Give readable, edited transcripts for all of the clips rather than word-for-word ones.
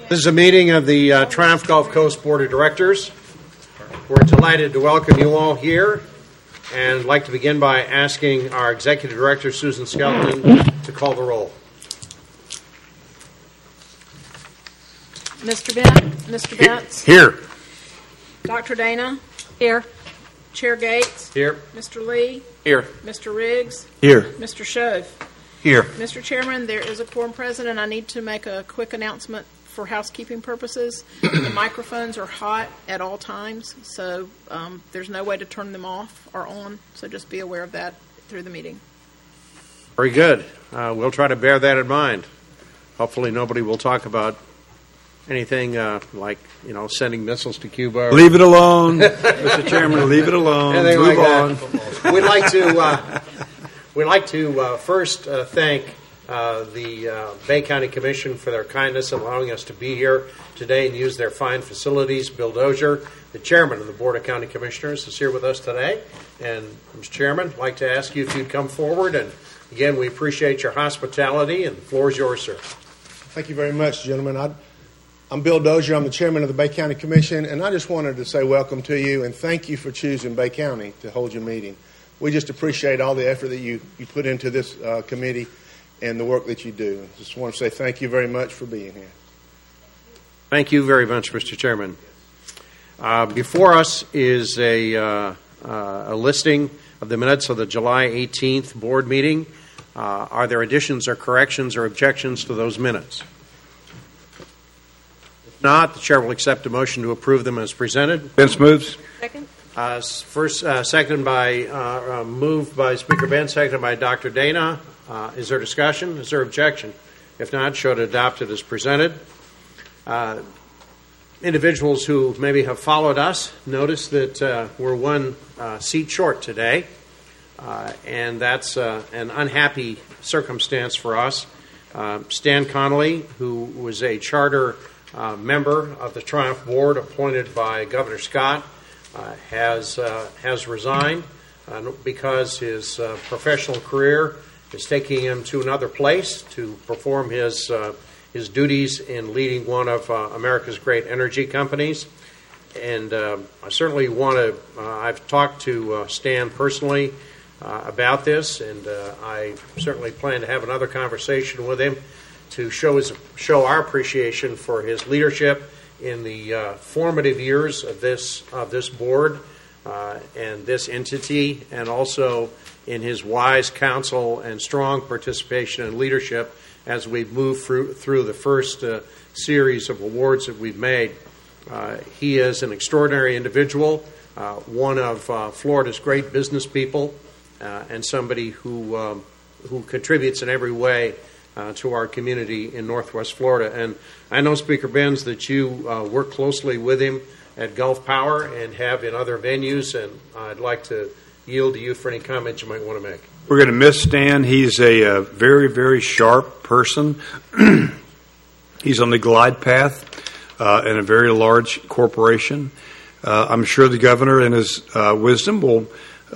This is a meeting of the Triumph Gulf Coast Board of Directors. We're delighted to welcome you all here, and I'd like to begin by asking our Executive Director, Susan Skelton, to call the roll. Mr. Bentz. Here. Dr. Dana. Here. Chair Gates. Here. Mr. Lee. Here. Mr. Riggs. Here. Mr. Shove. Here. Mr. Chairman, there is a quorum present, and I need to make a quick announcement for housekeeping purposes. The microphones are hot at all times, so there's no way to turn them off or on, so just be aware of that through the meeting. Very good. We'll try to bear that in mind. Hopefully nobody will talk about anything like, sending missiles to Cuba. Leave it alone, Mr. Chairman. Leave it alone. Anything Move like on. That. We'd like to first thank the Bay County Commission for their kindness in allowing us to be here today and use their fine facilities. Bill Dozier, the chairman of the Board of County Commissioners, is here with us today. And, Mr. Chairman, I'd like to ask you if you'd come forward. And, again, we appreciate your hospitality, and the floor is yours, sir. Thank you very much, gentlemen. I'm Bill Dozier. I'm the chairman of the Bay County Commission, and I just wanted to say welcome to you and thank you for choosing Bay County to hold your meeting. We just appreciate all the effort that you put into this committee and the work that you do. Just want to say thank you very much for being here. Thank you very much, Mr. Chairman. Before us is a listing of the minutes of the July 18th board meeting. Are there additions or corrections or objections to those minutes? If not, the chair will accept a motion to approve them as presented. Bentz moves. Second. Moved by Speaker Bentz, seconded by Dr. Dana. Is there discussion? Is there objection? If not, show it adopted as presented. Individuals who maybe have followed us notice that we're one seat short today, and that's an unhappy circumstance for us. Stan Connolly, who was a charter member of the Triumph Board appointed by Governor Scott, has resigned because his professional career is taking him to another place to perform his duties in leading one of America's great energy companies. And I certainly want to, I've talked to Stan personally about this, and I certainly plan to have another conversation with him to show our appreciation for his leadership in the formative years of this board and this entity, and also in his wise counsel and strong participation and leadership as we've moved through the first series of awards that we've made. He is an extraordinary individual, one of Florida's great business people, and somebody who contributes in every way to our community in Northwest Florida. And I know, Speaker Bentz, that you work closely with him at Gulf Power and have in other venues, and I'd like to yield to you for any comments you might want to make. We're going to miss Stan. He's a very, very sharp person. He's on the glide path in a very large corporation. I'm sure the governor, in his wisdom, will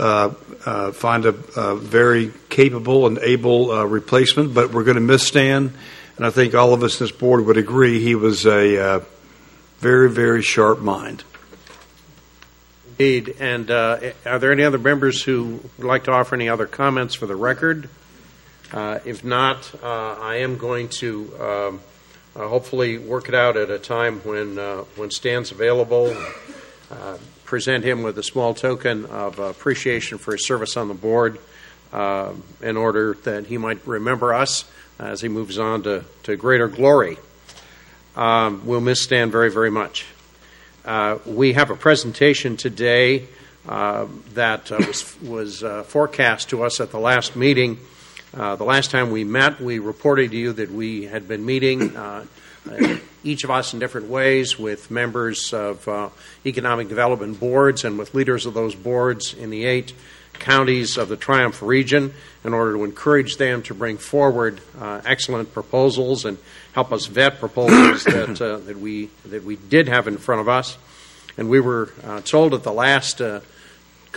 find a very capable and able replacement, but we're going to miss Stan, and I think all of us in this board would agree he was a very, very sharp mind. Indeed. And are there any other members who would like to offer any other comments for the record? If not, I am going to hopefully work it out at a time when Stan's available, present him with a small token of appreciation for his service on the board in order that he might remember us as he moves on to greater glory. We'll miss Stan very, very much. We have a presentation today that was forecast to us at the last meeting. The last time we met, we reported to you that we had been meeting, each of us in different ways, with members of economic development boards and with leaders of those boards in the 8 counties of the Triumph region in order to encourage them to bring forward excellent proposals and help us vet proposals that we did have in front of us. And we were told at the last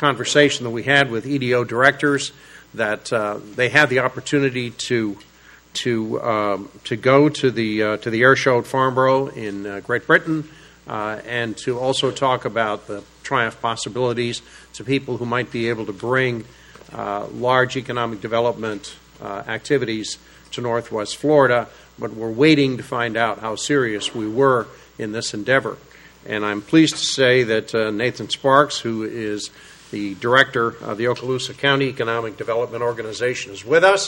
conversation that we had with EDO directors that they had the opportunity to to go to the air show at Farnborough in Great Britain, and to also talk about the Triumph possibilities to people who might be able to bring large economic development activities to Northwest Florida, but we're waiting to find out how serious we were in this endeavor. And I'm pleased to say that Nathan Sparks, who is the director of the Okaloosa County Economic Development Organization, is with us.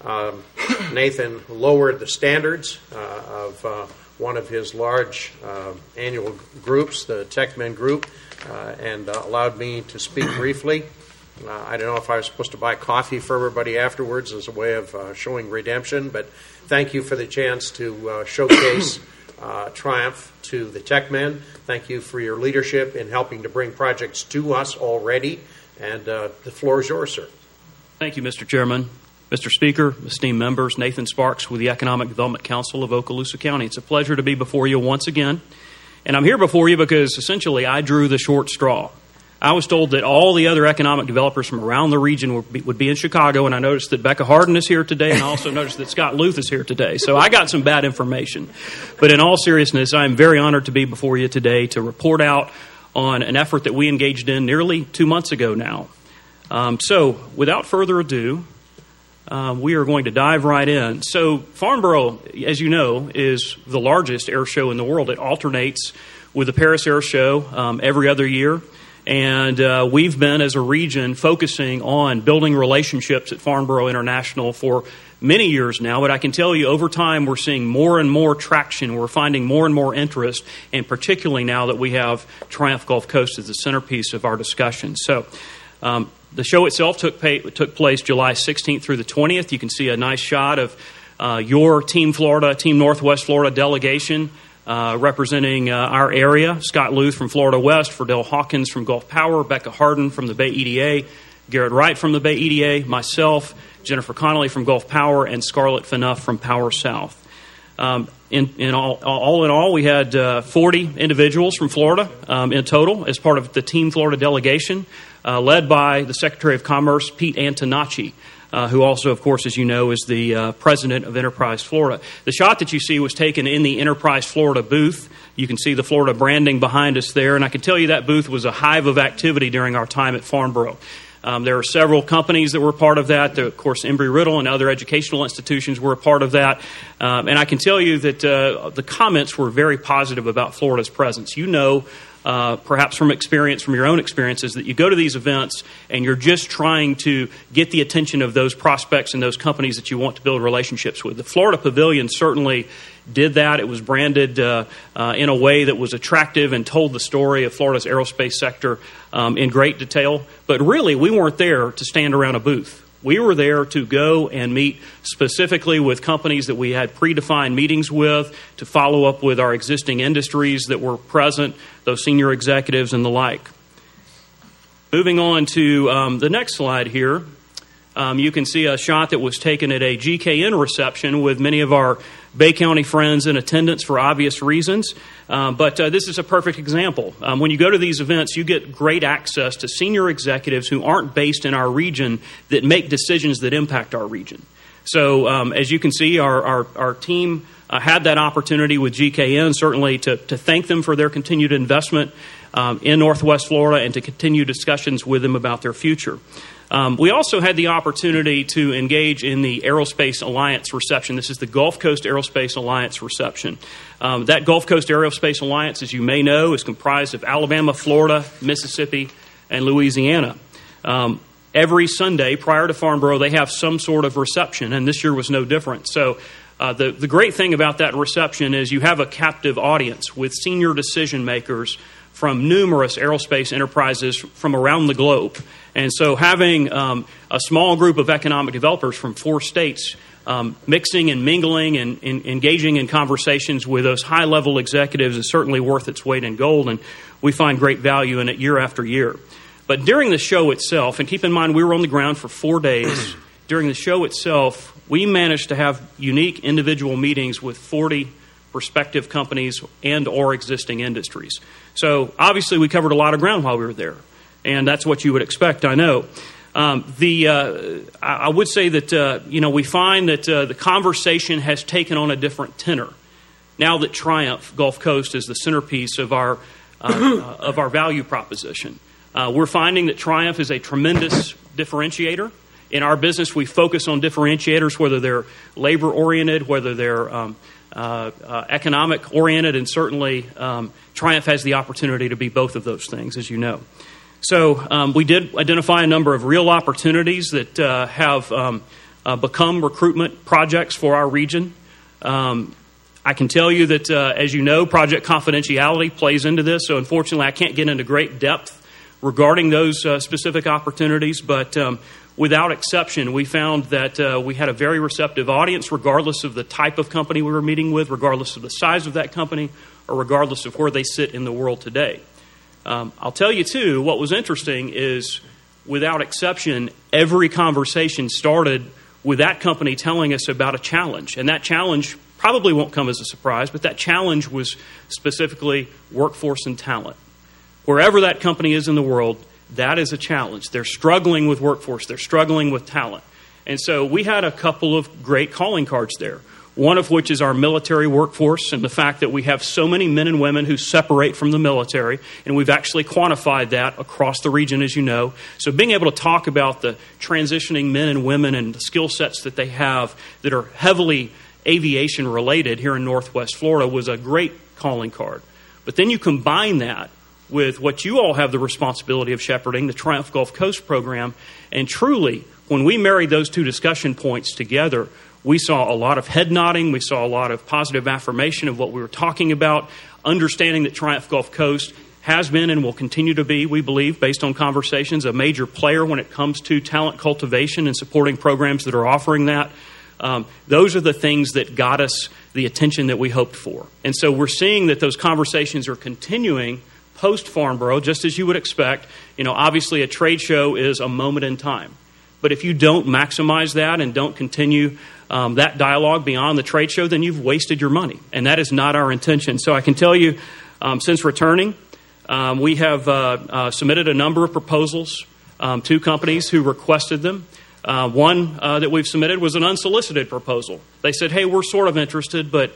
Nathan lowered the standards of one of his large annual groups, the TechMen Group, and allowed me to speak briefly. I don't know if I was supposed to buy coffee for everybody afterwards as a way of showing redemption, but thank you for the chance to showcase Triumph to the TechMen. Thank you for your leadership in helping to bring projects to us already, and the floor is yours, sir. Thank you, Mr. Chairman. Mr. Speaker, esteemed members, Nathan Sparks with the Economic Development Council of Okaloosa County. It's a pleasure to be before you once again. And I'm here before you because essentially I drew the short straw. I was told that all the other economic developers from around the region would be in Chicago, and I noticed that Becca Hardin is here today, and I also noticed that Scott Luth is here today. So I got some bad information. But in all seriousness, I'm very honored to be before you today to report out on an effort that we engaged in nearly 2 months ago now. So without further ado, we are going to dive right in. So Farnborough, as you know, is the largest air show in the world. It alternates with the Paris Air Show every other year. And we've been, as a region, focusing on building relationships at Farnborough International for many years now. But I can tell you, over time, we're seeing more and more traction. We're finding more and more interest, and particularly now that we have Triumph Gulf Coast as the centerpiece of our discussion. So the show itself took place July 16th through the 20th. You can see a nice shot of your Team Florida, Team Northwest Florida delegation representing our area. Scott Luth from Florida West, Ferdell Hawkins from Gulf Power, Becca Hardin from the Bay EDA, Garrett Wright from the Bay EDA, myself, Jennifer Connolly from Gulf Power, and Scarlett Phaneuf from Power South. In all, we had 40 individuals from Florida in total as part of the Team Florida delegation, led by the Secretary of Commerce, Pete Antonacci, who also, of course, as you know, is the president of Enterprise Florida. The shot that you see was taken in the Enterprise Florida booth. You can see the Florida branding behind us there, and I can tell you that booth was a hive of activity during our time at Farnborough. There are several companies that were part of that. Of course, Embry-Riddle and other educational institutions were a part of that. And I can tell you that the comments were very positive about Florida's presence. You know, perhaps from your own experiences, that you go to these events and you're just trying to get the attention of those prospects and those companies that you want to build relationships with. The Florida Pavilion certainly did that. It was branded in a way that was attractive and told the story of Florida's aerospace sector in great detail. But really, we weren't there to stand around a booth. We were there to go and meet specifically with companies that we had predefined meetings with, to follow up with our existing industries that were present, those senior executives and the like. Moving on to the next slide here, you can see a shot that was taken at a GKN reception with many of our Bay County friends in attendance for obvious reasons. But this is a perfect example. When you go to these events, you get great access to senior executives who aren't based in our region that make decisions that impact our region. So as you can see, our team had that opportunity with GKN, certainly to thank them for their continued investment in Northwest Florida and to continue discussions with them about their future. We also had the opportunity to engage in the Aerospace Alliance reception. This is the Gulf Coast Aerospace Alliance reception. That Gulf Coast Aerospace Alliance, as you may know, is comprised of Alabama, Florida, Mississippi, and Louisiana. Every Sunday prior to Farnborough, they have some sort of reception, and this year was no different. So the great thing about that reception is you have a captive audience with senior decision makers from numerous aerospace enterprises from around the globe. And so having a small group of economic developers from 4 states mixing and mingling and engaging in conversations with those high-level executives is certainly worth its weight in gold, and we find great value in it year after year. But during the show itself, and keep in mind we were on the ground for 4 days, during the show itself, we managed to have unique individual meetings with 40 prospective companies and or existing industries. So obviously we covered a lot of ground while we were there, and that's what you would expect, I know. I would say that we find that the conversation has taken on a different tenor now that Triumph Gulf Coast is the centerpiece of our value proposition. We're finding that Triumph is a tremendous differentiator. In our business, we focus on differentiators, whether they're labor-oriented, whether they're economic-oriented, and certainly Triumph has the opportunity to be both of those things, as you know. So we did identify a number of real opportunities that have become recruitment projects for our region. I can tell you that, as you know, project confidentiality plays into this, so unfortunately I can't get into great depth regarding those specific opportunities, but without exception, we found that we had a very receptive audience, regardless of the type of company we were meeting with, regardless of the size of that company, or regardless of where they sit in the world today. I'll tell you, too, what was interesting is, without exception, every conversation started with that company telling us about a challenge. And that challenge probably won't come as a surprise, but that challenge was specifically workforce and talent. Wherever that company is in the world, that is a challenge. They're struggling with workforce. They're struggling with talent. And so we had a couple of great calling cards there, one of which is our military workforce and the fact that we have so many men and women who separate from the military, and we've actually quantified that across the region, as you know. So being able to talk about the transitioning men and women and the skill sets that they have that are heavily aviation-related here in Northwest Florida was a great calling card. But then you combine that with what you all have the responsibility of shepherding, the Triumph Gulf Coast program, and truly, when we married those two discussion points together, we saw a lot of head nodding, we saw a lot of positive affirmation of what we were talking about, understanding that Triumph Gulf Coast has been and will continue to be, we believe, based on conversations, a major player when it comes to talent cultivation and supporting programs that are offering that. Those are the things that got us the attention that we hoped for. And so we're seeing that those conversations are continuing post-Farnborough, just as you would expect. Obviously a trade show is a moment in time. But if you don't maximize that and don't continue that dialogue beyond the trade show, then you've wasted your money. And that is not our intention. So I can tell you, since returning, we have submitted a number of proposals to companies who requested them. One that we've submitted was an unsolicited proposal. They said, hey, we're sort of interested, but,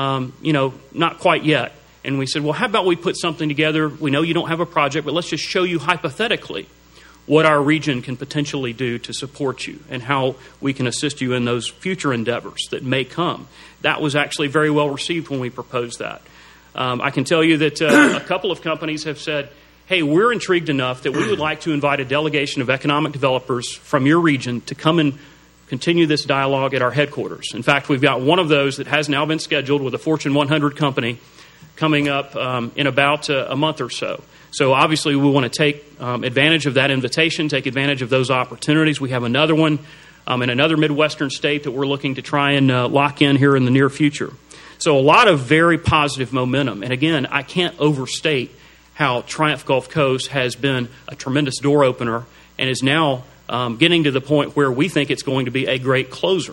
not quite yet. And we said, well, how about we put something together? We know you don't have a project, but let's just show you hypothetically what our region can potentially do to support you and how we can assist you in those future endeavors that may come. That was actually very well received when we proposed that. I can tell you that a couple of companies have said, hey, we're intrigued enough that we would like to invite a delegation of economic developers from your region to come and continue this dialogue at our headquarters. In fact, we've got one of those that has now been scheduled with a Fortune 100 company coming up in about a month or so. So obviously we want to take advantage of that invitation, take advantage of those opportunities. We have another one in another Midwestern state that we're looking to try and lock in here in the near future. So a lot of very positive momentum. And again, I can't overstate how Triumph Gulf Coast has been a tremendous door opener and is now getting to the point where we think it's going to be a great closer.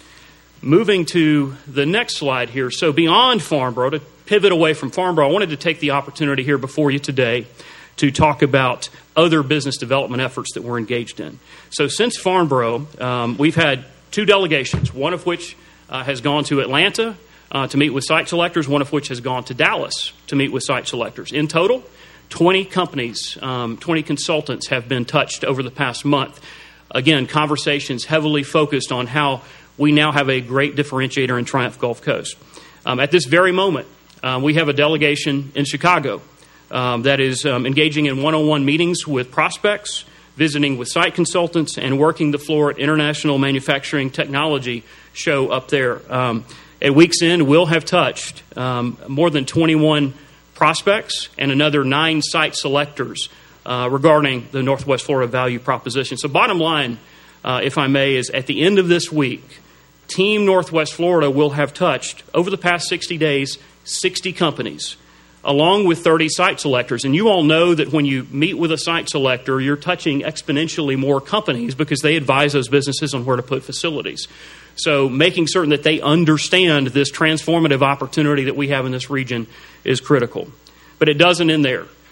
Moving to the next slide here. So beyond Farnborough, to pivot away from Farnborough, I wanted to take the opportunity here before you today to talk about other business development efforts that we're engaged in. So since Farnborough, we've had two delegations, one of which has gone to Atlanta to meet with site selectors, one of which has gone to Dallas to meet with site selectors. In total, 20 companies, 20 consultants have been touched over the past month. Again, conversations heavily focused on how we now have a great differentiator in Triumph Gulf Coast. At this very moment, we have a delegation in Chicago that is engaging in one-on-one meetings with prospects, visiting with site consultants, and working the floor at International Manufacturing Technology Show up there. At week's end, we'll have touched more than 21 prospects and another 9 site selectors regarding the Northwest Florida value proposition. So bottom line, if I may, is at the end of this week, Team Northwest Florida will have touched, over the past 60 days, 60 companies, along with 30 site selectors. And you all know that when you meet with a site selector, you're touching exponentially more companies because they advise those businesses on where to put facilities. So making certain that they understand this transformative opportunity that we have in this region is critical. But it doesn't end there.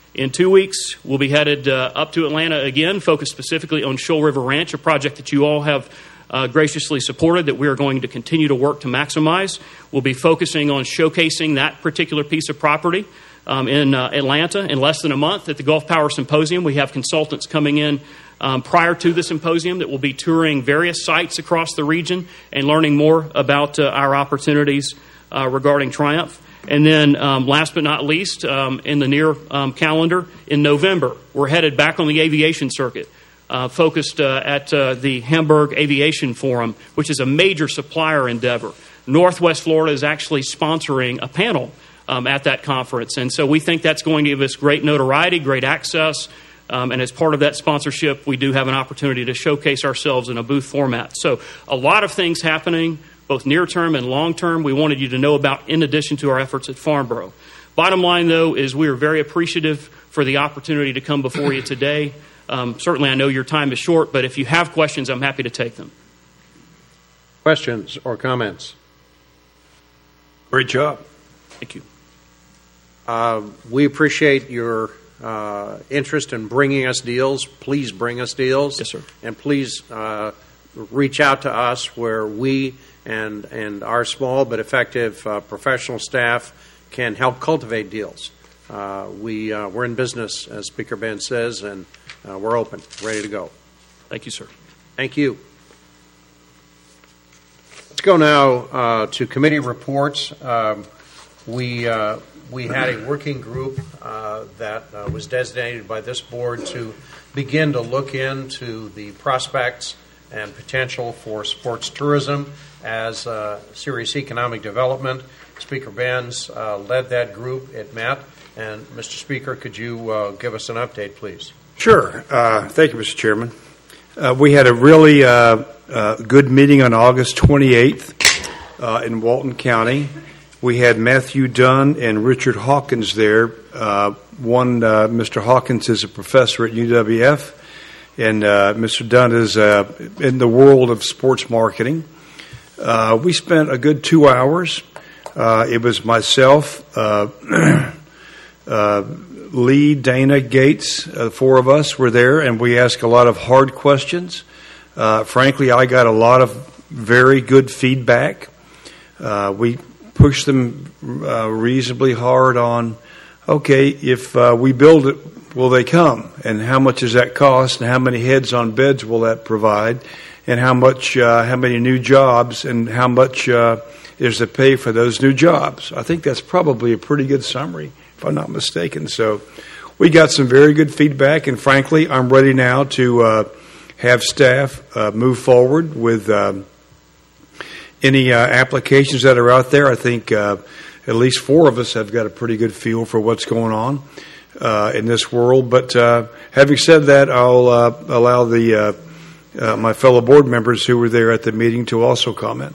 In 2 weeks, we'll be headed up to Atlanta again, focused specifically on Shoal River Ranch, a project that you all have graciously supported that we are going to continue to work to maximize. We'll be focusing on showcasing that particular piece of property in Atlanta in less than a month at the Gulf Power Symposium. We have consultants coming in prior to the symposium that will be touring various sites across the region and learning more about our opportunities regarding Triumph. And then last but not least, in the near calendar, in November, we're headed back on the aviation circuit, focused at the Hamburg Aviation Forum, which is a major supplier endeavor. Northwest Florida is actually sponsoring a panel at that conference. And so we think that's going to give us great notoriety, great access. And as part of that sponsorship, we do have an opportunity to showcase ourselves in a booth format. So a lot of things happening, both near term and long term, we wanted you to know about in addition to our efforts at Farnborough. Bottom line, though, is we are very appreciative for the opportunity to come before you today. Certainly, I know your time is short, but if you have questions, I'm happy to take them. Questions or comments? Great job. Thank you. We appreciate your interest in bringing us deals. Please bring us deals. Yes, sir. And please reach out to us where we and our small but effective professional staff can help cultivate deals. We're in business, as Speaker Benz says, and we're open, ready to go. Thank you, sir. Thank you. Let's go now to committee reports. We had a working group that was designated by this board to begin to look into the prospects and potential for sports tourism as serious economic development. Speaker Benz led that group. It met. And, Mr. Speaker, could you give us an update, please? Sure. Thank you, Mr. Chairman. We had a really good meeting on August 28th in Walton County. We had Matthew Dunn and Richard Hawkins there. Mr. Hawkins is a professor at UWF, and Mr. Dunn is in the world of sports marketing. We spent a good 2 hours. It was myself, Lee, Dana, Gates, the four of us were there, and we asked a lot of hard questions. Frankly, I got a lot of very good feedback. We pushed them reasonably hard on, okay, if we build it, will they come? And how much does that cost? And how many heads on beds will that provide? And how many new jobs? And how much is to pay for those new jobs? I think that's probably a pretty good summary, if I'm not mistaken. So we got some very good feedback, and frankly, I'm ready now to have staff move forward with any applications that are out there. I think at least four of us have got a pretty good feel for what's going on in this world. But having said that, I'll allow my fellow board members who were there at the meeting to also comment.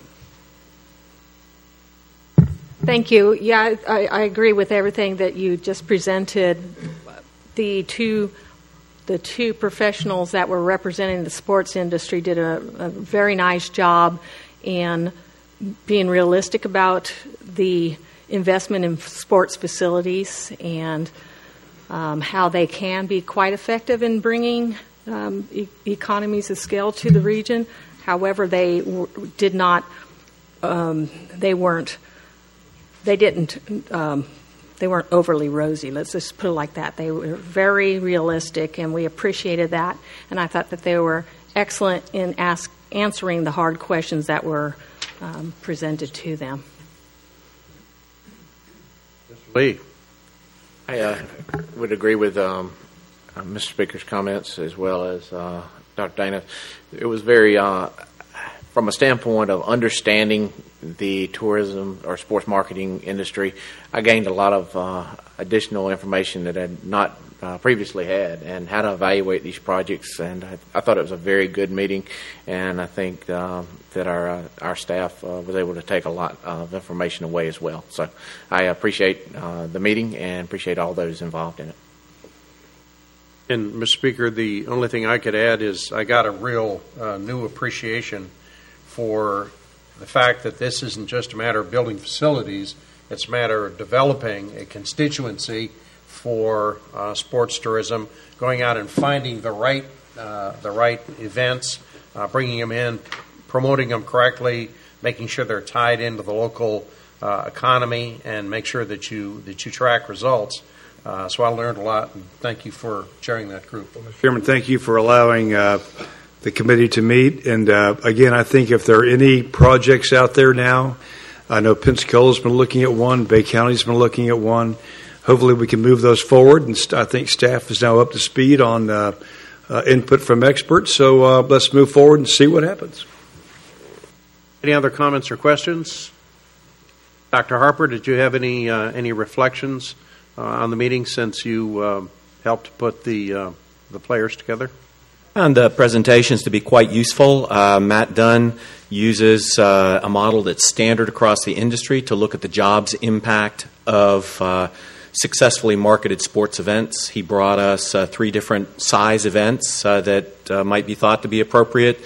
Thank you. Yeah, I agree with everything that you just presented. The two professionals that were representing the sports industry did a very nice job in being realistic about the investment in sports facilities and how they can be quite effective in bringing economies of scale to the region. However, they weren't overly rosy. Let's just put it like that. They were very realistic, and we appreciated that. And I thought that they were excellent in answering the hard questions that were presented to them. Mr. Lee. I would agree with Mr. Speaker's comments as well as Dr. Dana. It was very, from a standpoint of understanding the tourism or sports marketing industry, I gained a lot of additional information that I had not previously had, and how to evaluate these projects. And I thought it was a very good meeting, and I think that our staff was able to take a lot of information away as well. So I appreciate the meeting and appreciate all those involved in it. And, Mr. Speaker, the only thing I could add is I got a real new appreciation for the fact that this isn't just a matter of building facilities, it's a matter of developing a constituency for sports tourism, going out and finding the right events, bringing them in, promoting them correctly, making sure they're tied into the local economy, and make sure that you track results. So I learned a lot, and thank you for chairing that group. Chairman, thank you for allowing the committee to meet. And again, I think if there are any projects out there now, I know Pensacola's been looking at one, Bay County's been looking at one. Hopefully we can move those forward, and I think staff is now up to speed on input from experts. So let's move forward and see what happens. Any other comments or questions? Dr. Harper, did you have any reflections on the meeting since you helped put the players together? I found the presentations to be quite useful. Matt Dunn uses a model that's standard across the industry to look at the jobs impact of successfully marketed sports events. He brought us 3 different size events that might be thought to be appropriate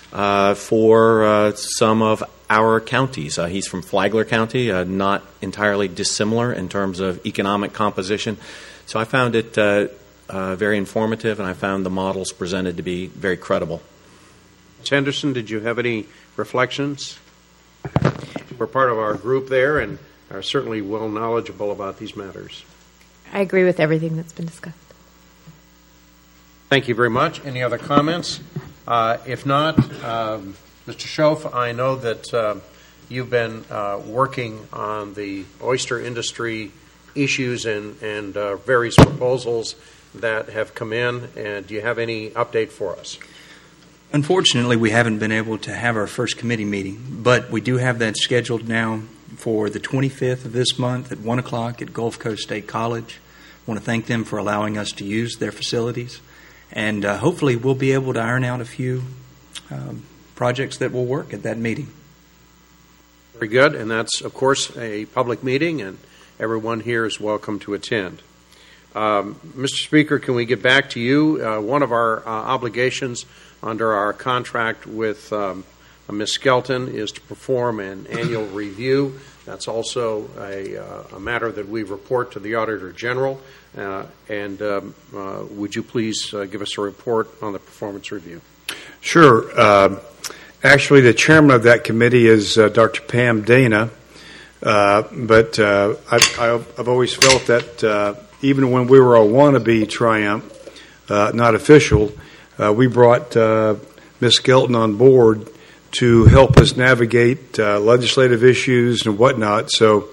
for some of our counties. He's from Flagler County, not entirely dissimilar in terms of economic composition. So I found it very informative, and I found the models presented to be very credible. Ms. Henderson, did you have any reflections? We're part of our group there and are certainly well knowledgeable about these matters. I agree with everything that's been discussed. Thank you very much. Any other comments? If not, Mr. Schoaf, I know that you've been working on the oyster industry issues and various proposals that have come in, and do you have any update for us? Unfortunately, we haven't been able to have our first committee meeting, but we do have that scheduled now for the 25th of this month at 1 o'clock at Gulf Coast State College. I want to thank them for allowing us to use their facilities, and hopefully we'll be able to iron out a few projects that will work at that meeting. Very good, and that's, of course, a public meeting, and everyone here is welcome to attend. Mr. Speaker, can we get back to you? One of our obligations under our contract with Ms. Skelton is to perform an annual review. That's also a matter that we report to the Auditor General. And would you please give us a report on the performance review? Sure. Actually, the chairman of that committee is Dr. Pam Dana. But I've always felt that even when we were a wannabe Triumph, not official, we brought Ms. Skelton on board to help us navigate legislative issues and whatnot. So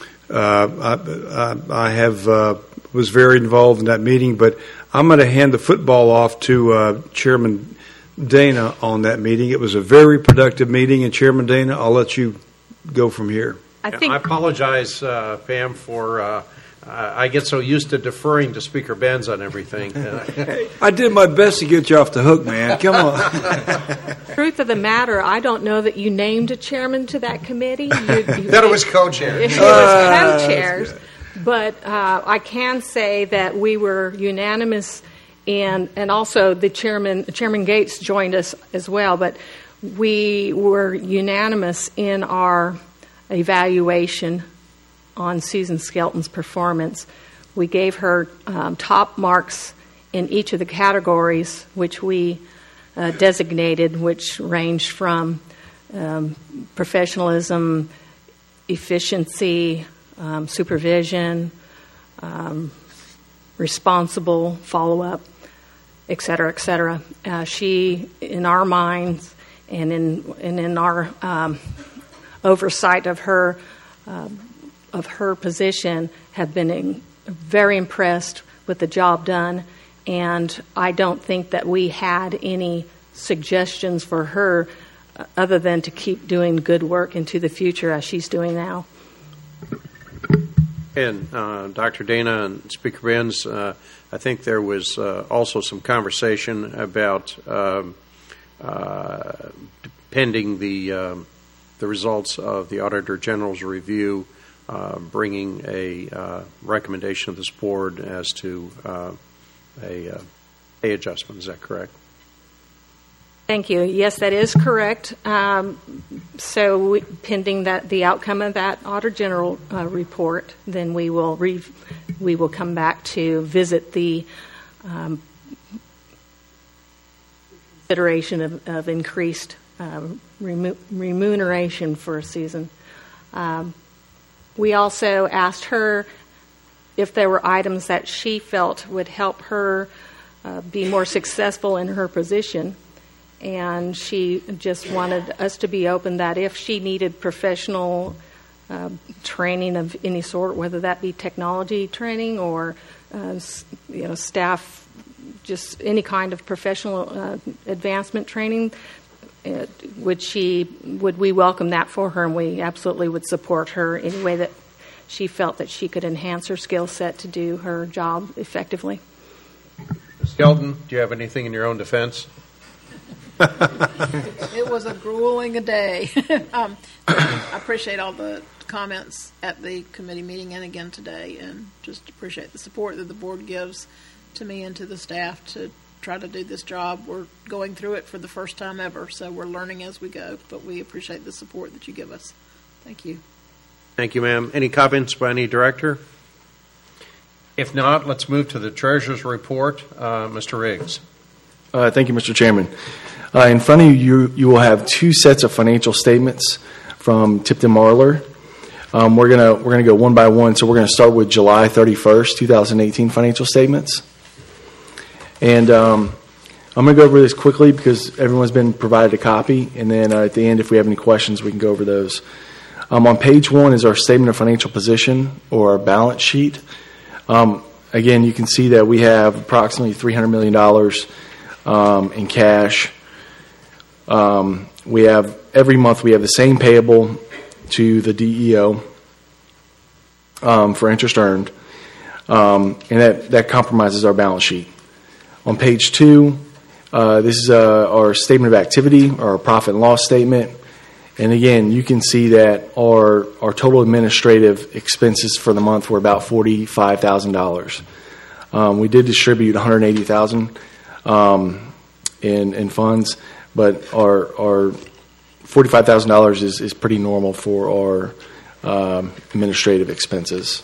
I was very involved in that meeting, but I'm going to hand the football off to Chairman Dana on that meeting. It was a very productive meeting, and Chairman Dana, I'll let you go from here. I apologize, Pam, for I get so used to deferring to Speaker Benz on everything. I did my best to get you off the hook, man. Come on. Truth of the matter, I don't know that you named a chairman to that committee. That it was co-chairs. It was co-chairs. But I can say that we were unanimous, and also the Chairman Gates joined us as well, but we were unanimous in our evaluation on Susan Skelton's performance. We gave her top marks in each of the categories which we designated, which ranged from professionalism, efficiency, supervision, responsible follow-up, et cetera, et cetera. She, in our minds and in our oversight of her position, have been very impressed with the job done, and I don't think that we had any suggestions for her other than to keep doing good work into the future as she's doing now. And Dr. Dana and Speaker Benz, I think there was also some conversation about pending the results of the Auditor General's review, bringing a recommendation of this board as to a pay adjustment. Is that correct? Thank you. Yes, that is correct. So pending the outcome of that Auditor General report, then we will come back to visit the consideration of increased remuneration for a season. We also asked her if there were items that she felt would help her be more successful in her position. And she just wanted us to be open that if she needed professional training of any sort, whether that be technology training or staff, just any kind of professional advancement training, would we welcome that for her, and we absolutely would support her any way that she felt that she could enhance her skill set to do her job effectively. Ms. Skelton, do you have anything in your own defense? It was a grueling day. I appreciate all the comments at the committee meeting and again today, and just appreciate the support that the board gives to me and to the staff to try to do this job. We're going through it for the first time ever, so we're learning as we go, but we appreciate the support that you give us. Thank you. Thank you, ma'am. Any comments by any director? If not, let's move to the Treasurer's report. Mr. Riggs. Thank you, Mr. Chairman. In front of you, you will have two sets of financial statements from Tipton Marler. We're gonna go one by one. So we're going to start with July 31st, 2018 financial statements. And I'm going to go over this quickly because everyone's been provided a copy. And then at the end, if we have any questions, we can go over those. On page 1 is our statement of financial position, or our balance sheet. Again, you can see that we have approximately $300 million in cash. We have every month we have the same payable to the DEO for interest earned, and that compromises our balance sheet. On page 2, this is our statement of activity, our profit and loss statement, and again you can see that our total administrative expenses for the month were about $45,000. We did distribute $180,000 in funds. But our $45,000 is pretty normal for our administrative expenses.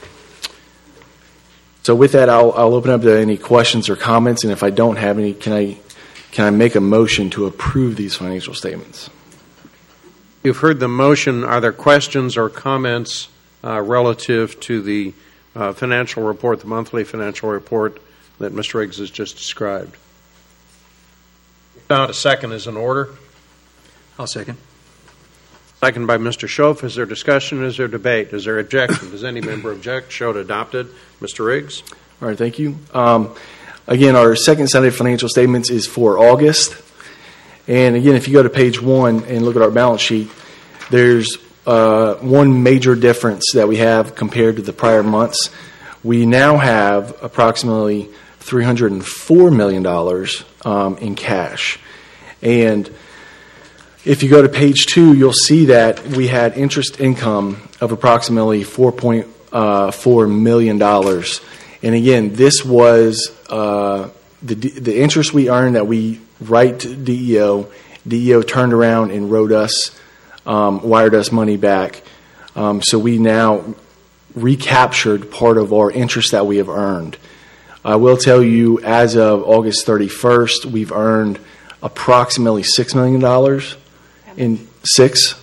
So with that, I'll open up to any questions or comments, and if I don't have any, can I make a motion to approve these financial statements? You've heard the motion. Are there questions or comments relative to the financial report, the monthly financial report that Mr. Riggs has just described? Not a second is in order. I'll second. Second by Mr. Schoaf. Is there discussion? Is there debate? Is there objection? Does any member object? Show it adopted. Mr. Riggs. All right, thank you. Again, our second set of financial statements is for August. And again, if you go to page 1 and look at our balance sheet, there's one major difference that we have compared to the prior months. We now have approximately $304 million in cash. And if you go to page 2, you'll see that we had interest income of approximately $4.4 million. And again, this was the interest we earned that we write to DEO. DEO turned around and wired us money back. So we now recaptured part of our interest that we have earned. I will tell you, as of August 31st, we've earned approximately $6 million in six.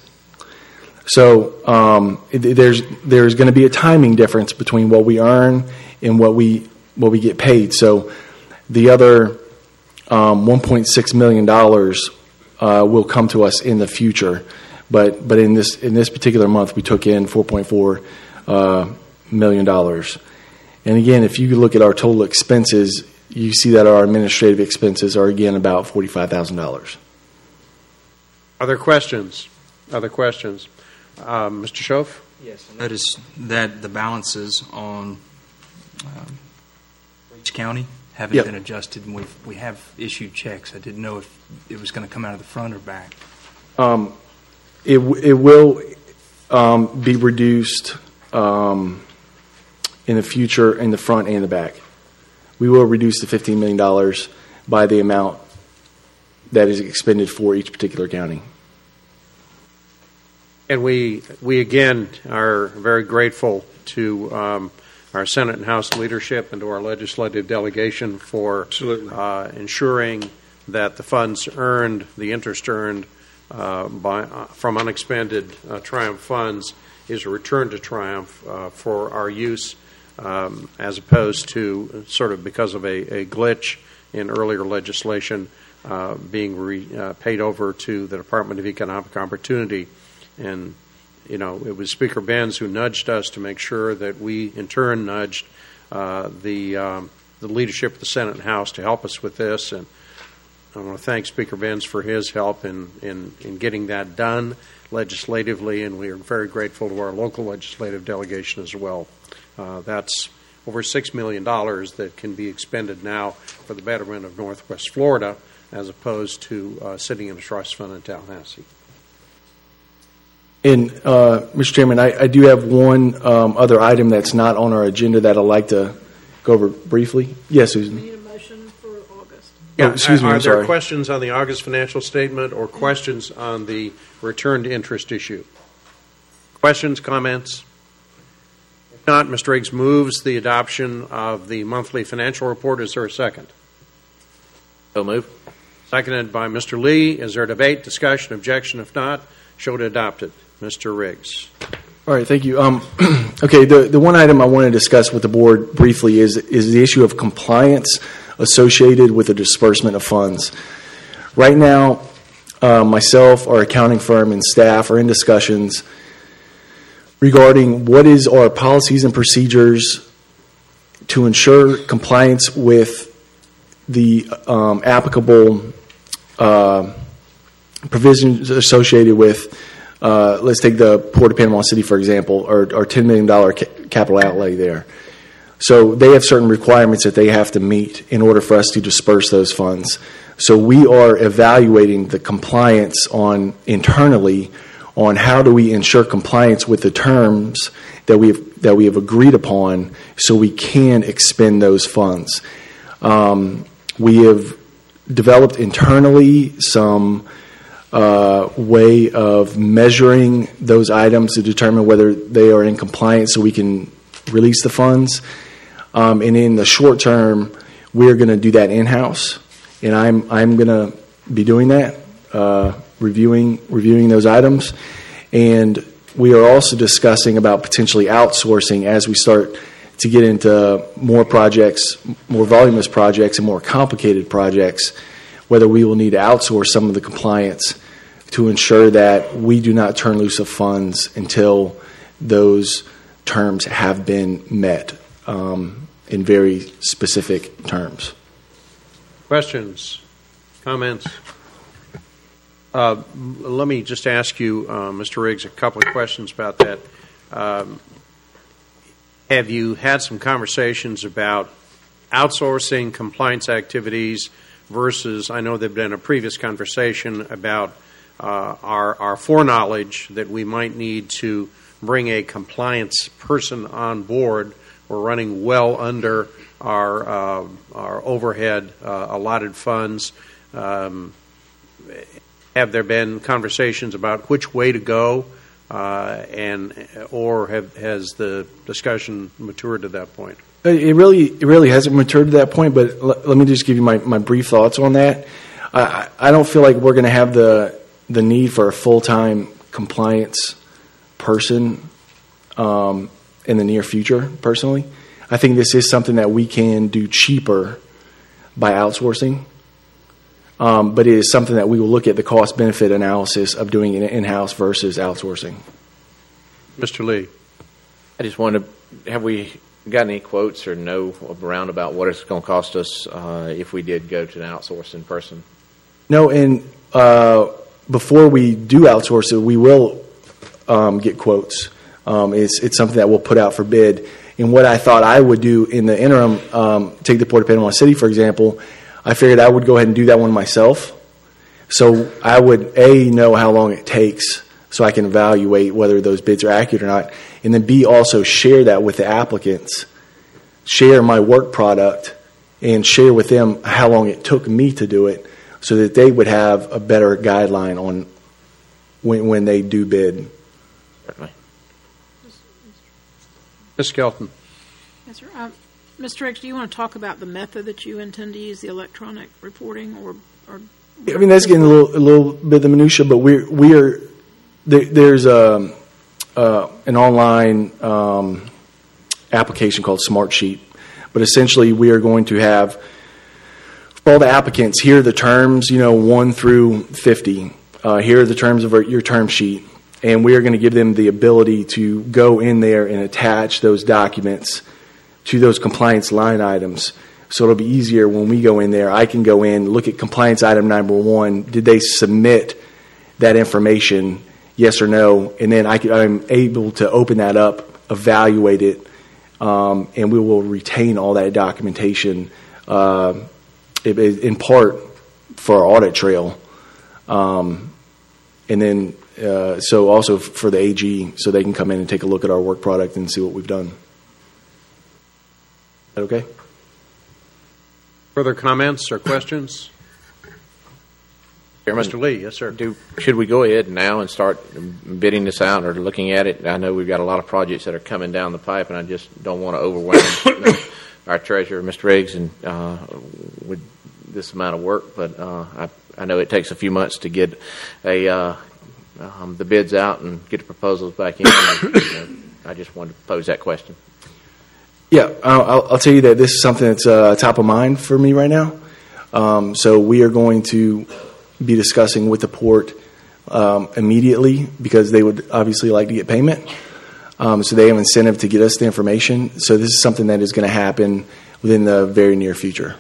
So there's going to be a timing difference between what we earn and what we get paid. So the other $1.6 million will come to us in the future. But in this particular month, we took in $4.4 million. And again, if you look at our total expenses, you see that our administrative expenses are, again, about $45,000. Other questions? Other questions? Mr. Schoaf? Yes. I noticed that the balances on Reach County haven't been adjusted, and we have issued checks. I didn't know if it was going to come out of the front or back. It will be reduced in the future in the front and the back. We will reduce the $15 million by the amount that is expended for each particular county. And we again are very grateful to our Senate and House leadership and to our legislative delegation for ensuring that the funds earned, the interest earned from unexpended Triumph funds is returned to Triumph for our use, as opposed to sort of because of a glitch in earlier legislation being paid over to the Department of Economic Opportunity. And, it was Speaker Benz who nudged us to make sure that we, in turn, nudged the leadership of the Senate and House to help us with this. And I want to thank Speaker Benz for his help in getting that done legislatively, and we are very grateful to our local legislative delegation as well. That's over $6 million that can be expended now for the betterment of Northwest Florida, as opposed to sitting in a trust fund in Tallahassee. And, Mr. Chairman, I do have one other item that's not on our agenda that I'd like to go over briefly. Yes, Susan. We need a motion for August. Yeah, excuse me, are I'm there sorry. questions on the August financial statement or questions on the returned interest issue? Questions, comments? If not, Mr. Riggs moves the adoption of the monthly financial report. Is there a second? So move. Seconded by Mr. Lee. Is there debate, discussion, objection? If not, show to adopt it. Mr. Riggs. All right, thank you. Okay, the one item I want to discuss with the board briefly is the issue of compliance associated with the disbursement of funds. Right now, myself, our accounting firm, and staff are in discussions regarding what is our policies and procedures to ensure compliance with the applicable provisions associated with, let's take the Port of Panama City, for example, our $10 million capital outlay there. So they have certain requirements that they have to meet in order for us to disperse those funds. So we are evaluating the compliance internally on how do we ensure compliance with the terms that we have agreed upon so we can expend those funds. We have developed internally some way of measuring those items to determine whether they are in compliance so we can release the funds. And in the short term, we're going to do that in-house, and I'm going to be doing that, reviewing those items. And we are also discussing about potentially outsourcing as we start to get into more projects, more voluminous projects, and more complicated projects, whether we will need to outsource some of the compliance to ensure that we do not turn loose of funds until those terms have been met in very specific terms. Questions? Comments? Let me just ask you, Mr. Riggs, a couple of questions about that. Have you had some conversations about outsourcing compliance activities versus, I know there have been a previous conversation about our foreknowledge that we might need to bring a compliance person on board? We're running well under our overhead allotted funds. Have there been conversations about which way to go, or has the discussion matured to that point? It really hasn't matured to that point, but let me just give you my brief thoughts on that. I don't feel like we're going to have the need for a full-time compliance person in the near future, personally. I think this is something that we can do cheaper by outsourcing, but it is something that we will look at the cost-benefit analysis of doing it in-house versus outsourcing. Mr. Lee. I just wanted to, have we got any quotes or know around about what it's going to cost us if we did go to an outsourcing person? No, and before we do outsource it, we will get quotes. It's something that we'll put out for bid. And what I thought I would do in the interim, take the Port of Panama City, for example, I figured I would go ahead and do that one myself. So I would, A, know how long it takes so I can evaluate whether those bids are accurate or not, and then B, also share that with the applicants, share my work product, and share with them how long it took me to do it so that they would have a better guideline on when they do bid. Certainly. Ms. Skelton. Yes, sir. Mr. Riggs, do you want to talk about the method that you intend to use, the electronic reporting, or I mean, that's getting a little bit of the minutia, but there's an online application called Smartsheet. But essentially, we are going to have, for all the applicants, here are the terms, 1 through 50. Here are the terms of your term sheet. And we are going to give them the ability to go in there and attach those documents to those compliance line items. So it'll be easier when we go in there. I can go in, look at compliance item number 1. Did they submit that information, yes or no? And then I'm able to open that up, evaluate it, and we will retain all that documentation in part for our audit trail. And then so also for the AG, so they can come in and take a look at our work product and see what we've done. Is that okay? Further comments or questions? Chairman, Mr. Lee, yes, sir. Should we go ahead now and start bidding this out or looking at it? I know we've got a lot of projects that are coming down the pipe, and I just don't want to overwhelm our treasurer, Mr. Riggs, and with this amount of work. But I know it takes a few months to get the bids out and get the proposals back in. I just wanted to pose that question. Yeah, I'll tell you that this is something that's top of mind for me right now. So we are going to be discussing with the port immediately because they would obviously like to get payment. So they have incentive to get us the information. So this is something that is going to happen within the very near future.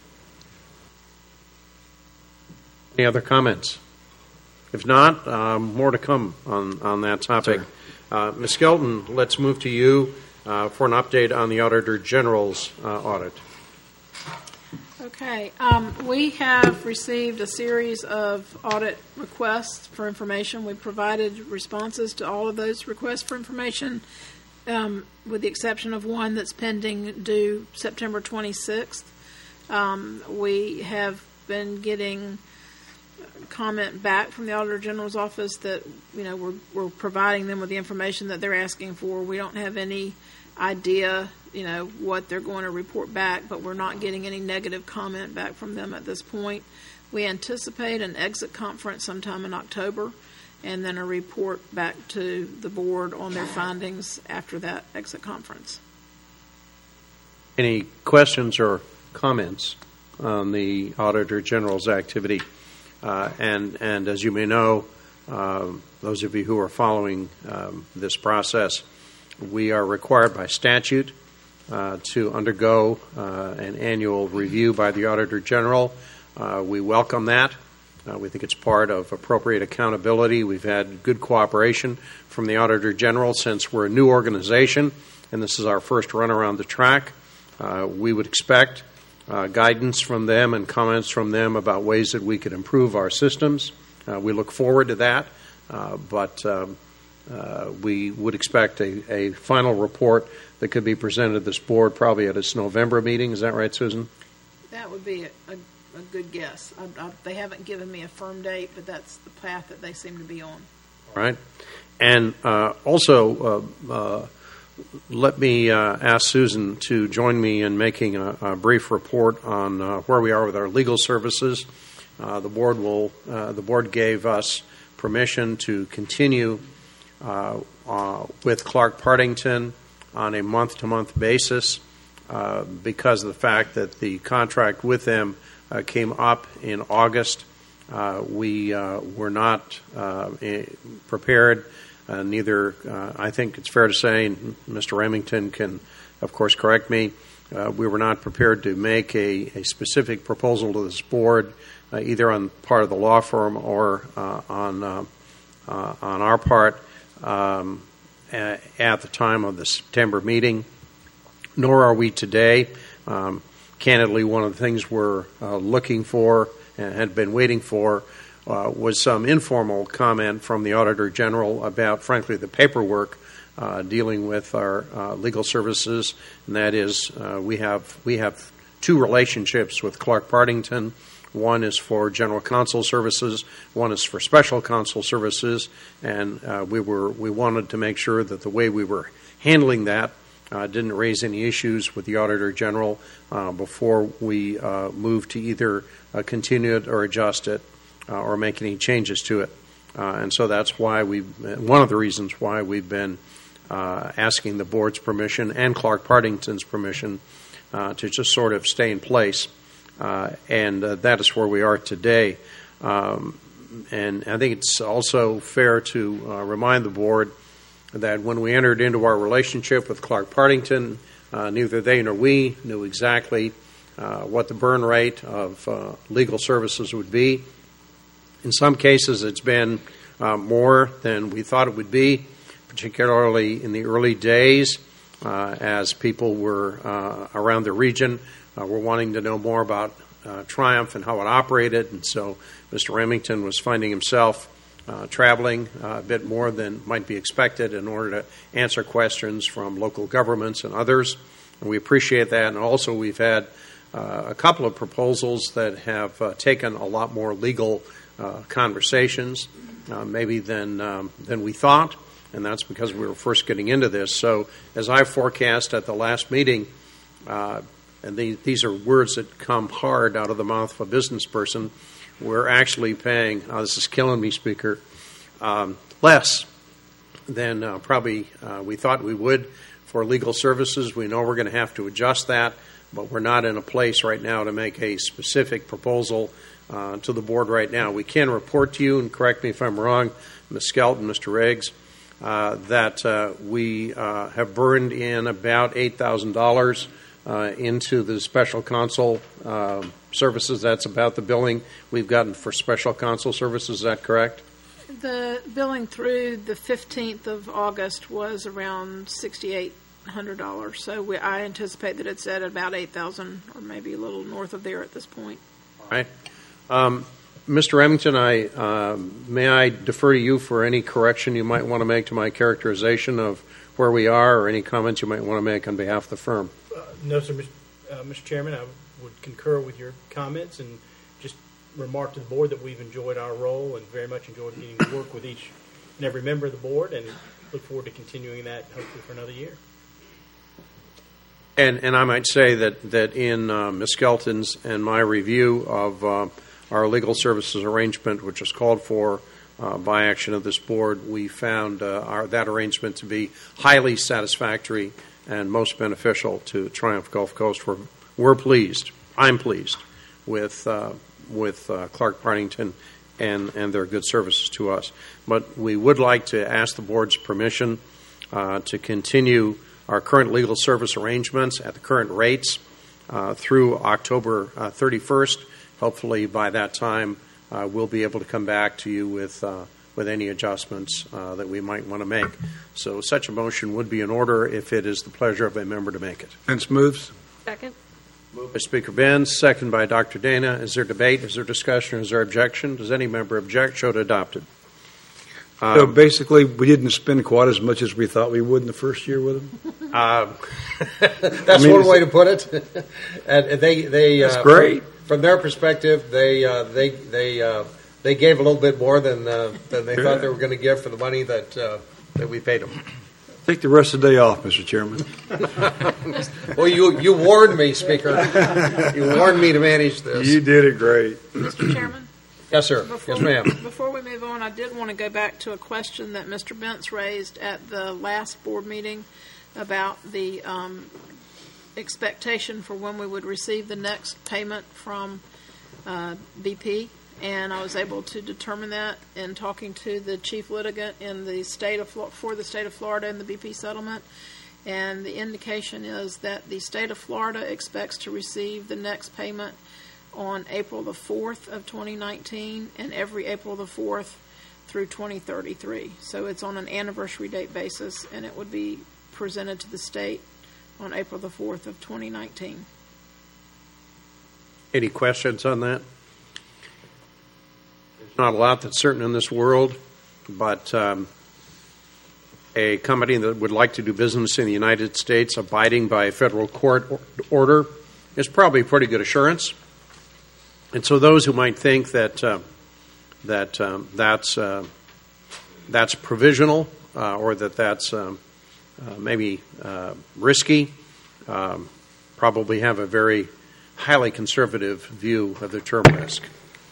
Any other comments? If not, more to come on that topic. Ms. Skelton, let's move to you for an update on the Auditor General's audit. Okay. We have received a series of audit requests for information. We provided responses to all of those requests for information, with the exception of one that's pending due September 26th. We have been getting comment back from the Auditor General's office that, we're providing them with the information that they're asking for. We don't have any idea, what they're going to report back, but we're not getting any negative comment back from them at this point. We anticipate an exit conference sometime in October, and then a report back to the board on their findings after that exit conference. Any questions or comments on the Auditor General's activity? And as you may know, those of you who are following this process, we are required by statute to undergo an annual review by the Auditor General. We welcome that. We think it's part of appropriate accountability. We've had good cooperation from the Auditor General since we're a new organization, and this is our first run around the track. We would expect guidance from them and comments from them about ways that we could improve our systems. We look forward to that, but we would expect a final report that could be presented to this board probably at its November meeting. Is that right, Susan? That would be a good guess. They haven't given me a firm date, but that's the path that they seem to be on. All right. And also, let me ask Susan to join me in making a brief report on where we are with our legal services. The board gave us permission to continue with Clark Partington on a month-to-month basis because of the fact that the contract with them came up in August. We were not prepared. Neither, I think it's fair to say, and Mr. Remington can, of course, correct me, we were not prepared to make a specific proposal to this board, either on part of the law firm or on our part at the time of the September meeting, nor are we today. Candidly, one of the things we're looking for and had been waiting for was some informal comment from the Auditor General about, frankly, the paperwork dealing with our legal services, and that is we have two relationships with Clark Partington. One is for general counsel services, one is for special counsel services, and we wanted to make sure that the way we were handling that didn't raise any issues with the Auditor General before we moved to either continue it or adjust it or make any changes to it. And so that's why one of the reasons why we've been asking the board's permission and Clark Partington's permission to just sort of stay in place. And that is where we are today. And I think it's also fair to remind the board that when we entered into our relationship with Clark Partington, neither they nor we knew exactly what the burn rate of legal services would be. In some cases, it's been more than we thought it would be, particularly in the early days as people were around the region were wanting to know more about Triumph and how it operated. And so Mr. Remington was finding himself traveling a bit more than might be expected in order to answer questions from local governments and others. And we appreciate that. And also we've had a couple of proposals that have taken a lot more legal conversations maybe than we thought. And that's because we were first getting into this. So as I forecast at the last meeting, and these are words that come hard out of the mouth of a business person, we're actually paying, this is killing me, Speaker, less than probably we thought we would for legal services. We know we're going to have to adjust that, but we're not in a place right now to make a specific proposal to the board right now. We can report to you, and correct me if I'm wrong, Ms. Skelton, Mr. Riggs, that we have burned in about $8,000 into the special counsel services. That's about the billing we've gotten for special counsel services. Is that correct? The billing through the 15th of August was around $6,800. So I anticipate that it's at about $8,000 or maybe a little north of there at this point. All right. Mr. Remington, may I defer to you for any correction you might want to make to my characterization of where we are, or any comments you might want to make on behalf of the firm? No, sir. Mr. Chairman, I would concur with your comments and just remark to the board that we've enjoyed our role and very much enjoyed getting to work with each and every member of the board, and look forward to continuing that hopefully for another year. And I might say that in Ms. Skelton's and my review of our legal services arrangement, which is called for by action of this board, we found that arrangement to be highly satisfactory and most beneficial to Triumph Gulf Coast. We're pleased. I'm pleased with Clark Partington and their good services to us. But we would like to ask the board's permission to continue our current legal service arrangements at the current rates through October 31st. Hopefully by that time we'll be able to come back to you with any adjustments that we might want to make. So such a motion would be in order if it is the pleasure of a member to make it. Vince moves. Second. Moved by Speaker Benz, second by Dr. Dana. Is there debate? Is there discussion? Is there objection? Does any member object? Show it adopted. So basically, we didn't spend quite as much as we thought we would in the first year with them. That's one way to put it. And they that's great. From their perspective, they gave a little bit more than they thought they were going to give for the money that we paid them. Take the rest of the day off, Mr. Chairman. Well, you warned me, Speaker. You warned me to manage this. You did it great. Mr. Chairman? Yes, sir. Yes, ma'am. Before we move on, I did want to go back to a question that Mr. Bentz raised at the last board meeting about the expectation for when we would receive the next payment from BP. And I was able to determine that in talking to the chief litigant in the state of for the state of Florida in the BP settlement. And the indication is that the state of Florida expects to receive the next payment on April the 4th of 2019 and every April the 4th through 2033. So it's on an anniversary date basis, and it would be presented to the state on April the 4th of 2019. Any questions on that? There's not a lot that's certain in this world, but a company that would like to do business in the United States abiding by a federal court order is probably pretty good assurance. And so those who might think that that's provisional or that's maybe risky probably have a very highly conservative view of the term risk.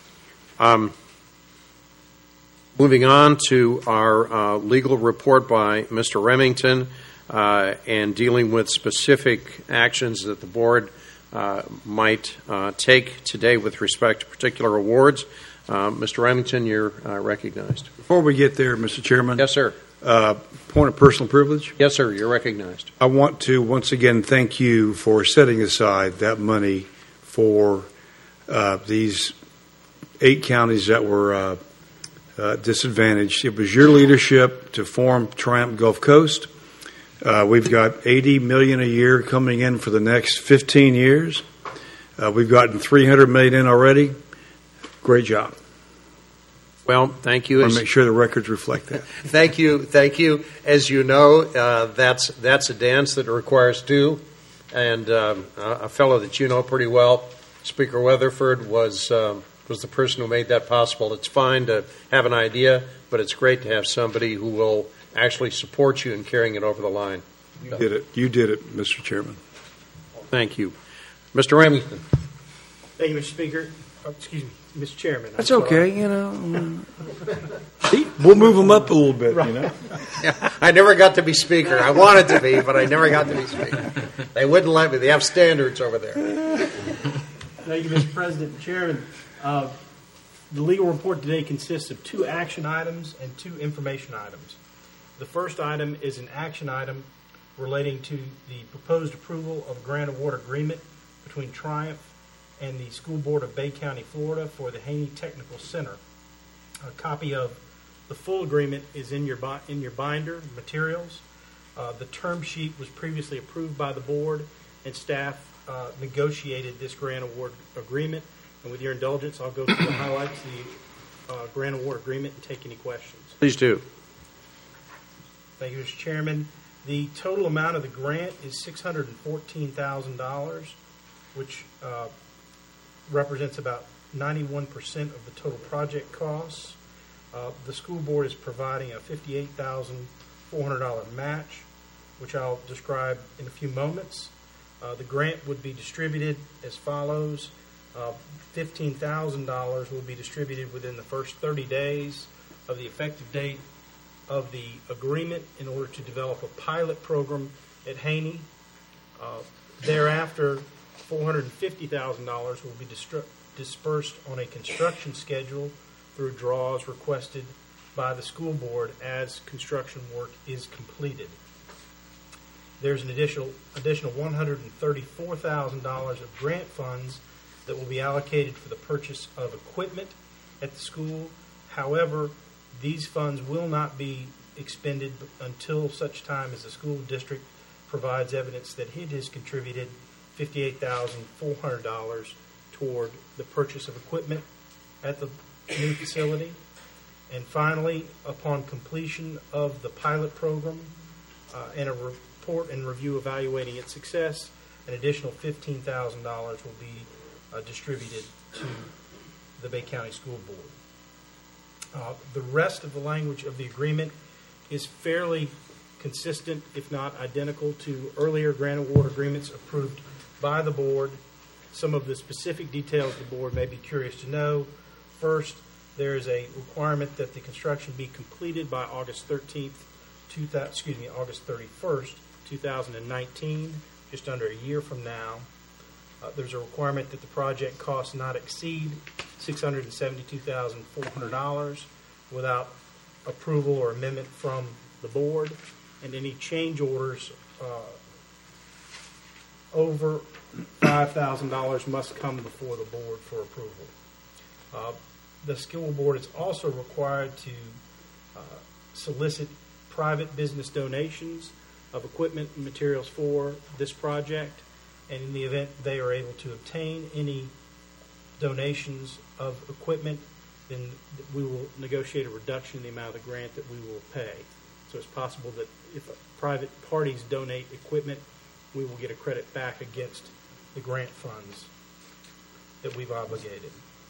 Moving on to our legal report by Mr. Remington and dealing with specific actions that the board might take today with respect to particular awards. Mr. Remington, you're recognized. Before we get there, Mr. Chairman. Yes, sir. Point of personal privilege. Yes, sir. You're recognized. I want to once again thank you for setting aside that money for these 8 counties that were disadvantaged. It was your leadership to form Triumph Gulf Coast. We've got $80 million a year coming in for the next 15 years. We've gotten $300 million in already. Great job. Well, thank you. I want to make sure the records reflect that. Thank you. As you know, that's a dance that requires two. And a fellow that you know pretty well, Speaker Weatherford, was the person who made that possible. It's fine to have an idea, but it's great to have somebody who will actually support you in carrying it over the line. You did it. You did it, Mr. Chairman. Thank you. Mr. Remington. Thank you, Mr. Speaker. Excuse me, Mr. Chairman. That's okay, you know. See, we'll move them up a little bit, you know. Yeah, I never got to be Speaker. I wanted to be, but I never got to be Speaker. They wouldn't let me. They have standards over there. Thank you, Mr. President and Chairman. The legal report today consists of 2 action items and 2 information items. The first item is an action item relating to the proposed approval of a grant award agreement between Triumph and the School Board of Bay County, Florida for the Haney Technical Center. A copy of the full agreement is in your binder materials. The term sheet was previously approved by the board, and staff negotiated this grant award agreement. And with your indulgence, I'll go through the highlights of the grant award agreement and take any questions. Please do. Thank you, Mr. Chairman. The total amount of the grant is $614,000, which represents about 91% of the total project costs. The school board is providing a $58,400 match, which I'll describe in a few moments. The grant would be distributed as follows. $15,000 will be distributed within the first 30 days of the effective date of the agreement in order to develop a pilot program at Haney. Thereafter, $450,000 will be dispersed on a construction schedule through draws requested by the school board as construction work is completed. There's an additional $134,000 of grant funds that will be allocated for the purchase of equipment at the school. However, these funds will not be expended until such time as the school district provides evidence that it has contributed $58,400 toward the purchase of equipment at the new facility. And finally, upon completion of the pilot program and a report and review evaluating its success, an additional $15,000 will be distributed to the Bay County School Board. The rest of the language of the agreement is fairly consistent, if not identical, to earlier grant award agreements approved by the board. Some of the specific details the board may be curious to know. First, there is a requirement that the construction be completed by August 31st, 2019, just under a year from now. There's a requirement that the project cost not exceed $672,400 without approval or amendment from the board, and any change orders over $5,000 must come before the board for approval. The school board is also required to solicit private business donations of equipment and materials for this project, and in the event they are able to obtain any donations of equipment, then we will negotiate a reduction in the amount of the grant that we will pay. So it's possible that if private parties donate equipment, we will get a credit back against the grant funds that we've obligated.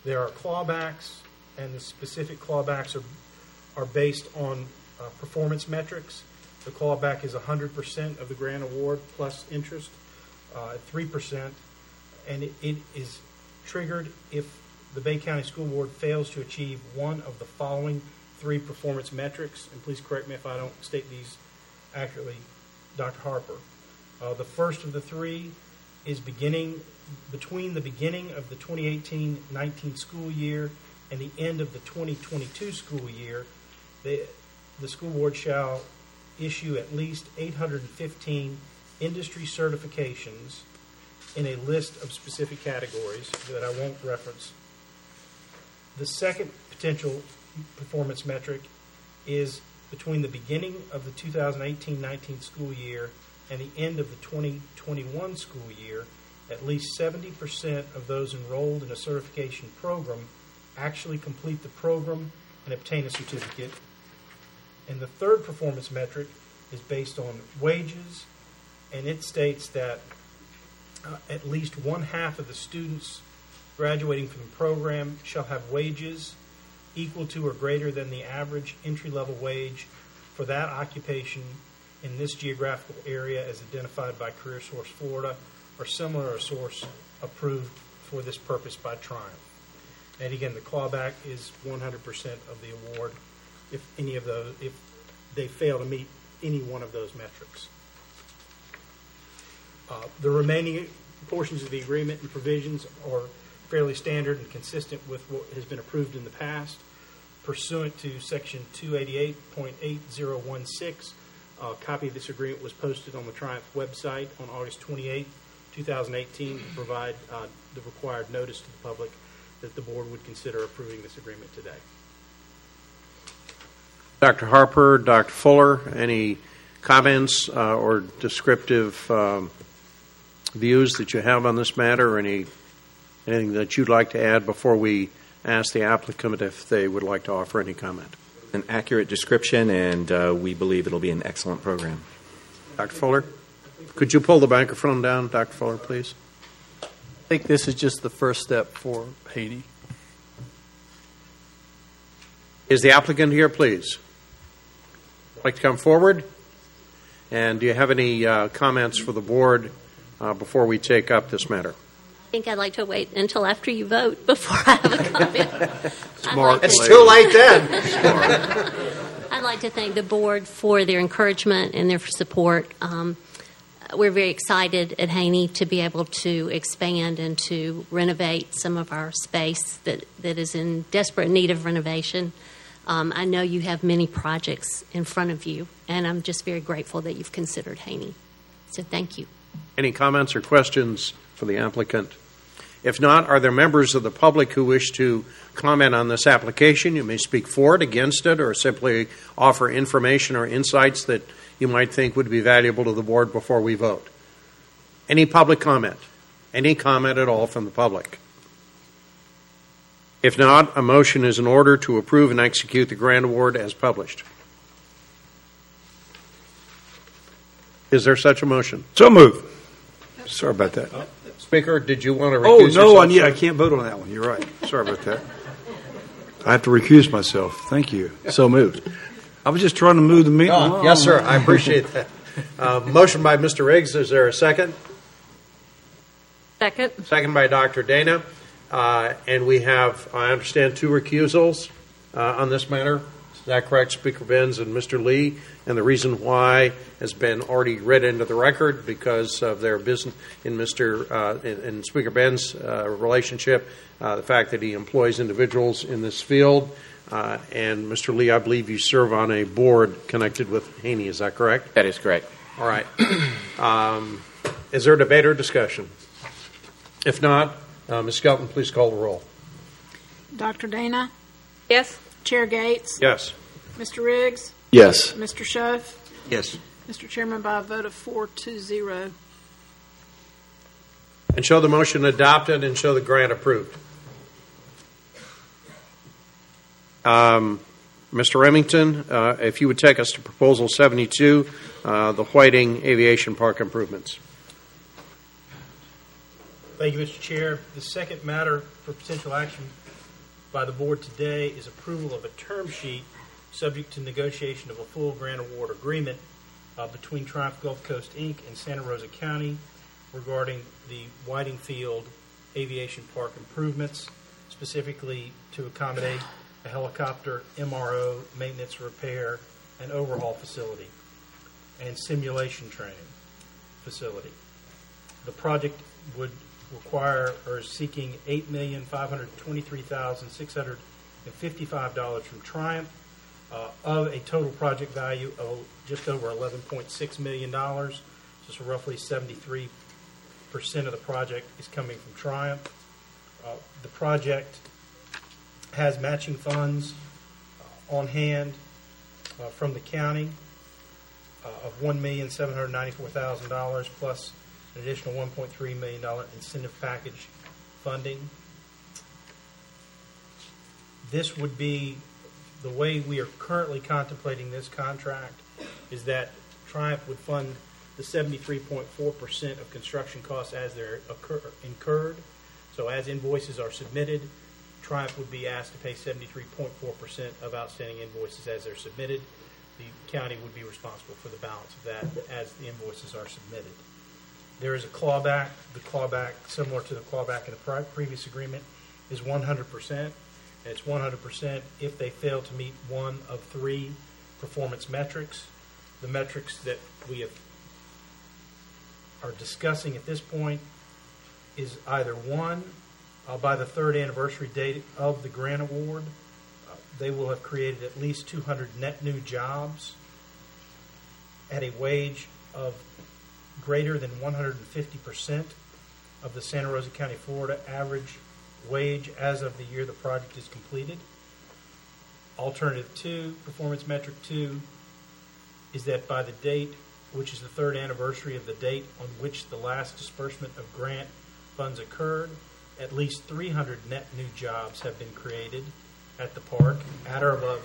There are clawbacks, and the specific clawbacks are based on performance metrics. The clawback is 100% of the grant award plus interest at 3%, and it is triggered if the Bay County School Board fails to achieve one of the following 3 performance metrics. And please correct me if I don't state these accurately, Dr. Harper. The first of the 3 is between the beginning of the 2018-19 school year and the end of the 2022 school year. The school board shall issue at least 815 industry certifications in a list of specific categories that I won't reference. The second potential performance metric is between the beginning of the 2018-19 school year and the end of the 2021 school year, at least 70% of those enrolled in a certification program actually complete the program and obtain a certificate. And the third performance metric is based on wages, and it states that at least 1/2 of the students graduating from the program shall have wages equal to or greater than the average entry-level wage for that occupation in this geographical area as identified by CareerSource Florida or similar source approved for this purpose by Triumph. And again, the clawback is 100% of the award if they fail to meet any one of those metrics. The remaining portions of the agreement and provisions are fairly standard and consistent with what has been approved in the past. Pursuant to Section 288.8016, a copy of this agreement was posted on the Triumph website on August 28, 2018, to provide the required notice to the public that the board would consider approving this agreement today. Dr. Harper, Dr. Fuller, any comments or descriptive views that you have on this matter, or anything that you'd like to add before we ask the applicant if they would like to offer any comment? An accurate description, and we believe it'll be an excellent program. Dr. Fuller? Could you pull the microphone down, Dr. Fuller, please? I think this is just the first step for Haiti. Is the applicant here, please? Like to come forward? And do you have any comments for the board before we take up this matter? I think I'd like to wait until after you vote before I have a comment. Smart. It's too late then. I'd like to thank the board for their encouragement and their support. We're very excited at Haney to be able to expand and to renovate some of our space that is in desperate need of renovation. I know you have many projects in front of you, and I'm just very grateful that you've considered Haney. So thank you. Any comments or questions for the applicant? If not, are there members of the public who wish to comment on this application? You may speak for it, against it, or simply offer information or insights that you might think would be valuable to the board before we vote. Any public comment? Any comment at all from the public? If not, a motion is in order to approve and execute the grant award as published. Is there such a motion? So moved. Sorry about that. Speaker, did you want to recuse yourself? Oh, no, I can't vote on that one. You're right. Sorry about that. I have to recuse myself. Thank you. So moved. I was just trying to move the meeting along. Yes, sir. I appreciate that. Motion by Mr. Riggs. Is there a second? Second. Second by Dr. Dana. And we have, I understand, 2 recusals on this matter. Is that correct, Speaker Benz and Mr. Lee? And the reason why has been already read into the record because of their business in in Speaker Ben's relationship, the fact that he employs individuals in this field. And Mr. Lee, I believe you serve on a board connected with Haney. Is that correct? That is correct. All right. Is there a debate or discussion? If not, Ms. Skelton, please call the roll. Dr. Dana? Yes. Chair Gates? Yes. Mr. Riggs? Yes. Mr. Schoaf? Yes. Mr. Chairman, by a vote of 4-0. And show the motion adopted and show the grant approved. Mr. Remington, if you would take us to Proposal 72, the Whiting Aviation Park improvements. Thank you, Mr. Chair. The second matter for potential action by the board today is approval of a term sheet subject to negotiation of a full grant award agreement between Triumph Gulf Coast, Inc. and Santa Rosa County regarding the Whiting Field Aviation Park improvements, specifically to accommodate a helicopter MRO, maintenance, repair, and overhaul facility, and simulation training facility. The project would require or is seeking $8,523,655 from Triumph of a total project value of just over $11.6 million. So roughly 73% of the project is coming from Triumph. The project has matching funds on hand from the county of $1,794,000 plus an additional $1.3 million incentive package funding. This would be the way we are currently contemplating this contract is that Triumph would fund the 73.4% of construction costs as they're incurred. So as invoices are submitted, Triumph would be asked to pay 73.4% of outstanding invoices as they're submitted. The county would be responsible for the balance of that as the invoices are submitted. There is a clawback. The clawback, similar to the clawback in the previous agreement, is 100%. And it's 100% if they fail to meet one of three performance metrics. The metrics that we are discussing at this point is either one, by the third anniversary date of the grant award, they will have created at least 200 net new jobs at a wage of greater than 150% of the Santa Rosa County, Florida average wage as of the year the project is completed. Alternative 2, performance metric 2, is that by the date, which is the third anniversary of the date on which the last disbursement of grant funds occurred, at least 300 net new jobs have been created at the park at or above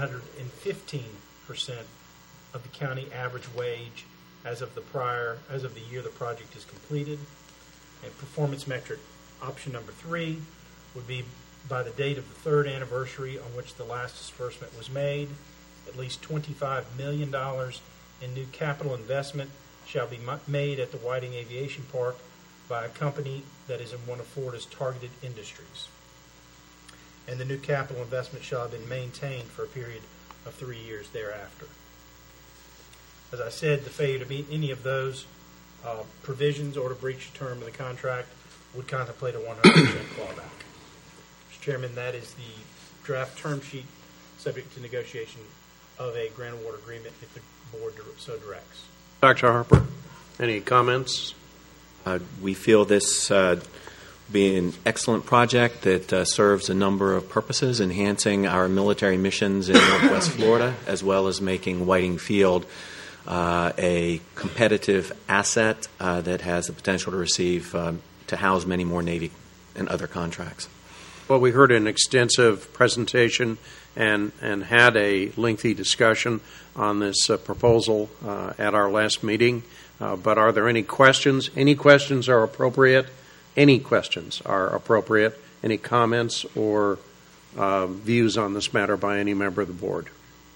115% of the county average wage as of the year the project is completed. And performance metric option number 3 would be by the date of the third anniversary on which the last disbursement was made, at least $25 million in new capital investment shall be made at the Whiting Aviation Park by a company that is in one of Florida's targeted industries. And the new capital investment shall have been maintained for a period of 3 years thereafter. As I said, the failure to meet any of those provisions or to breach the term of the contract would contemplate a 100% clawback. Mr. Chairman, that is the draft term sheet subject to negotiation of a grant award agreement if the board so directs. Dr. Harper, any comments? We feel this be an excellent project that serves a number of purposes, enhancing our military missions in Northwest Florida, as well as making Whiting Field a competitive asset that has the potential to receive, to house many more Navy and other contracts. Well, we heard an extensive presentation and had a lengthy discussion on this proposal at our last meeting. But are there any questions? Any questions are appropriate? Any questions are appropriate? Any comments or views on this matter by any member of the board?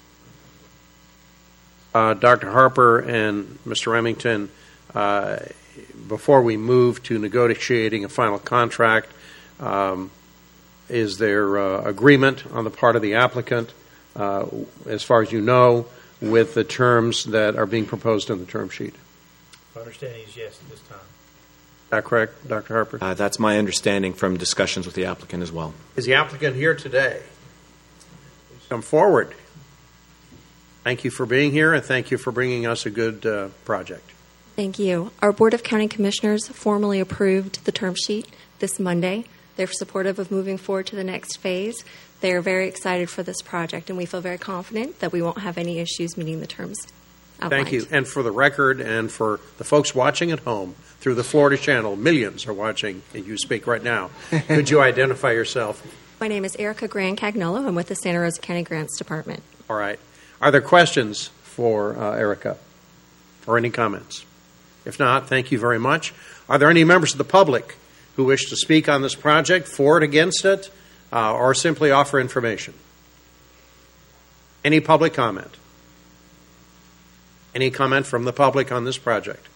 Dr. Harper and Mr. Remington, before we move to negotiating a final contract, is there agreement on the part of the applicant, as far as you know, with the terms that are being proposed in the term sheet? My understanding is yes at this time. Is that correct, Dr. Harper? That's my understanding from discussions with the applicant as well. Is the applicant here today? Please come forward. Thank you for being here, and thank you for bringing us a good project. Thank you. Our Board of County Commissioners formally approved the term sheet this Monday. They're supportive of moving forward to the next phase. They are very excited for this project, and we feel very confident that we won't have any issues meeting the terms outlined. Thank you. And for the record, and for the folks watching at home through the Florida Channel, millions are watching, and you speak right now. Could you identify yourself? My name is Erica Gran-Cagnolo. I'm with the Santa Rosa County Grants Department. All right. Are there questions for Erica or any comments? If not, thank you very much. Are there any members of the public who wish to speak on this project, for it, against it? or simply offer information? Any public comment? Any comment from the public on this project?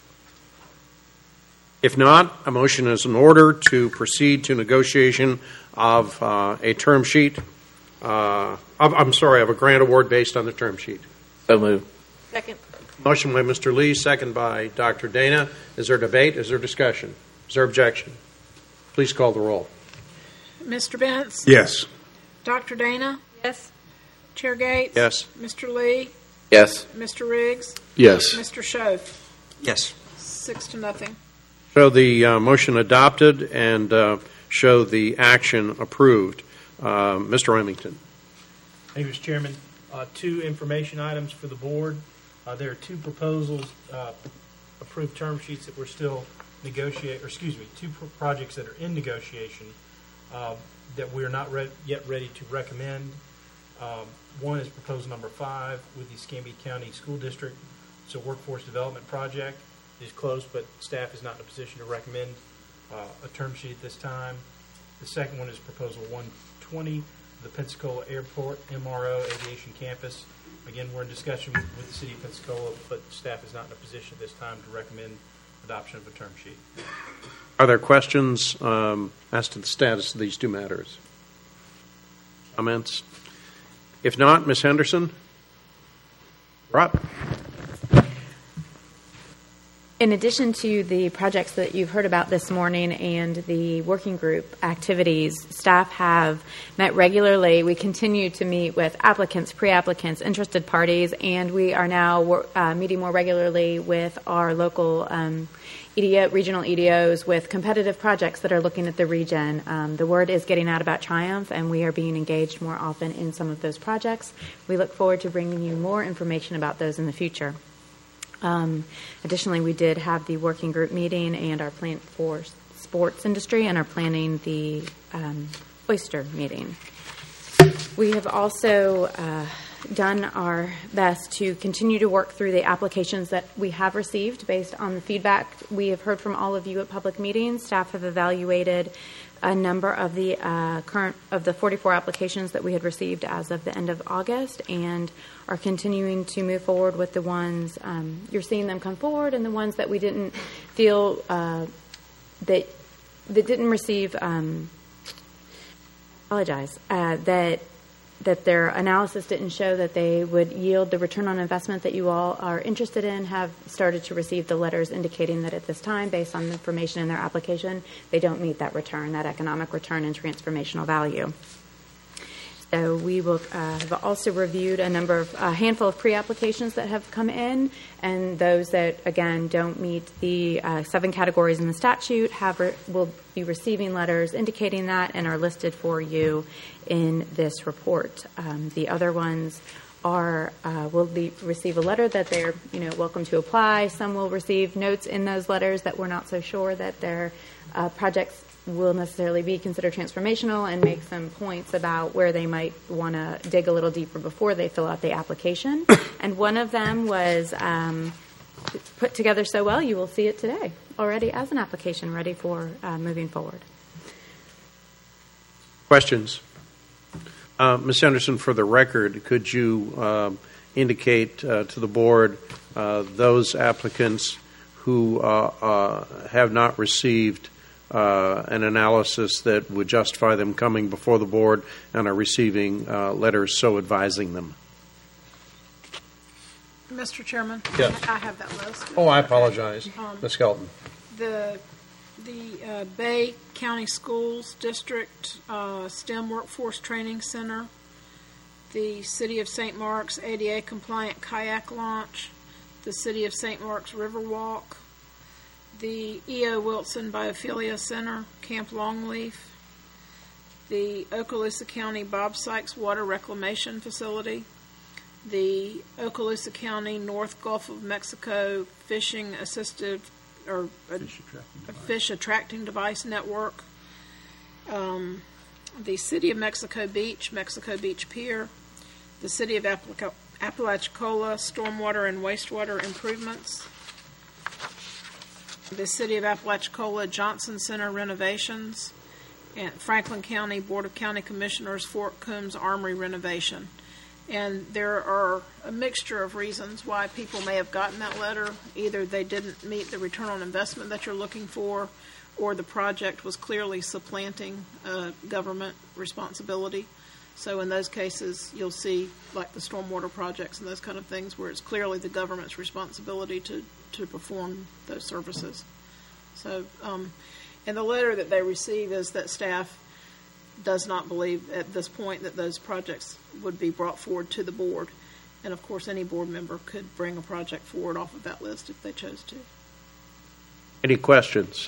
If not, a motion is in order to proceed to negotiation of a term sheet. Of a grant award based on the term sheet. So moved. Second. Motion by Mr. Lee, second by Dr. Dana. Is there debate? Is there discussion? Is there objection? Please call the roll. Mr. Benz? Yes. Dr. Dana? Yes. Chair Gates? Yes. Mr. Lee? Yes. Mr. Riggs? Yes. Mr. Schoaf? Yes. 6-0. Show the motion adopted and show the action approved. Mr. Remington. Thank you, Mr. Chairman. Two information items for the board. There are two proposals, approved term sheets that we're still two projects that are in negotiation that we are not yet ready to recommend. One is proposal number 5 with the Escambia County School District. It's a workforce development project. It is close, but staff is not in a position to recommend a term sheet at this time. The second one is proposal 120, the Pensacola Airport MRO Aviation Campus. Again, we're in discussion with the City of Pensacola, but staff is not in a position at this time to recommend adoption of a term sheet. Are there questions as to the status of these two matters? Comments? If not, Ms. Henderson? You're up. In addition to the projects that you've heard about this morning and the working group activities, staff have met regularly. We continue to meet with applicants, pre-applicants, interested parties, and we are now meeting more regularly with our local regional EDOs with competitive projects that are looking at the region. The word is getting out about Triumph, and we are being engaged more often in some of those projects. We look forward to bringing you more information about those in the future. Additionally, we did have the working group meeting and our plan for sports industry and are planning the oyster meeting. We have also done our best to continue to work through the applications that we have received based on the feedback we have heard from all of you at public meetings. Staff have evaluated a number of the 44 applications that we had received as of the end of August and are continuing to move forward with the ones you're seeing them come forward and the ones that we didn't feel that didn't receive that their analysis didn't show that they would yield the return on investment that you all are interested in, have started to receive the letters indicating that at this time, based on the information in their application, they don't meet that return, that economic return and transformational value. So we will have also reviewed a handful of pre-applications that have come in, and those that, again, don't meet the 7 categories in the statute will be receiving letters indicating that and are listed for you in this report. The other ones will receive a letter that they're welcome to apply. Some will receive notes in those letters that we're not so sure that their projects will necessarily be considered transformational and make some points about where they might want to dig a little deeper before they fill out the application. And one of them was put together so well, you will see it today already as an application ready for moving forward. Questions? Ms. Henderson, for the record, could you indicate to the board those applicants who have not received an analysis that would justify them coming before the board and are receiving letters so advising them? Mr. Chairman? Yes. I have that list. Oh, I apologize. Ms. Skelton. The Bay County Schools District STEM Workforce Training Center, the City of St. Mark's ADA compliant kayak launch, the City of St. Mark's Riverwalk, the E.O. Wilson Biophilia Center, Camp Longleaf, the Okaloosa County Bob Sykes Water Reclamation Facility, the Okaloosa County North Gulf of Mexico Fishing Assistive or Fish Attracting Device Network, the City of Mexico Beach Pier, the City of Apalachicola Stormwater and Wastewater Improvements, the City of Apalachicola Johnson Center renovations, and Franklin County Board of County Commissioners Fort Coombs Armory renovation. And there are a mixture of reasons why people may have gotten that letter. Either they didn't meet the return on investment that you're looking for, or the project was clearly supplanting government responsibility. So in those cases, you'll see like the stormwater projects and those kind of things where it's clearly the government's responsibility to perform those services. So, and the letter that they receive is that staff does not believe at this point that those projects would be brought forward to the board. And of course, any board member could bring a project forward off of that list if they chose to. Any questions?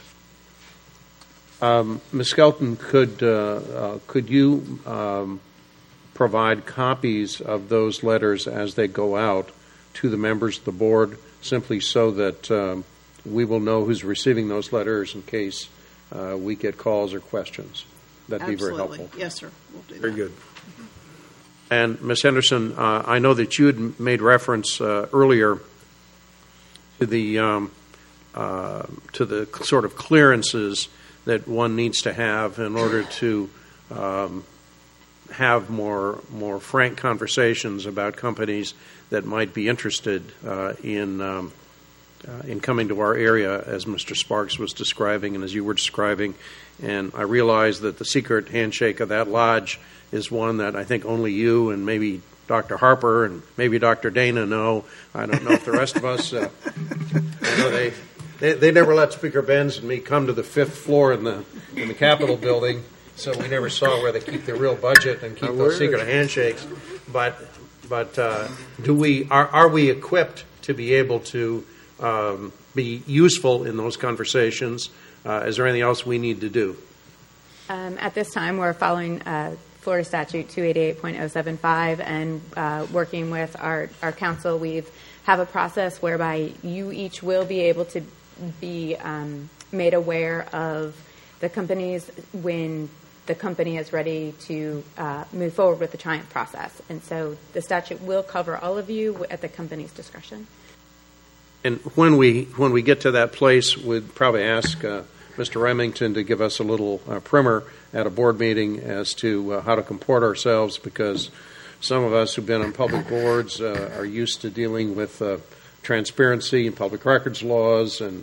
Ms. Skelton, could you provide copies of those letters as they go out to the members of the board, simply so that we will know who's receiving those letters in case we get calls or questions? That'd be very helpful. Yes, sir. We'll do Very that. good. And Ms. Henderson, I know that you had made reference earlier to the sort of clearances that one needs to have in order to have more frank conversations about companies that might be interested in coming to our area, as Mr. Sparks was describing and as you were describing. And I realize that the secret handshake of that lodge is one that I think only you and maybe Dr. Harper and maybe Dr. Dana know. I don't know if the rest of us. I know they never let Speaker Benz and me come to the 5th floor in the Capitol building, so we never saw where they keep the real budget and keep those secret handshakes. But are we equipped to be able to be useful in those conversations? Is there anything else we need to do? At this time, we're following Florida Statute 288.075 and working with our council. We have a process whereby you each will be able to be made aware of the companies when the company is ready to move forward with the Triumph process. And so the statute will cover all of you at the company's discretion. And when we get to that place, we'd probably ask Mr. Remington to give us a little primer at a board meeting as to how to comport ourselves, because some of us who've been on public boards are used to dealing with transparency and public records laws and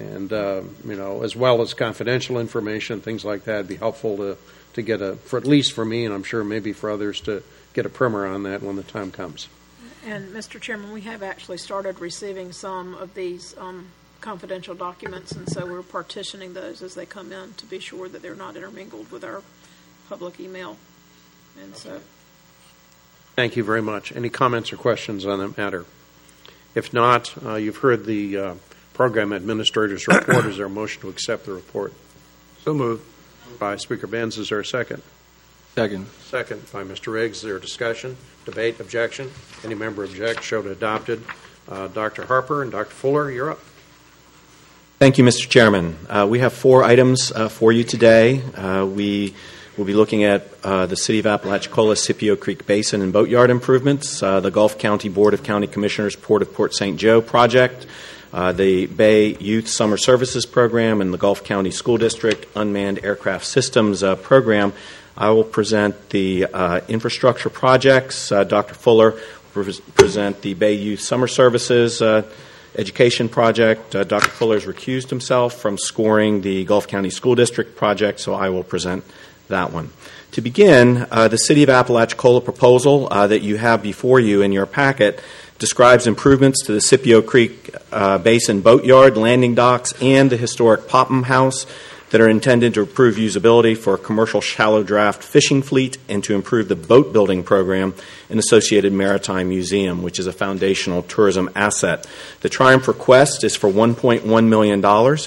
as well as confidential information, things like that. It'd be helpful to get for at least for me, and I'm sure maybe for others, to get a primer on that when the time comes. And Mr. Chairman, we have actually started receiving some of these confidential documents, and so we're partitioning those as they come in to be sure that they're not intermingled with our public email. And so, thank you very much. Any comments or questions on that matter? If not, you've heard the program administrator's report. Is there a motion to accept the report? So moved. By Speaker Benz. Is there a second? Second. Second by Mr. Riggs. Is there discussion, debate, objection? Any member object? Show to adopted. Dr. Harper and Dr. Fuller, you're up. Thank you, Mr. Chairman. We have 4 items for you today. We will be looking at the City of Apalachicola Scipio Creek Basin and Boatyard improvements, the Gulf County Board of County Commissioners Port of Port St. Joe project, the Bay Youth Summer Services Program, and the Gulf County School District Unmanned Aircraft Systems Program. I will present the infrastructure projects. Dr. Fuller will present the Bay Youth Summer Services Education project. Dr. Fuller has recused himself from scoring the Gulf County School District project, so I will present that one. To begin, the City of Apalachicola proposal that you have before you in your packet describes improvements to the Scipio Creek Basin Boatyard, landing docks, and the historic Popham House that are intended to improve usability for a commercial shallow draft fishing fleet and to improve the boat building program and associated maritime museum, which is a foundational tourism asset. The Triumph request is for $1.1 million.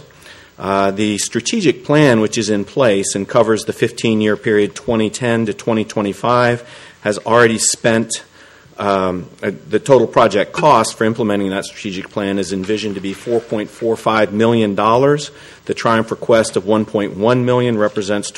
The strategic plan, which is in place and covers the 15-year period 2010 to 2025, has already spent the total project cost for implementing that strategic plan is envisioned to be $4.45 million. The Triumph request of $1.1 million represents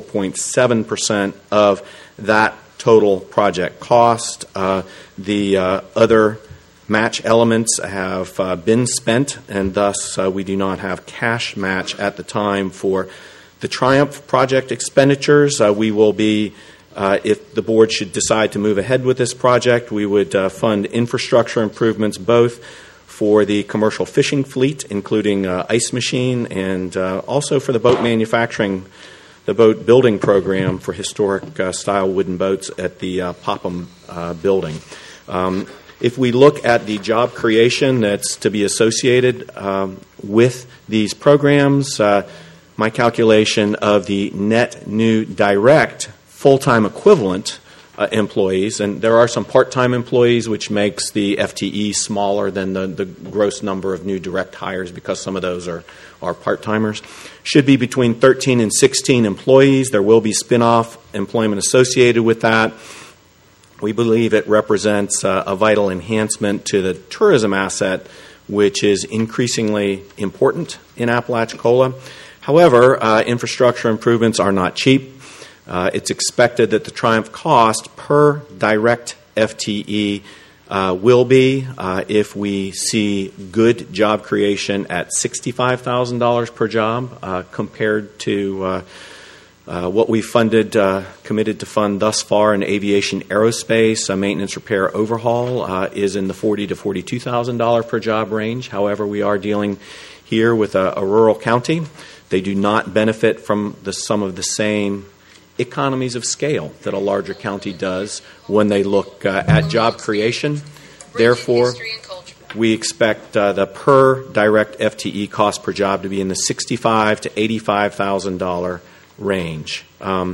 24.7% of that total project cost. The other match elements have been spent, and thus we do not have cash match at the time for The Triumph project expenditures, we will be, if the board should decide to move ahead with this project, we would fund infrastructure improvements both for the commercial fishing fleet, including ice machine, and also for the boat manufacturing, the boat building program for historic style wooden boats at the Popham building. If we look at the job creation that's to be associated with these programs, my calculation of the net new direct full-time equivalent employees, and there are some part-time employees, which makes the FTE smaller than the gross number of new direct hires because some of those are part-timers, should be between 13 and 16 employees. There will be spin-off employment associated with that. We believe it represents a vital enhancement to the tourism asset, which is increasingly important in Apalachicola. However, infrastructure improvements are not cheap. It's expected that the Triumph cost per direct FTE will be, if we see good job creation, at $65,000 per job compared to what we funded, committed to fund thus far in aviation aerospace. Maintenance, repair, overhaul is in the $40,000 to $42,000 per job range. However, we are dealing here with a rural county. They do not benefit from some of the same economies of scale that a larger county does when they look at job creation. Therefore, we expect the per direct FTE cost per job to be in the $65,000 to $85,000 range.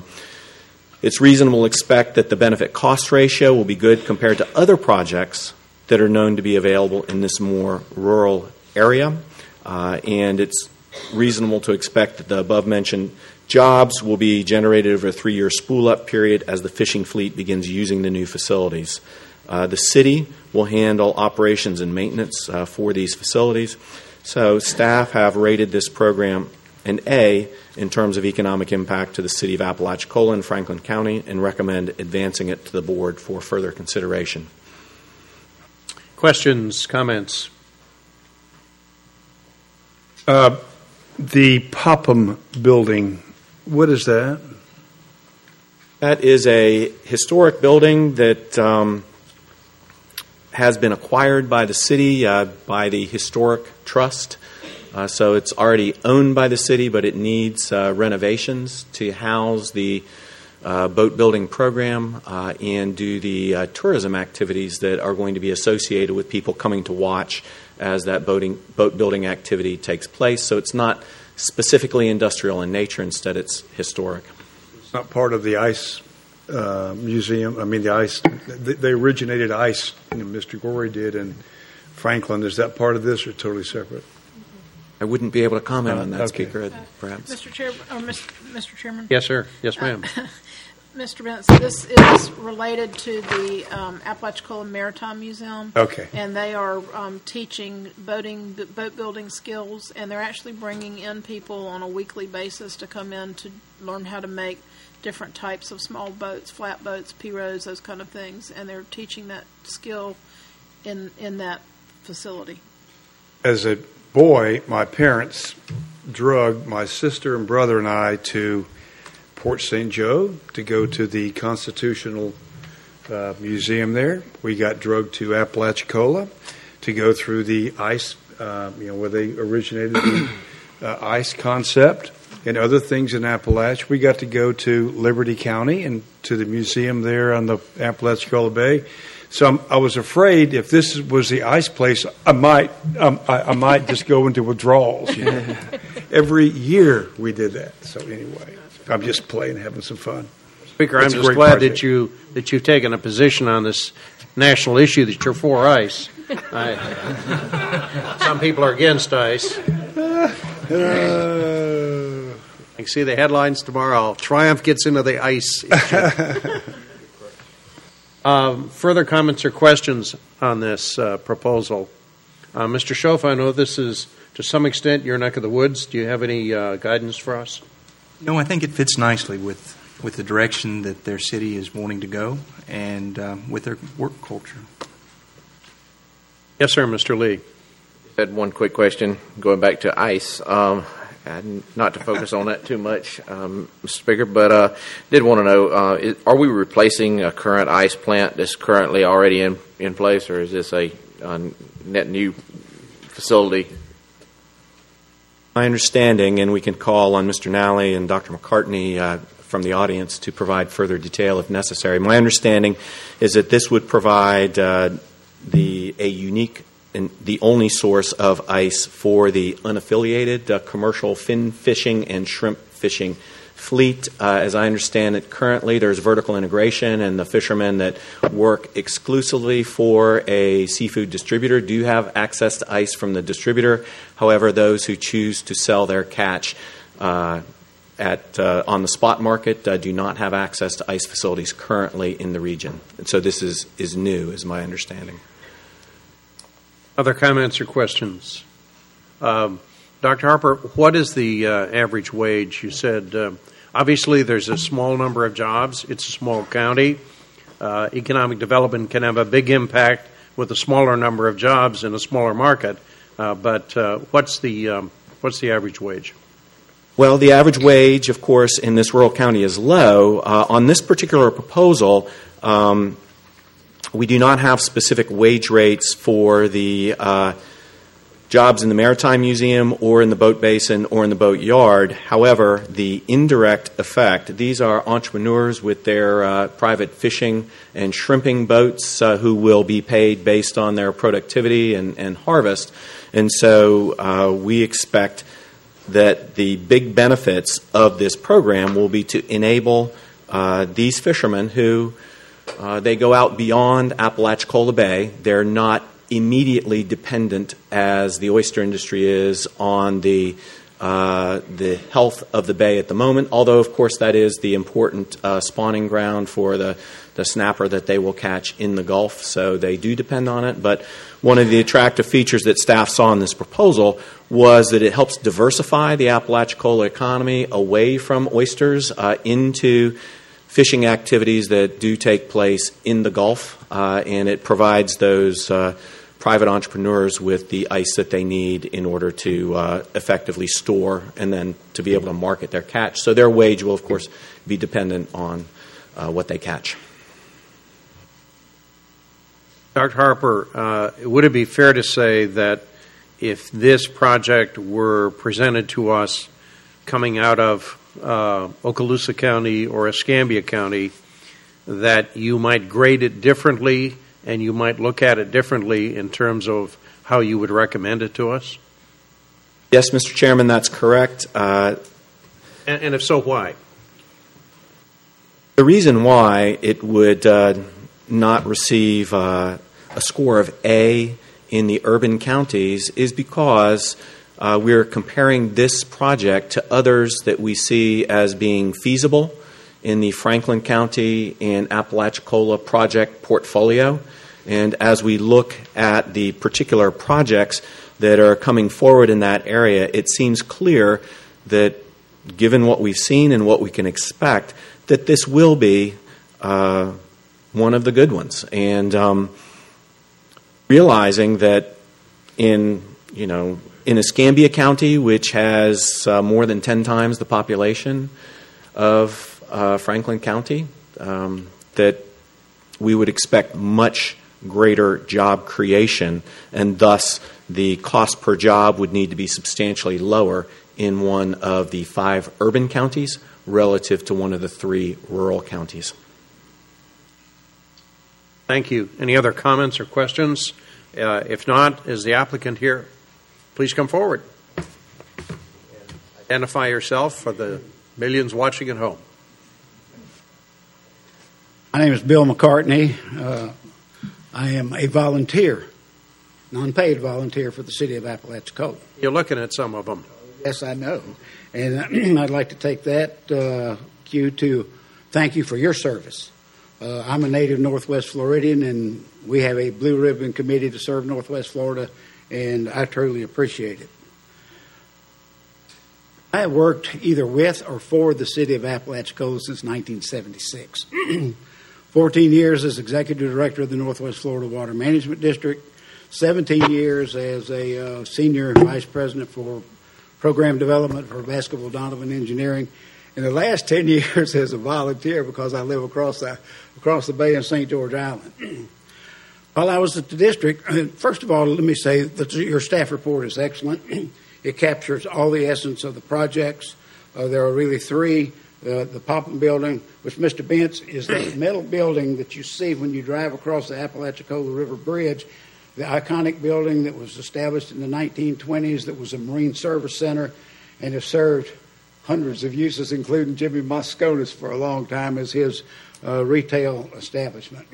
It's reasonable to expect that the benefit cost ratio will be good compared to other projects that are known to be available in this more rural area, and it's reasonable to expect that the above-mentioned jobs will be generated over a 3-year spool-up period as the fishing fleet begins using the new facilities. The city will handle operations and maintenance for these facilities. So staff have rated this program an A in terms of economic impact to the city of Apalachicola and Franklin County, and recommend advancing it to the board for further consideration. Questions, comments? The Popham building, what is that? That is a historic building that has been acquired by the city, by the Historic Trust. So it's already owned by the city, but it needs renovations to house the boat building program and do the tourism activities that are going to be associated with people coming to watch as that boat building activity takes place. So it's not specifically industrial in nature. Instead, it's historic. It's not part of the ice museum. I mean, the ice. They originated ice. Mr. Gorey did in Franklin. Is that part of this, or totally separate? I wouldn't be able to comment on that, okay. Speaker, perhaps. Mr. Chairman? Yes, sir. Yes, ma'am. Mr. Benson, this is related to the Apalachicola Maritime Museum. Okay. And they are teaching boat building skills, and they're actually bringing in people on a weekly basis to come in to learn how to make different types of small boats, flat boats, pirogues, those kind of things, and they're teaching that skill in that facility. As a boy, my parents drugged my sister and brother and I to Port St. Joe to go to the Constitutional Museum there. We got drugged to Apalachicola to go through the ice, where they originated the ice concept and other things in Appalachia. We got to go to Liberty County and to the museum there on the Apalachicola Bay. So I was afraid if this was the ice place, I might just go into withdrawals. Every year we did that. So anyway, I'm just playing, having some fun. Speaker, I'm just glad that you've taken a position on this national issue that you're for ice. Some people are against ice. I can see the headlines tomorrow. Triumph gets into the ice issue. Further comments or questions on this proposal? Mr. Schoaf, I know this is to some extent your neck of the woods. Do you have any guidance for us? No, I think it fits nicely with the direction that their city is wanting to go and with their work culture. Yes, sir, Mr. Lee. I had one quick question going back to ICE. not to focus on that too much, Mr. Speaker, but did want to know, are we replacing a current ice plant that's currently already in place, or is this a net new facility? My understanding, and we can call on Mr. Nally and Dr. McCartney from the audience to provide further detail if necessary. My understanding is that this would provide a unique and the only source of ice for the unaffiliated commercial fin fishing and shrimp fishing fleet. As I understand it currently, there's vertical integration, and the fishermen that work exclusively for a seafood distributor do have access to ice from the distributor. However, those who choose to sell their catch on the spot market do not have access to ice facilities currently in the region. And so this is new, is my understanding. Other comments or questions? Dr. Harper, what is the average wage? You said obviously there's a small number of jobs. It's a small county. Economic development can have a big impact with a smaller number of jobs in a smaller market. But what's the average wage? Well, the average wage, of course, in this rural county is low. On this particular proposal, we do not have specific wage rates for the jobs in the Maritime Museum or in the boat basin or in the boat yard. However, the indirect effect, these are entrepreneurs with their private fishing and shrimping boats who will be paid based on their productivity and harvest. And so we expect that the big benefits of this program will be to enable these fishermen who they go out beyond Apalachicola Bay. They're not immediately dependent, as the oyster industry is, on the health of the bay at the moment, although, of course, that is the important spawning ground for the snapper that they will catch in the Gulf, so they do depend on it. But one of the attractive features that staff saw in this proposal was that it helps diversify the Apalachicola economy away from oysters into fishing activities that do take place in the Gulf, and it provides those private entrepreneurs with the ice that they need in order to effectively store and then to be able to market their catch. So their wage will, of course, be dependent on what they catch. Dr. Harper, would it be fair to say that if this project were presented to us coming out of Okaloosa County or Escambia County, that you might grade it differently and you might look at it differently in terms of how you would recommend it to us? Yes, Mr. Chairman, that's correct. And if so, why? The reason why it would not receive a score of A in the urban counties is because we're comparing this project to others that we see as being feasible in the Franklin County and Apalachicola project portfolio. And as we look at the particular projects that are coming forward in that area, it seems clear that given what we've seen and what we can expect, that this will be one of the good ones. And realizing that in Escambia County, which has more than 10 times the population of Franklin County, that we would expect much greater job creation, and thus the cost per job would need to be substantially lower in one of the 5 urban counties relative to one of the 3 rural counties. Thank you. Any other comments or questions? If not, is the applicant here? Please come forward. Identify yourself for the millions watching at home. My name is Bill McCartney. I am a volunteer, non-paid volunteer for the city of Apalachicola. You're looking at some of them. Yes, I know. And I'd like to take that cue to thank you for your service. I'm a native Northwest Floridian, and we have a Blue Ribbon Committee to serve Northwest Florida, and I truly appreciate it. I have worked either with or for the city of Apalachicola since 1976. 14 years as executive director of the Northwest Florida Water Management District, 17 years as a senior vice president for program development for Baskerville Donovan Engineering. In the last 10 years as a volunteer, because I live across the bay in St. George Island. While I was at the district, first of all, let me say that your staff report is excellent. It captures all the essence of the projects. There are really three. The Popham Building, which Mr. Bentz is the metal building that you see when you drive across the Apalachicola River Bridge, the iconic building that was established in the 1920s that was a Marine Service Center and has served hundreds of uses, including Jimmy Mosconis for a long time as his retail establishment.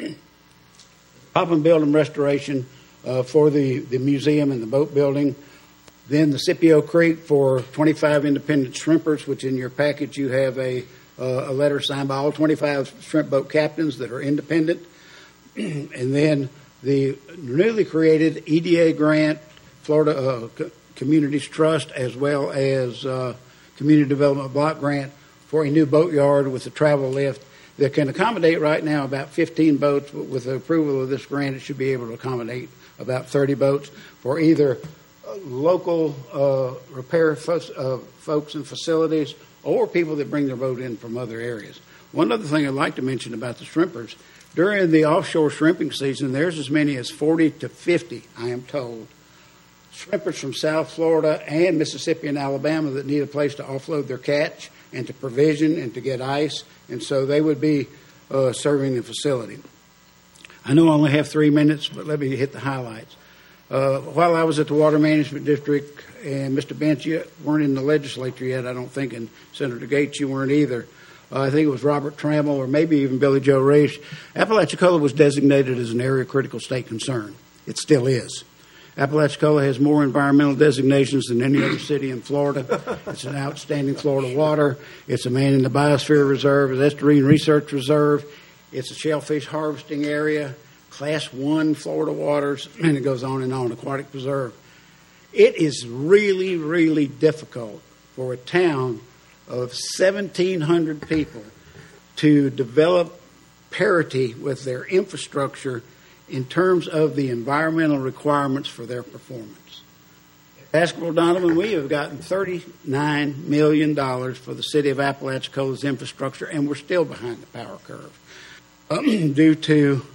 Popham Building restoration for the museum and the boat building. Then the Scipio Creek for 25 independent shrimpers, which in your package you have a letter signed by all 25 shrimp boat captains that are independent. And then the newly created EDA grant, Florida Communities Trust, as well as Community Development Block Grant for a new boatyard with a travel lift that can accommodate right now about 15 boats, but with the approval of this grant, it should be able to accommodate about 30 boats for either local repair folks and facilities or people that bring their boat in from other areas. One other thing I'd like to mention about the shrimpers, during the offshore shrimping season, there's as many as 40 to 50, I am told, shrimpers from South Florida and Mississippi and Alabama that need a place to offload their catch and to provision and to get ice, and so they would be serving the facility. I know I only have 3 minutes, but let me hit the highlights. While I was at the Water Management District, and Mr. Bentz, you weren't in the legislature yet, I don't think, and Senator Gates, you weren't either. I think it was Robert Trammell or maybe even Billy Joe Reich. Apalachicola was designated as an area of critical state concern. It still is. Apalachicola has more environmental designations than any other city in Florida. It's an outstanding Florida water. It's a man in the biosphere reserve, an estuarine research reserve. It's a shellfish harvesting area, Class 1 Florida waters, and it goes on, aquatic preserve. It is really, really difficult for a town of 1,700 people to develop parity with their infrastructure in terms of the environmental requirements for their performance. At Baskerville Donovan, we have gotten $39 million for the city of Apalachicola's infrastructure, and we're still behind the power curve due to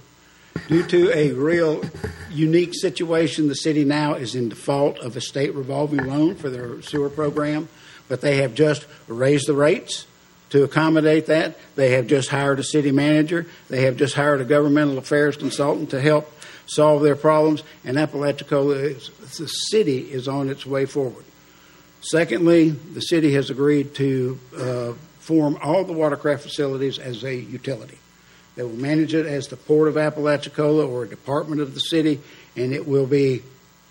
a real unique situation. The city now is in default of a state revolving loan for their sewer program, but they have just raised the rates to accommodate that. They have just hired a city manager. They have just hired a governmental affairs consultant to help solve their problems, and Apalachicola, the city, is on its way forward. Secondly, the city has agreed to form all the watercraft facilities as a utility. They will manage it as the Port of Apalachicola or a department of the city, and it will be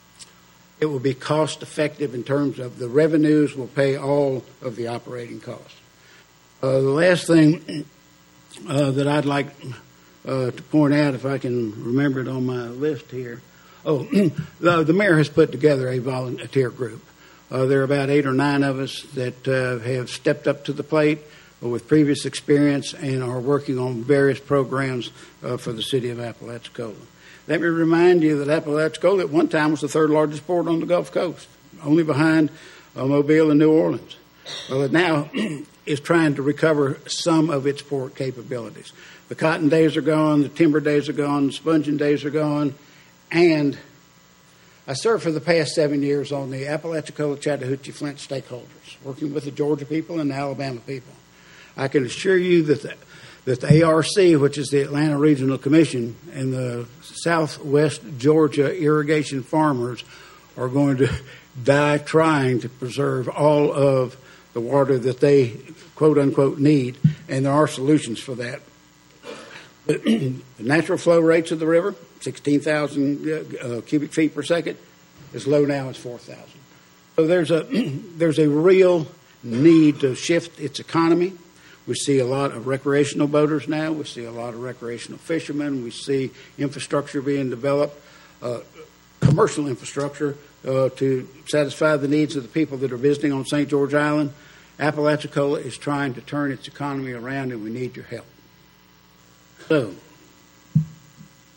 cost effective in terms of the revenues will pay all of the operating costs. The last thing that I'd like to point out, if I can remember it on my list here, the mayor has put together a volunteer group. There are about 8 or 9 of us that have stepped up to the plate with previous experience and are working on various programs for the city of Apalachicola. Let me remind you that Apalachicola at one time was the 3rd largest port on the Gulf Coast, only behind Mobile and New Orleans. Well, it now is trying to recover some of its port capabilities. The cotton days are gone, the timber days are gone, the sponging days are gone, and I served for the past 7 years on the Apalachicola Chattahoochee Flint stakeholders, working with the Georgia people and the Alabama people. I can assure you that the ARC, which is the Atlanta Regional Commission, and the Southwest Georgia irrigation farmers are going to die trying to preserve all of the water that they, quote unquote, need, and there are solutions for that. The natural flow rates of the river, 16,000 cubic feet per second, as low now as 4,000. So there's a real need to shift its economy. We see a lot of recreational boaters now. We see a lot of recreational fishermen. We see infrastructure being developed, commercial infrastructure to satisfy the needs of the people that are visiting on St. George Island. Apalachicola is trying to turn its economy around, and we need your help. So,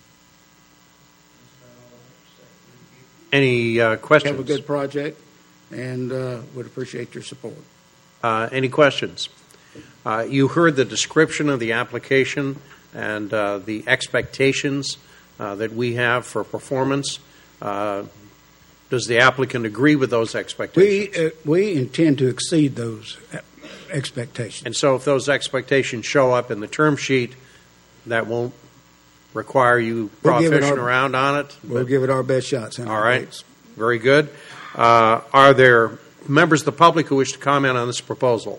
any questions? Have a good project. and would appreciate your support. Any questions? You heard the description of the application and the expectations that we have for performance. Does the applicant agree with those expectations? We intend to exceed those expectations. And so if those expectations show up in the term sheet, that won't require you fishing around on it? We'll give it our best shot, Senator. All right. Bates. Very good. Are there members of the public who wish to comment on this proposal?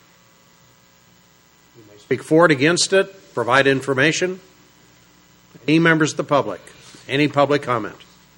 You may speak for it, against it, provide information. Any members of the public? Any public comment?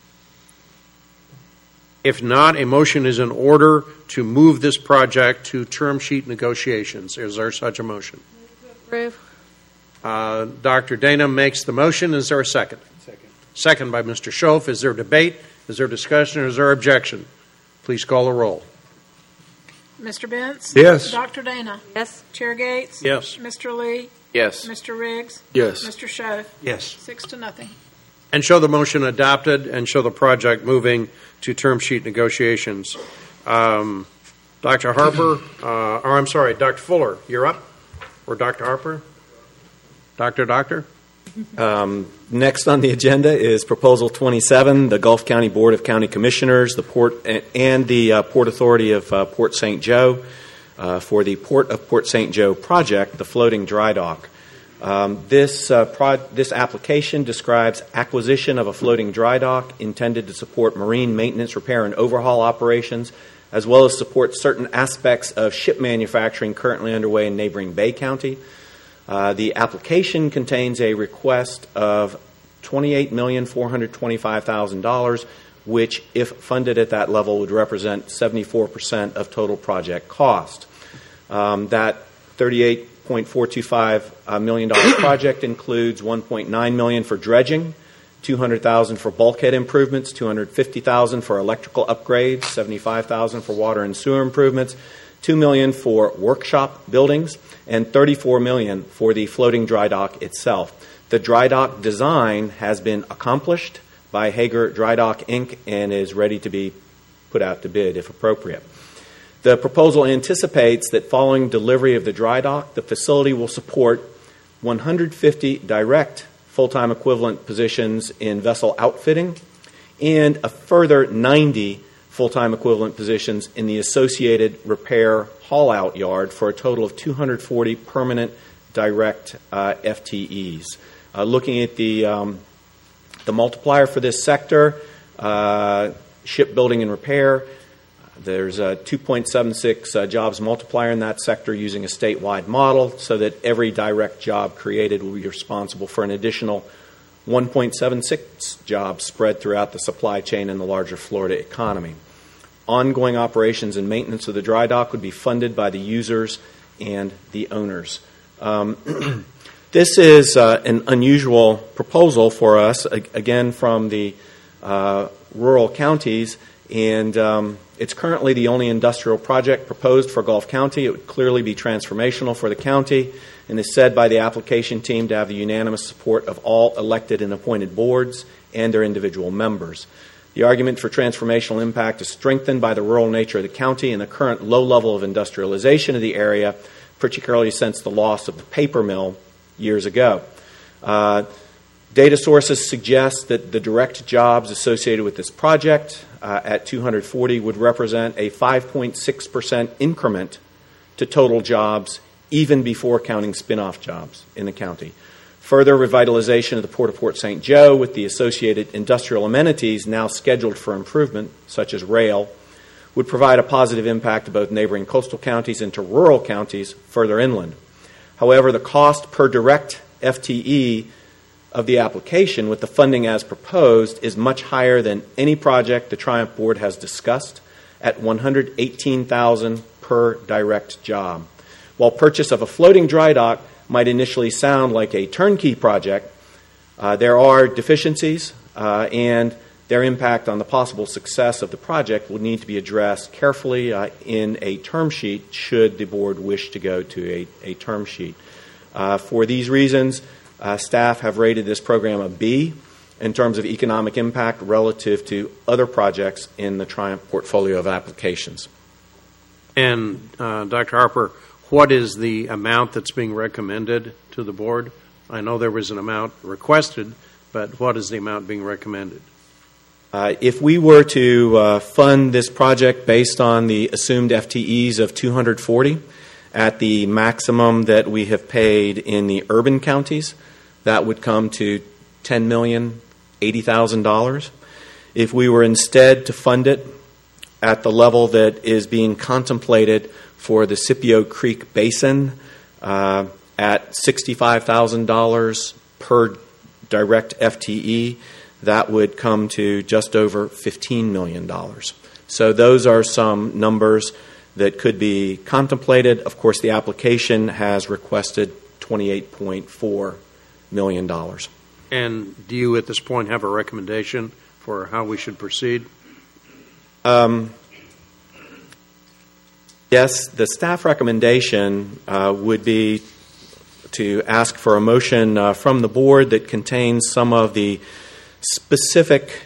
If not, a motion is in order to move this project to term sheet negotiations. Is there such a motion? Approve. Dr. Dana makes the motion. Is there a second? Second by Mr. Schoaf. Is there debate? Is there discussion? Or is there objection? Please call the roll. Mr. Bentz? Yes. Dr. Dana? Yes. Chair Gates? Yes. Mr. Lee? Yes. Mr. Riggs? Yes. Mr. Schoaf? Yes. 6-0. And show the motion adopted and show the project moving to term sheet negotiations. Dr. Harper, or I'm sorry, Dr. Fuller, you're up? Or Dr. Harper? Doctor? Next on the agenda is Proposal 27, the Gulf County Board of County Commissioners, the Port and the Port Authority of Port St. Joe for the Port of Port St. Joe project, the floating dry dock. This application describes acquisition of a floating dry dock intended to support marine maintenance, repair, and overhaul operations, as well as support certain aspects of ship manufacturing currently underway in neighboring Bay County. The application contains a request of $28,425,000, which, if funded at that level, would represent 74% of total project cost. That $38.425 million project includes $1.9 million for dredging, $200,000 for bulkhead improvements, $250,000 for electrical upgrades, $75,000 for water and sewer improvements, $2 million for workshop buildings, and $34 million for the floating dry dock itself. The dry dock design has been accomplished by Hager Dry Dock, Inc. and is ready to be put out to bid if appropriate. The proposal anticipates that following delivery of the dry dock, the facility will support 150 direct full-time equivalent positions in vessel outfitting and a further 90 full-time equivalent positions in the associated repair haul-out yard for a total of 240 permanent direct FTEs. Looking at the multiplier for this sector, shipbuilding and repair, there's a 2.76 jobs multiplier in that sector using a statewide model so that every direct job created will be responsible for an additional 1.76 jobs spread throughout the supply chain in the larger Florida economy. Ongoing operations and maintenance of the dry dock would be funded by the users and the owners. This is an unusual proposal for us, again, from the rural counties, and it's currently the only industrial project proposed for Gulf County. It would clearly be transformational for the county and is said by the application team to have the unanimous support of all elected and appointed boards and their individual members. The argument for transformational impact is strengthened by the rural nature of the county and the current low level of industrialization of the area, particularly since the loss of the paper mill years ago. Data sources suggest that the direct jobs associated with this project at 240 would represent a 5.6% increment to total jobs even before counting spin-off jobs in the county. Further revitalization of the Port of Port St. Joe with the associated industrial amenities now scheduled for improvement, such as rail, would provide a positive impact to both neighboring coastal counties and to rural counties further inland. However, the cost per direct FTE of the application with the funding as proposed is much higher than any project the Triumph Board has discussed at $118,000 per direct job. While purchase of a floating dry dock might initially sound like a turnkey project, there are deficiencies and their impact on the possible success of the project will need to be addressed carefully in a term sheet should the board wish to go to a term sheet. For these reasons, staff have rated this program a B in terms of economic impact relative to other projects in the Triumph portfolio of applications. And Dr. Harper, what is the amount that's being recommended to the board? I know there was an amount requested, but what is the amount being recommended? If we were to fund this project based on the assumed FTEs of 240 at the maximum that we have paid in the urban counties, that would come to $10,080,000. If we were instead to fund it at the level that is being contemplated for the Scipio Creek Basin at $65,000 per direct FTE, that would come to just over $15 million. So those are some numbers that could be contemplated. Of course, the application has requested $28.4 million. And do you at this point have a recommendation for how we should proceed? Yes, the staff recommendation would be to ask for a motion from the board that contains some of the specific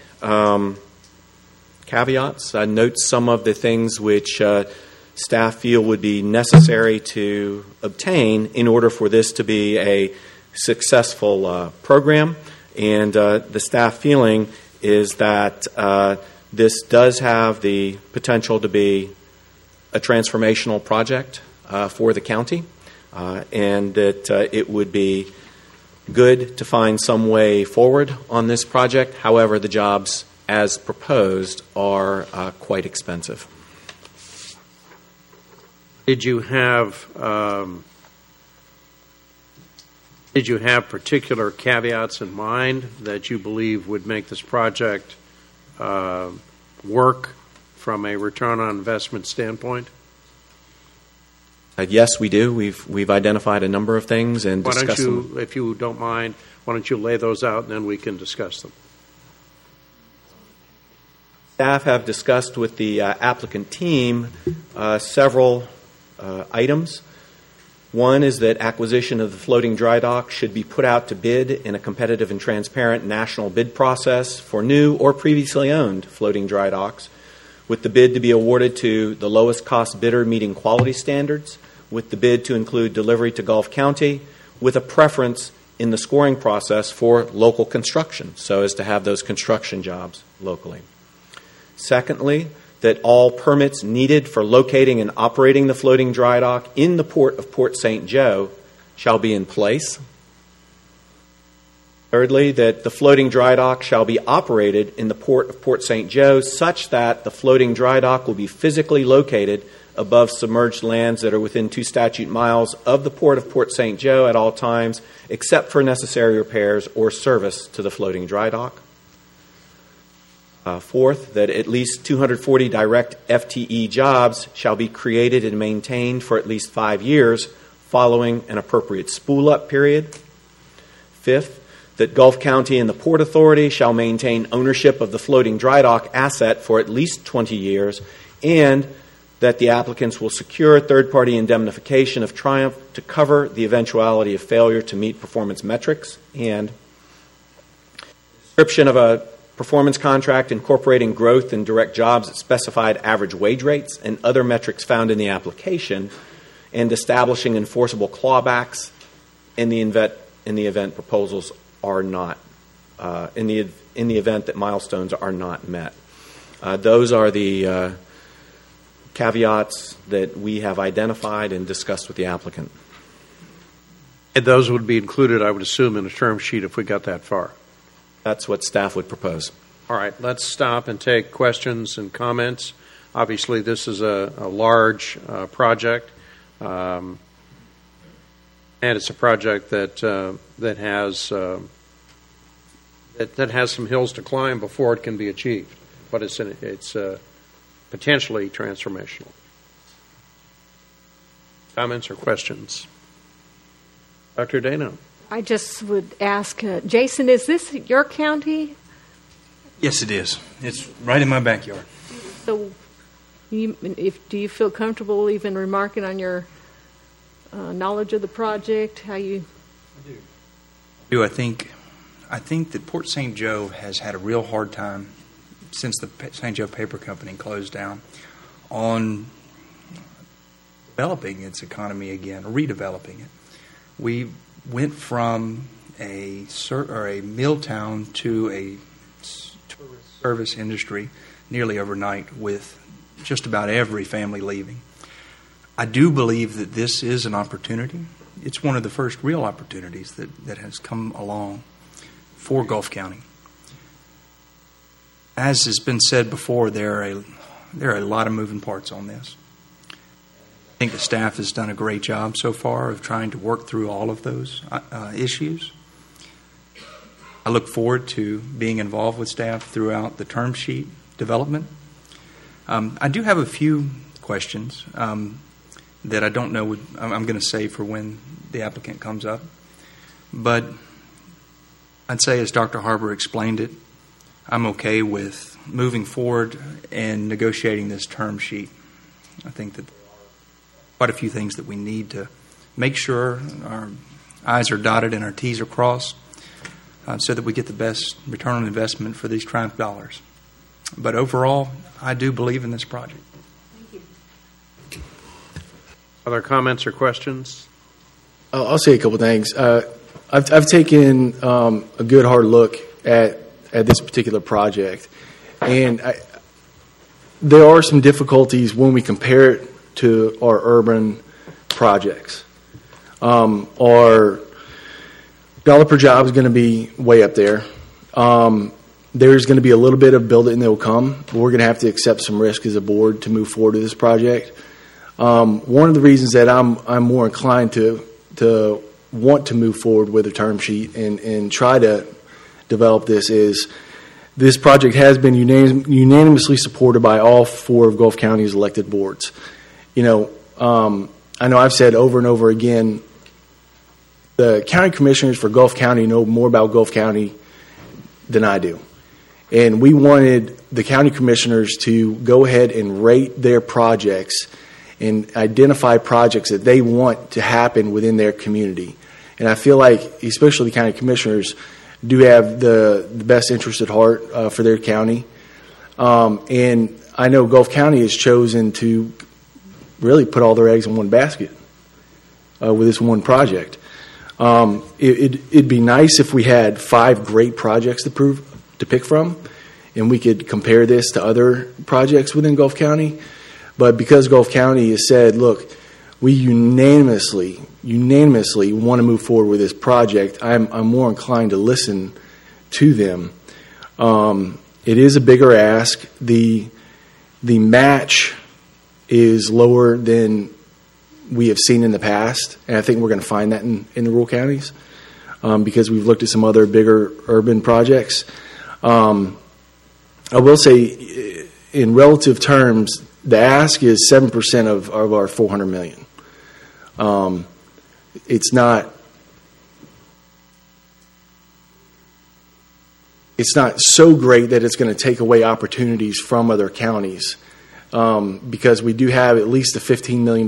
caveats, notes some of the things which staff feel would be necessary to obtain in order for this to be a successful program. And the staff feeling is that this does have the potential to be a transformational project for the county, and that it would be good to find some way forward on this project. However, the jobs as proposed are quite expensive. Did you have particular caveats in mind that you believe would make this project work from a return on investment standpoint? Yes, we do. We've identified a number of things and discussed them. If you don't mind, why don't you lay those out and then we can discuss them? Staff have discussed with the applicant team several items. One is that acquisition of the floating dry dock should be put out to bid in a competitive and transparent national bid process for new or previously owned floating dry docks, with the bid to be awarded to the lowest cost bidder meeting quality standards, with the bid to include delivery to Gulf County, with a preference in the scoring process for local construction, so as to have those construction jobs locally. Secondly, that all permits needed for locating and operating the floating dry dock in the port of Port St. Joe shall be in place. Thirdly, that the floating dry dock shall be operated in the port of Port St. Joe such that the floating dry dock will be physically located above submerged lands that are within 2 statute miles of the port of Port St. Joe at all times, except for necessary repairs or service to the floating dry dock. Fourth, that at least 240 direct FTE jobs shall be created and maintained for at least 5 years following an appropriate spool-up period. Fifth, that Gulf County and the Port Authority shall maintain ownership of the floating dry dock asset for at least 20 years, and that the applicants will secure third-party indemnification of Triumph to cover the eventuality of failure to meet performance metrics, and description of a performance contract incorporating growth in direct jobs at specified average wage rates and other metrics found in the application, and establishing enforceable clawbacks in the event proposals are not in the event that milestones are not met. Those are the caveats that we have identified and discussed with the applicant. And those would be included, I would assume, in a term sheet if we got that far. That's what staff would propose. All right, let's stop and take questions and comments. Obviously, this is a large project, and it's a project that has some hills to climb before it can be achieved. But it's potentially transformational. Comments or questions? Dr. Dano. I just would ask, Jason, is this your county? Yes, it is. It's right in my backyard. So, do you feel comfortable even remarking on your knowledge of the project? How you? I do. I think I think that Port St. Joe has had a real hard time since the St. Joe Paper Company closed down on developing its economy again, or redeveloping it. We went from a mill town to a tourist service industry nearly overnight, with just about every family leaving. I do believe that this is an opportunity. It's one of the first real opportunities that has come along for Gulf County. As has been said before, there are a lot of moving parts on this. I think the staff has done a great job so far of trying to work through all of those issues. I look forward to being involved with staff throughout the term sheet development. I do have a few questions that I don't know I'm going to save for when the applicant comes up. But I'd say, as Dr. Harper explained it, I'm okay with moving forward and negotiating this term sheet. I think that quite a few things that we need to make sure our I's are dotted and our T's are crossed so that we get the best return on investment for these Triumph dollars. But overall, I do believe in this project. Other comments or questions? I'll say a couple things. I've taken a good hard look at this particular project, and there are some difficulties when we compare it to our urban projects. Our dollar per job is going to be way up there. There's going to be a little bit of build it and they'll come. We're going to have to accept some risk as a board to move forward with this project. One of the reasons that I'm more inclined to want to move forward with a term sheet and try to develop this is this project has been unanimously supported by all 4 of Gulf County's elected boards. I know I've said over and over again, the county commissioners for Gulf County know more about Gulf County than I do. And we wanted the county commissioners to go ahead and rate their projects and identify projects that they want to happen within their community. And I feel like, especially the county commissioners, do have the best interest at heart for their county. And I know Gulf County has chosen to really put all their eggs in one basket with this one project. It'd be nice if we had 5 great projects to pick from, and we could compare this to other projects within Gulf County. But because Gulf County has said, look, we unanimously want to move forward with this project, I'm more inclined to listen to them. It is a bigger ask. The match is lower than we have seen in the past, and I think we're going to find that in the rural counties because we've looked at some other bigger urban projects. I will say, in relative terms, the ask is 7% of our $400 million. It's not so great that it's going to take away opportunities from other counties because we do have at least a $15 million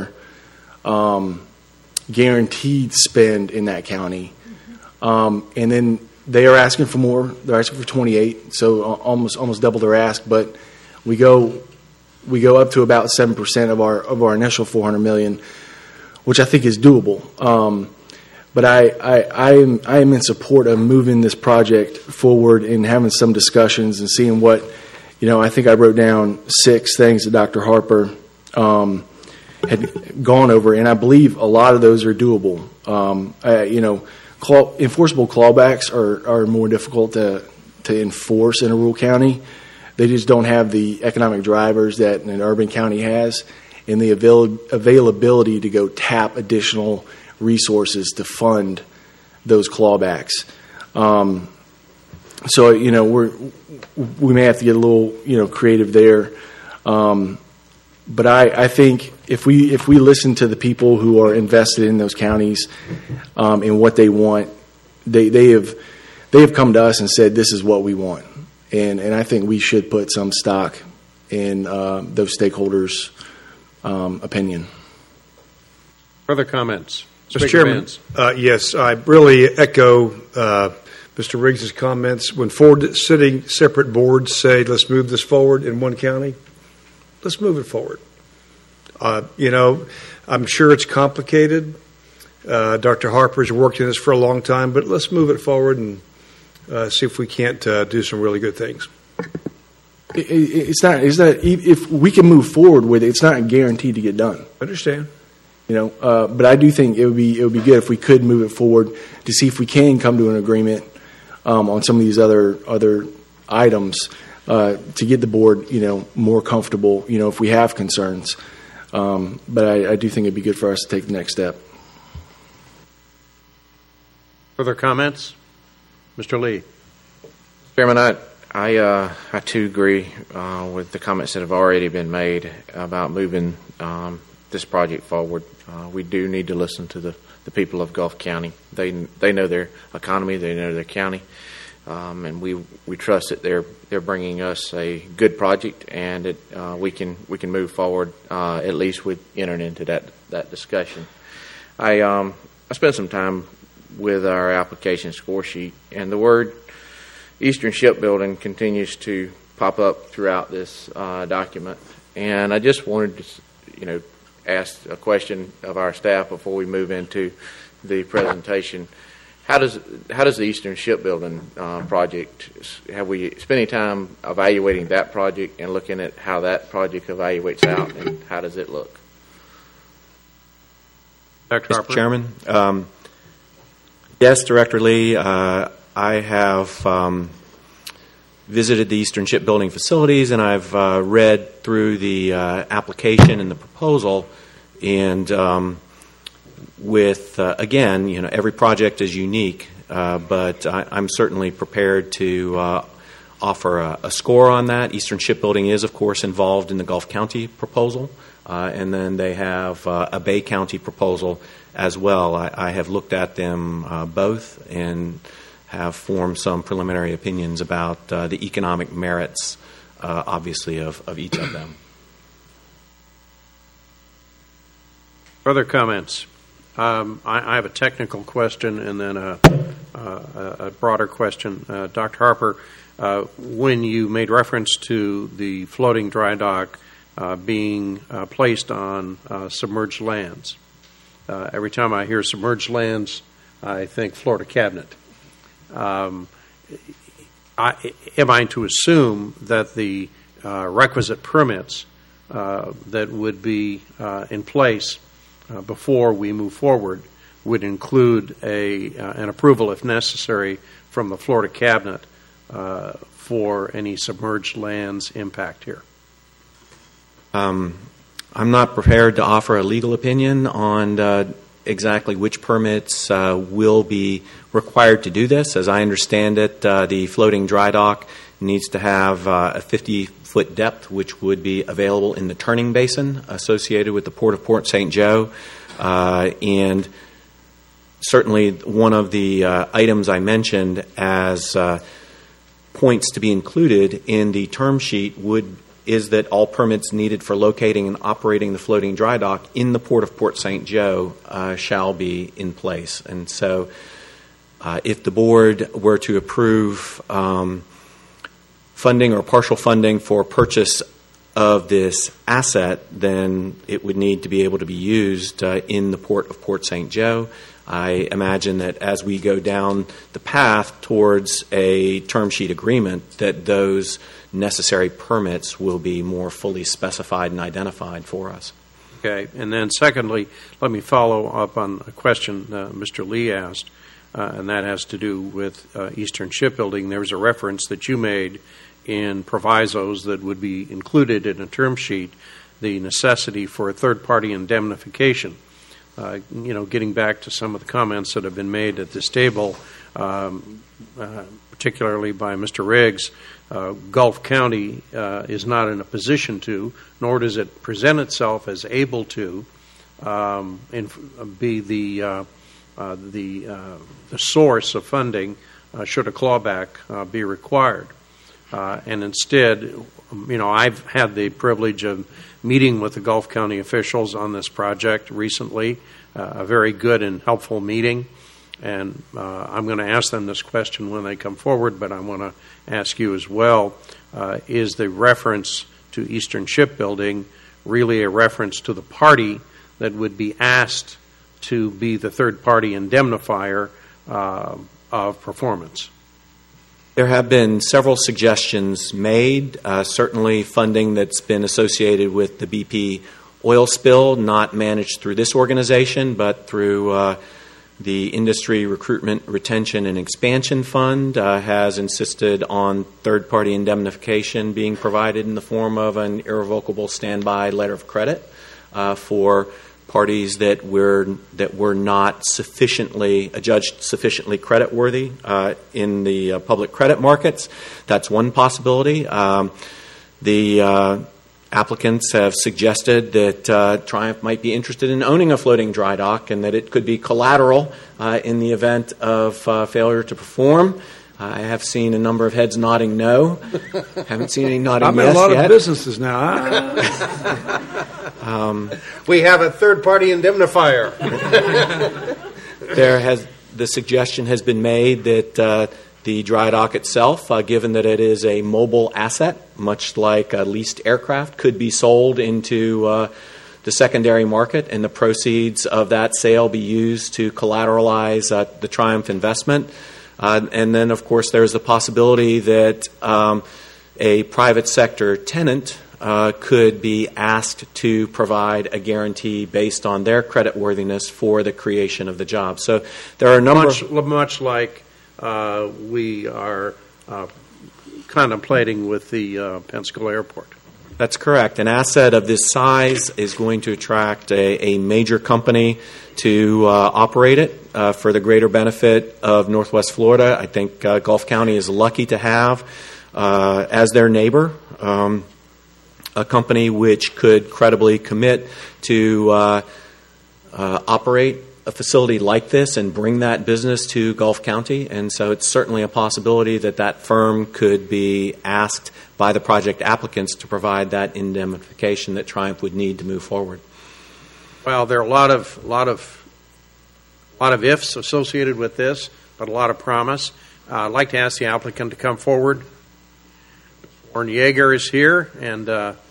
guaranteed spend in that county. And then they are asking for more. They're asking for 28, so almost double their ask. But we go up to about 7% of our initial $400 million, which I think is doable. But I am in support of moving this project forward and having some discussions and seeing what, I think I wrote down 6 things that Dr. Harper had gone over, and I believe a lot of those are doable. Enforceable clawbacks are more difficult to enforce in a rural county. They just don't have the economic drivers that an urban county has and the availability to go tap additional resources to fund those clawbacks. So we may have to get a little creative there. But I think if we listen to the people who are invested in those counties and what they want, they have come to us and said this is what we want, and I think we should put some stock in those stakeholders' opinion. Further comments, Mr. Chairman? Yes, I really echo Mr. Riggs' comments. When sitting separate boards say, let's move this forward in one county, let's move it forward. I'm sure it's complicated. Dr. Harper's worked in this for a long time, but let's move it forward and see if we can't do some really good things. It's not. If we can move forward with it, it's not guaranteed to get done. Understand? But I do think it would be good if we could move it forward to see if we can come to an agreement on some of these other items to get the board, more comfortable. If we have concerns, but I do think it'd be good for us to take the next step. Further comments, Mr. Lee? Chairman, I too agree with the comments that have already been made about moving this project forward. We do need to listen to the people of Gulf County. They know their economy, they know their county, and we trust that they're bringing us a good project, and we can move forward at least with entering into that discussion. I spent some time with our application score sheet, and the word Eastern Shipbuilding continues to pop up throughout this document, and I just wanted to, ask a question of our staff before we move into the presentation. How does the Eastern Shipbuilding project? Have we spent any time evaluating that project and looking at how that project evaluates out, and how does it look? Dr. Harper? Mr. Chairman, yes, Director Lee. I have visited the Eastern Shipbuilding facilities, and I've read through the application and the proposal. And again, every project is unique, but I'm certainly prepared to offer a score on that. Eastern Shipbuilding is, of course, involved in the Gulf County proposal, and then they have a Bay County proposal as well. I have looked at them both and have formed some preliminary opinions about the economic merits, obviously, of each of them. Further comments? I have a technical question and then a broader question. Dr. Harper, when you made reference to the floating dry dock being placed on submerged lands, every time I hear submerged lands, I think Florida Cabinet. Am I to assume that the requisite permits that would be in place before we move forward would include an approval, if necessary, from the Florida Cabinet for any submerged lands impact here? I'm not prepared to offer a legal opinion on exactly which permits will be required to do this. As I understand it, the floating dry dock needs to have a 50-foot depth, which would be available in the turning basin associated with the Port of Port St. Joe. And certainly one of the items I mentioned as points to be included in the term sheet is that all permits needed for locating and operating the floating dry dock in the Port of Port St. Joe shall be in place. And so if the board were to approve funding or partial funding for purchase of this asset, then it would need to be able to be used in the Port of Port St. Joe. I imagine that as we go down the path towards a term sheet agreement, that those necessary permits will be more fully specified and identified for us. Okay. And then secondly, let me follow up on a question Mr. Lee asked, and that has to do with Eastern Shipbuilding. There was a reference that you made in provisos that would be included in a term sheet, the necessity for a third-party indemnification. Getting back to some of the comments that have been made at this table, particularly by Mr. Riggs, Gulf County is not in a position to, nor does it present itself as able to, be the source of funding should a clawback be required. And instead, I've had the privilege of meeting with the Gulf County officials on this project recently, a very good and helpful meeting. and I'm going to ask them this question when they come forward, but I want to ask you as well, is the reference to Eastern Shipbuilding really a reference to the party that would be asked to be the third-party indemnifier of performance? There have been several suggestions made, certainly funding that's been associated with the BP oil spill, not managed through this organization, but through the Industry Recruitment, Retention, and Expansion Fund, has insisted on third-party indemnification being provided in the form of an irrevocable standby letter of credit for parties that were not adjudged sufficiently creditworthy in the public credit markets. That's one possibility. The applicants have suggested that Triumph might be interested in owning a floating dry dock and that it could be collateral in the event of failure to perform. I have seen a number of heads nodding no. Haven't seen any nodding yes yet. I'm in a lot of businesses now. We have a third-party indemnifier. The suggestion has been made that the dry dock itself, given that it is a mobile asset, much like a leased aircraft, could be sold into the secondary market, and the proceeds of that sale be used to collateralize the Triumph investment. And then, of course, there's the possibility that a private sector tenant could be asked to provide a guarantee based on their creditworthiness for the creation of the job. So there are a number much like we are contemplating with the Pensacola Airport. That's correct. An asset of this size is going to attract a major company to operate it for the greater benefit of Northwest Florida. I think Gulf County is lucky to have as their neighbor a company which could credibly commit to operate a facility like this and bring that business to Gulf County. And so it's certainly a possibility that that firm could be asked by the project applicants to provide that indemnification that Triumph would need to move forward. Well, there are a lot of ifs associated with this, but a lot of promise. I'd like to ask the applicant to come forward. Warren Yeager is here, and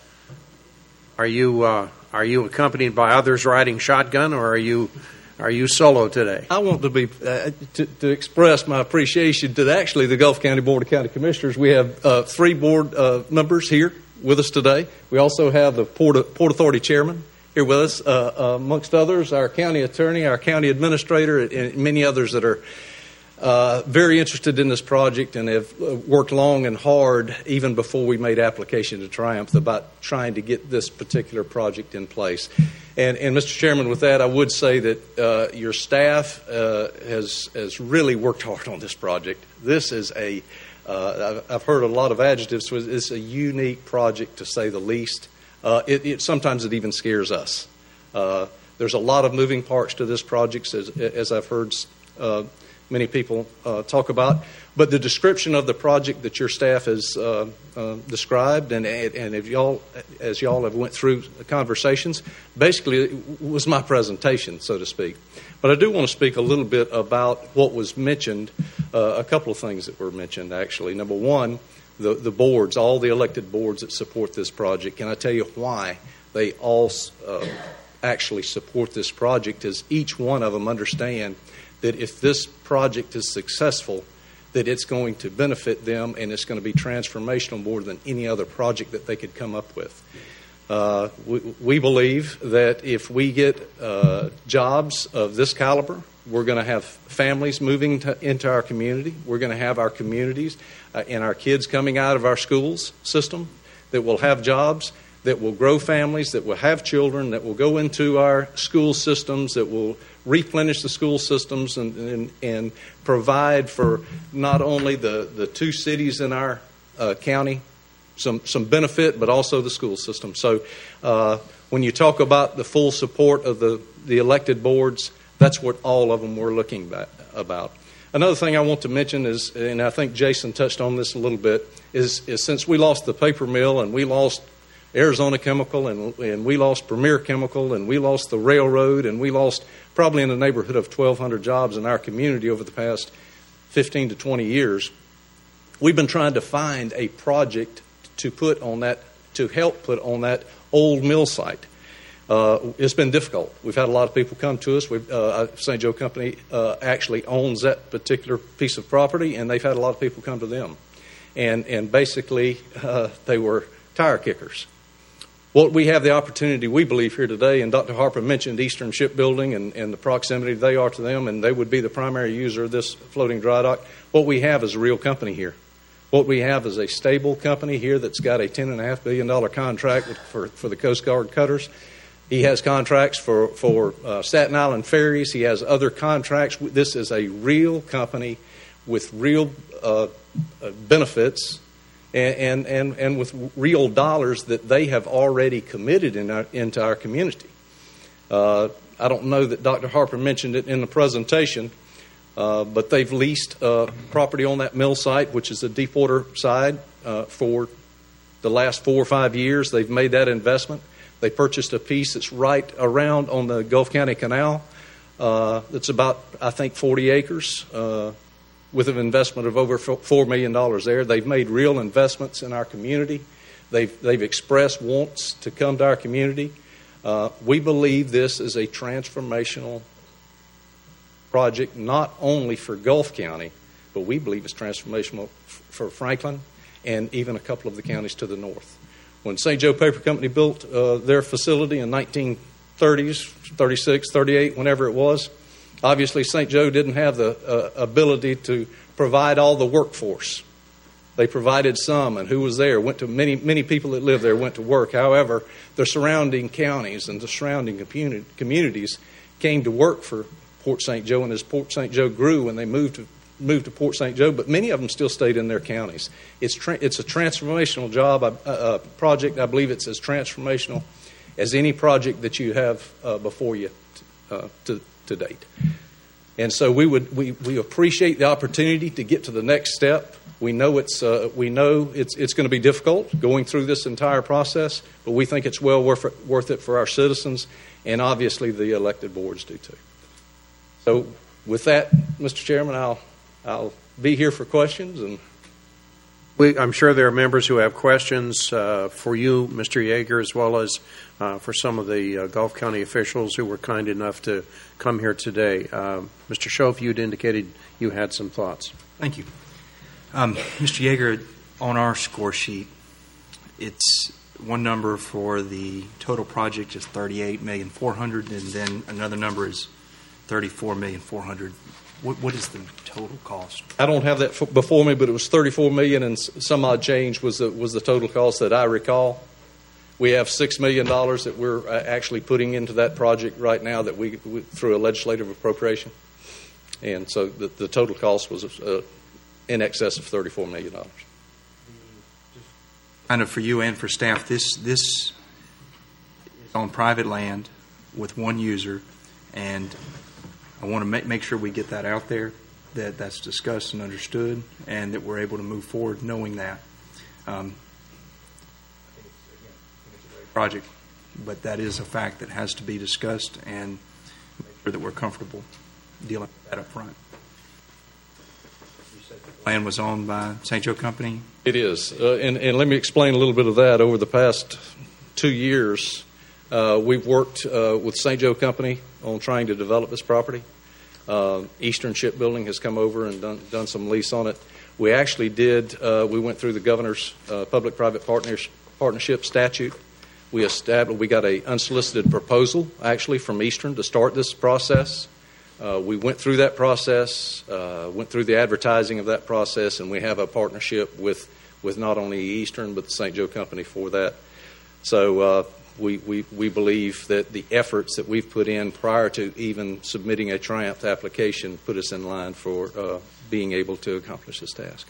are you accompanied by others riding shotgun, or are you solo today? I want to be to express my appreciation to the Gulf County Board of County Commissioners. We have 3 board members here with us today. We also have the Port Authority Chairman here with us, amongst others, our county attorney, our county administrator, and many others that are very interested in this project and have worked long and hard, even before we made application to Triumph, about trying to get this particular project in place. And Mr. Chairman, with that, I would say that your staff has really worked hard on this project. This is I've heard a lot of adjectives. It's a unique project, to say the least. Sometimes it even scares us. There's a lot of moving parts to this project, as I've heard many people talk about. But the description of the project that your staff has described, and as y'all have went through the conversations, basically it was my presentation, so to speak. But I do want to speak a little bit about what was mentioned, a couple of things that were mentioned, actually. Number one, the boards, all the elected boards that support this project. Can I tell you why they all actually support this project? Is each one of them understand that if this project is successful, that it's going to benefit them and it's going to be transformational more than any other project that they could come up with. We believe that if we get jobs of this caliber, we're going to have families moving into our community. We're going to have our communities and our kids coming out of our schools system that will have jobs, that will grow families, that will have children, that will go into our school systems, that will replenish the school systems and provide for not only the 2 cities in our county some benefit, but also the school system. So when you talk about the full support of the elected boards, that's what all of them were looking about. Another thing I want to mention is, and I think Jason touched on this a little bit, is since we lost the paper mill and we lost Arizona Chemical, and we lost Premier Chemical, and we lost the railroad, and we lost probably in the neighborhood of 1,200 jobs in our community over the past 15 to 20 years. We've been trying to find a project to put on that, to help put on that old mill site. It's been difficult. We've had a lot of people come to us. St. Joe Company actually owns that particular piece of property, and they've had a lot of people come to them. And basically, they were tire kickers. What we have the opportunity, we believe, here today, and Dr. Harper mentioned Eastern Shipbuilding and the proximity they are to them, and they would be the primary user of this floating dry dock. What we have is a real company here. What we have is a stable company here that's got a $10.5 billion contract for the Coast Guard cutters. He has contracts for Staten Island ferries. He has other contracts. This is a real company with real benefits and with real dollars that they have already committed into our community. I don't know that Dr. Harper mentioned it in the presentation, but they've leased property on that mill site, which is the deepwater side, for the last 4 or 5 years. They've made that investment. They purchased a piece that's right around on the Gulf County Canal. That's about, I think, 40 acres with an investment of over $4 million there. They've made real investments in our community. They've expressed wants to come to our community. We believe this is a transformational project, not only for Gulf County, but we believe it's transformational for Franklin and even a couple of the counties to the north. When St. Joe Paper Company built their facility in 1930s, 36, 38, whenever it was, obviously St. Joe didn't have the ability to provide all the workforce. They provided some, and who was there? Went to many people that lived there went to work. However, the surrounding counties and the surrounding communities came to work for Port St. Joe, and as Port St. Joe grew, and they moved to Port St. Joe, but many of them still stayed in their counties. It's a transformational project. I believe it's as transformational as any project that you have before you to date. And so we appreciate the opportunity to get to the next step. We know it's going to be difficult going through this entire process, but we think it's well worth it for our citizens, and obviously the elected boards do too. So with that, Mr. Chairman, I'll be here for questions. And I'm sure there are members who have questions for you, Mr. Yeager, as well as for some of the Gulf County officials who were kind enough to come here today. Mr. Schoaf, you'd indicated you had some thoughts. Thank you. Mr. Yeager, on our score sheet, it's one number for the total project is $38,400,000, and then another number is $34,400,000. What is the total cost? I don't have that before me, but it was $34 million and some odd change was the total cost that I recall. We have $6 million that we're actually putting into that project right now that we through a legislative appropriation, and so the total cost was in excess of $34 million. Kind of for you and for staff, this is on private land with one user, and I want to make sure we get that out there, that that's discussed and understood, and that we're able to move forward knowing that. Project, but that is a fact that has to be discussed, and make sure that we're comfortable dealing with that up front. You said the land was owned by St. Joe Company? It is, and let me explain a little bit of that. Over the past 2 years, we've worked with St. Joe Company on trying to develop this property. Eastern Shipbuilding has come over and done some lease on it. We actually did, we went through the governor's public-private partnership statute. We got an unsolicited proposal, actually, from Eastern to start this process. We went through that process, went through the advertising of that process, and we have a partnership with not only Eastern but the St. Joe Company for that. So we believe that the efforts that we've put in prior to even submitting a Triumph application put us in line for being able to accomplish this task.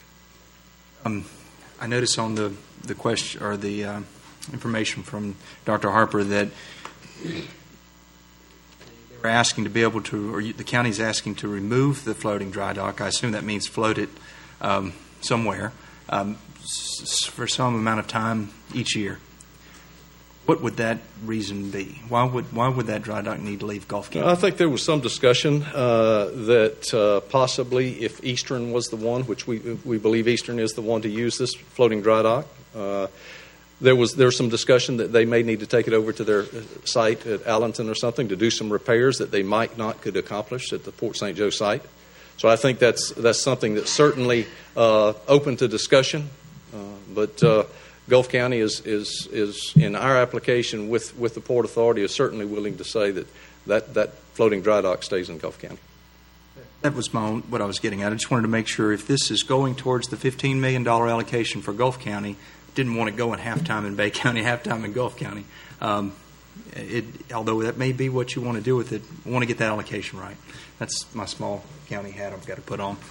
I noticed on the question or the information from Dr. Harper that they were asking to be able to, or the county's asking to remove the floating dry dock. I assume that means float it somewhere for some amount of time each year. What would that reason be? Why would that dry dock need to leave Gulf County? I think there was some discussion that possibly if Eastern was the one, which we believe Eastern is the one to use this floating dry dock, there was some discussion that they may need to take it over to their site at Allenton or something to do some repairs that they might not could accomplish at the Port St. Joe site. So I think that's something that's certainly open to discussion, but. Gulf County is in our application with the Port Authority is certainly willing to say that floating dry dock stays in Gulf County. That was what I was getting at. I just wanted to make sure if this is going towards the $15 million allocation for Gulf County, didn't want to go in halftime in Bay County, halftime in Gulf County. Although that may be what you want to do with it, I want to get that allocation right. That's my small county hat I've got to put on.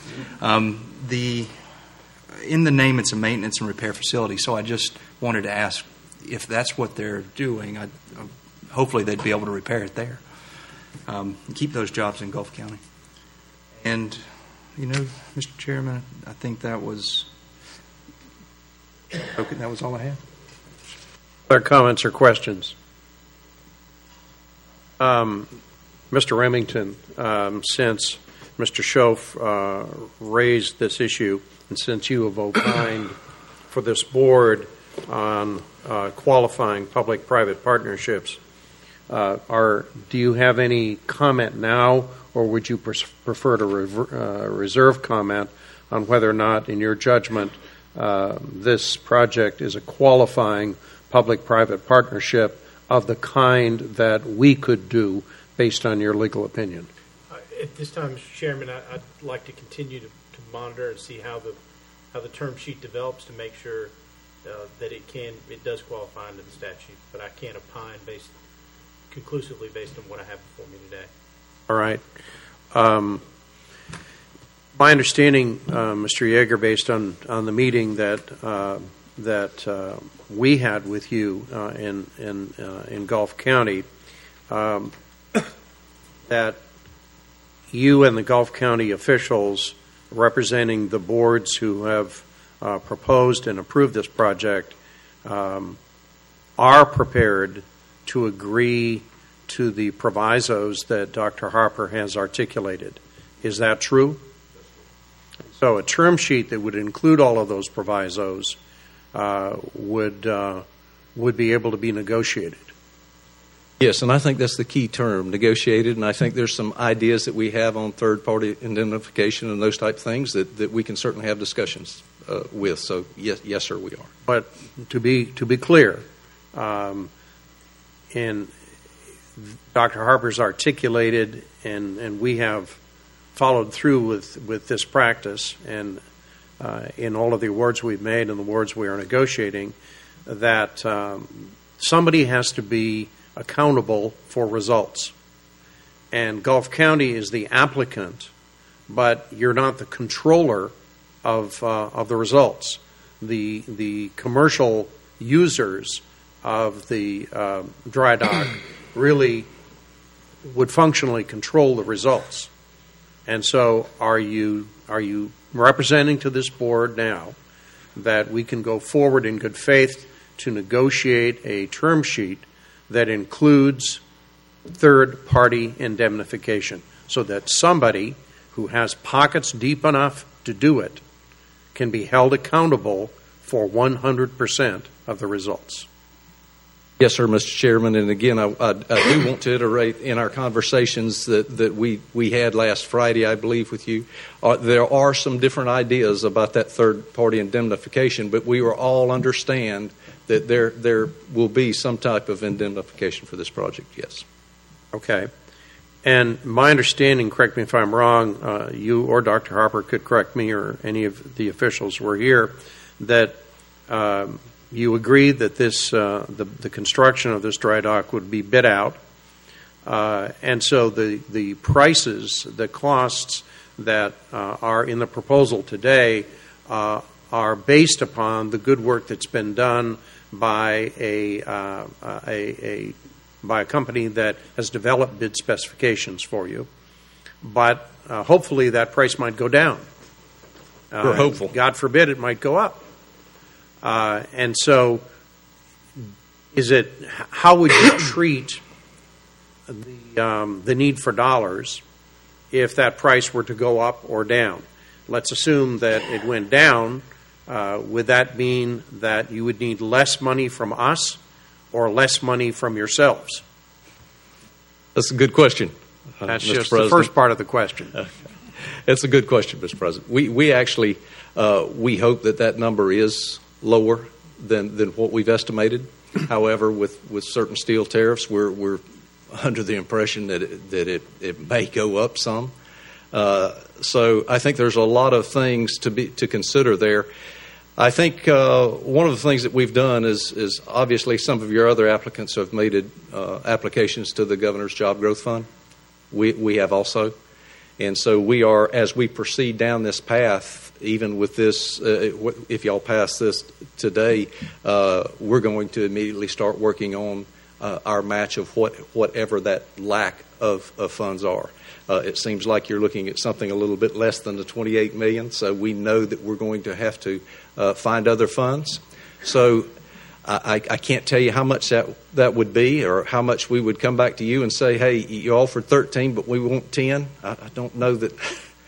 In the name, it's a maintenance and repair facility, so I just wanted to ask if that's what they're doing. Hopefully they'd be able to repair it there. Keep those jobs in Gulf County. And, Mr. Chairman, I think that was all I had. Other comments or questions? Mr. Remington, since Mr. Schoaf raised this issue, and since you have opined for this board on qualifying public-private partnerships, do you have any comment now, or would you prefer to reserve comment on whether or not, in your judgment, this project is a qualifying public-private partnership of the kind that we could do based on your legal opinion? At this time, Mr. Chairman, I'd like to continue to monitor and see how the term sheet develops to make sure that it does qualify under the statute. But I can't opine conclusively based on what I have before me today. All right. My understanding, Mr. Yeager, based on the meeting that we had with you in Gulf County, that you and the Gulf County officials representing the boards who have proposed and approved this project are prepared to agree to the provisos that Dr. Harper has articulated. Is that true? So a term sheet that would include all of those provisos would be able to be negotiated. Yes, and I think that's the key term, negotiated, and I think there's some ideas that we have on third-party indemnification and those type of things that we can certainly have discussions with. So, yes, sir, we are. But to be clear, and Dr. Harper's articulated, and we have followed through with this practice, and in all of the awards we've made and the awards we are negotiating, that somebody has to be accountable for results. And Gulf County is the applicant, but you're not the controller of the results. The commercial users of the dry dock really would functionally control the results. And so are you representing to this board now that we can go forward in good faith to negotiate a term sheet that includes third-party indemnification so that somebody who has pockets deep enough to do it can be held accountable for 100% of the results? Yes, sir, Mr. Chairman. And again, I do want to iterate in our conversations that we had last Friday, I believe, with you. There are some different ideas about that third-party indemnification, but we will all understand that there will be some type of indemnification for this project, yes. Okay. And my understanding, correct me if I'm wrong, you or Dr. Harper could correct me or any of the officials who are here, that you agree that this the construction of this dry dock would be bid out, and so the prices, the costs that are in the proposal today are based upon the good work that's been done by a company that has developed bid specifications for you. But hopefully that price might go down. We're hopeful. God forbid it might go up. And so how would you treat the need for dollars if that price were to go up or down? Let's assume that it went down. Would that mean that you would need less money from us or less money from yourselves? That's a good question. That's Mr. just President. the first part of the question. It's a good question, Mr. President. We actually we hope that number is lower than what we've estimated. However, with certain steel tariffs, we're under the impression that it may go up some. So I think there's a lot of things to consider there. I think one of the things that we've done is obviously some of your other applicants have made applications to the Governor's Job Growth Fund. We have also. And so we are, as we proceed down this path, even with this, if y'all pass this today, we're going to immediately start working on our match of whatever that lack of funds are. It seems like you're looking at something a little bit less than the $28 million, so we know that we're going to have to find other funds. So I can't tell you how much that would be, or how much we would come back to you and say, hey, you offered 13, but we want 10. I don't know that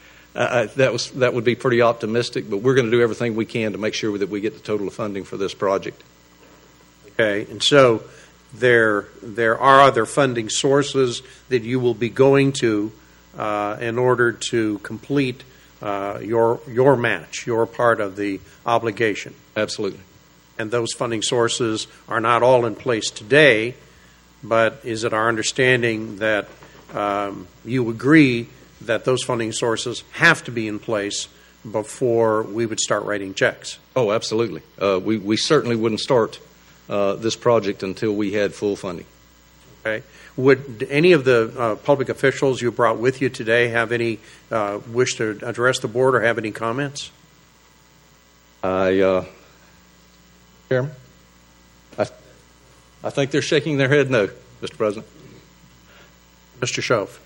that would be pretty optimistic, but we're going to do everything we can to make sure that we get the total of funding for this project. Okay, and so there are other funding sources that you will be going to in order to complete your match, your part of the obligation. Absolutely. And those funding sources are not all in place today, but is it our understanding that you agree that those funding sources have to be in place before we would start writing checks? Oh, absolutely. We certainly wouldn't start this project until we had full funding. Okay. Would any of the public officials you brought with you today have any wish to address the board or have any comments? Chairman? I think they're shaking their head no, Mr. President. Mr. Shove.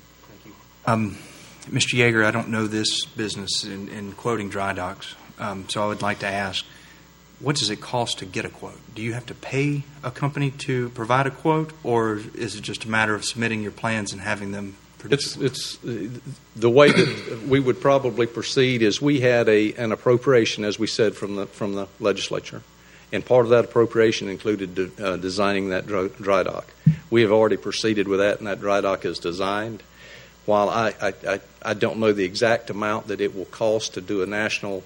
Mr. Yeager, I don't know this business in quoting dry docks, so I would like to ask, what does it cost to get a quote? Do you have to pay a company to provide a quote, or is it just a matter of submitting your plans and having them produce? It's the way that we would probably proceed is we had an appropriation, as we said, from the legislature. And part of that appropriation included designing that dry dock. We have already proceeded with that, and that dry dock is designed. While I don't know the exact amount that it will cost to do a national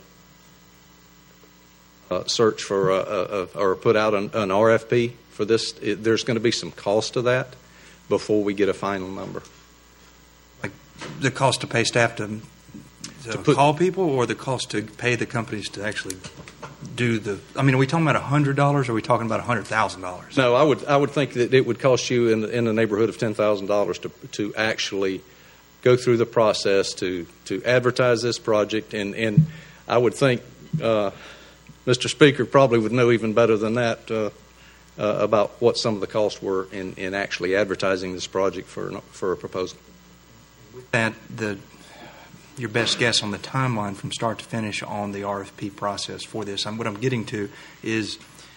search for or put out an RFP for this, there's going to be some cost to that before we get a final number. Like the cost to pay staff to call people, or the cost to pay the companies to actually do the? I mean, are we talking about $100, or are we talking about $100,000? No, I would think that it would cost you in the neighborhood of $10,000 to actually go through the process to advertise this project, and I would think Mr. Speaker probably would know even better than that about what some of the costs were in actually advertising this project for a proposal. With that, your best guess on the timeline from start to finish on the RFP process for this. What I'm getting to is,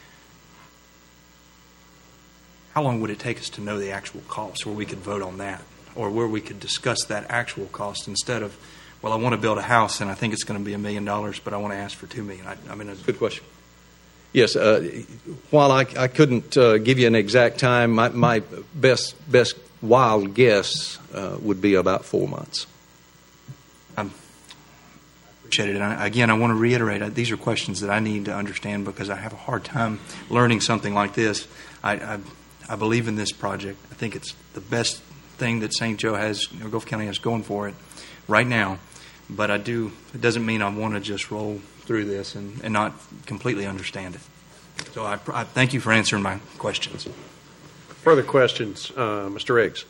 how long would it take us to know the actual cost where we could vote on that, or where we could discuss that actual cost instead of, well, I want to build a house and I think it's going to be $1 million, but I want to ask for $2 million. I mean, good question. Yes, while I couldn't give you an exact time, my best wild guess would be about 4 months. Appreciate it. And again, I want to reiterate, these are questions that I need to understand because I have a hard time learning something like this. I believe in this project. I think it's the best thing that St. Joe has, or Gulf County has going for it right now. But it doesn't mean I want to just roll through this and not completely understand it. So I thank you for answering my questions. Further questions, Mr. Riggs?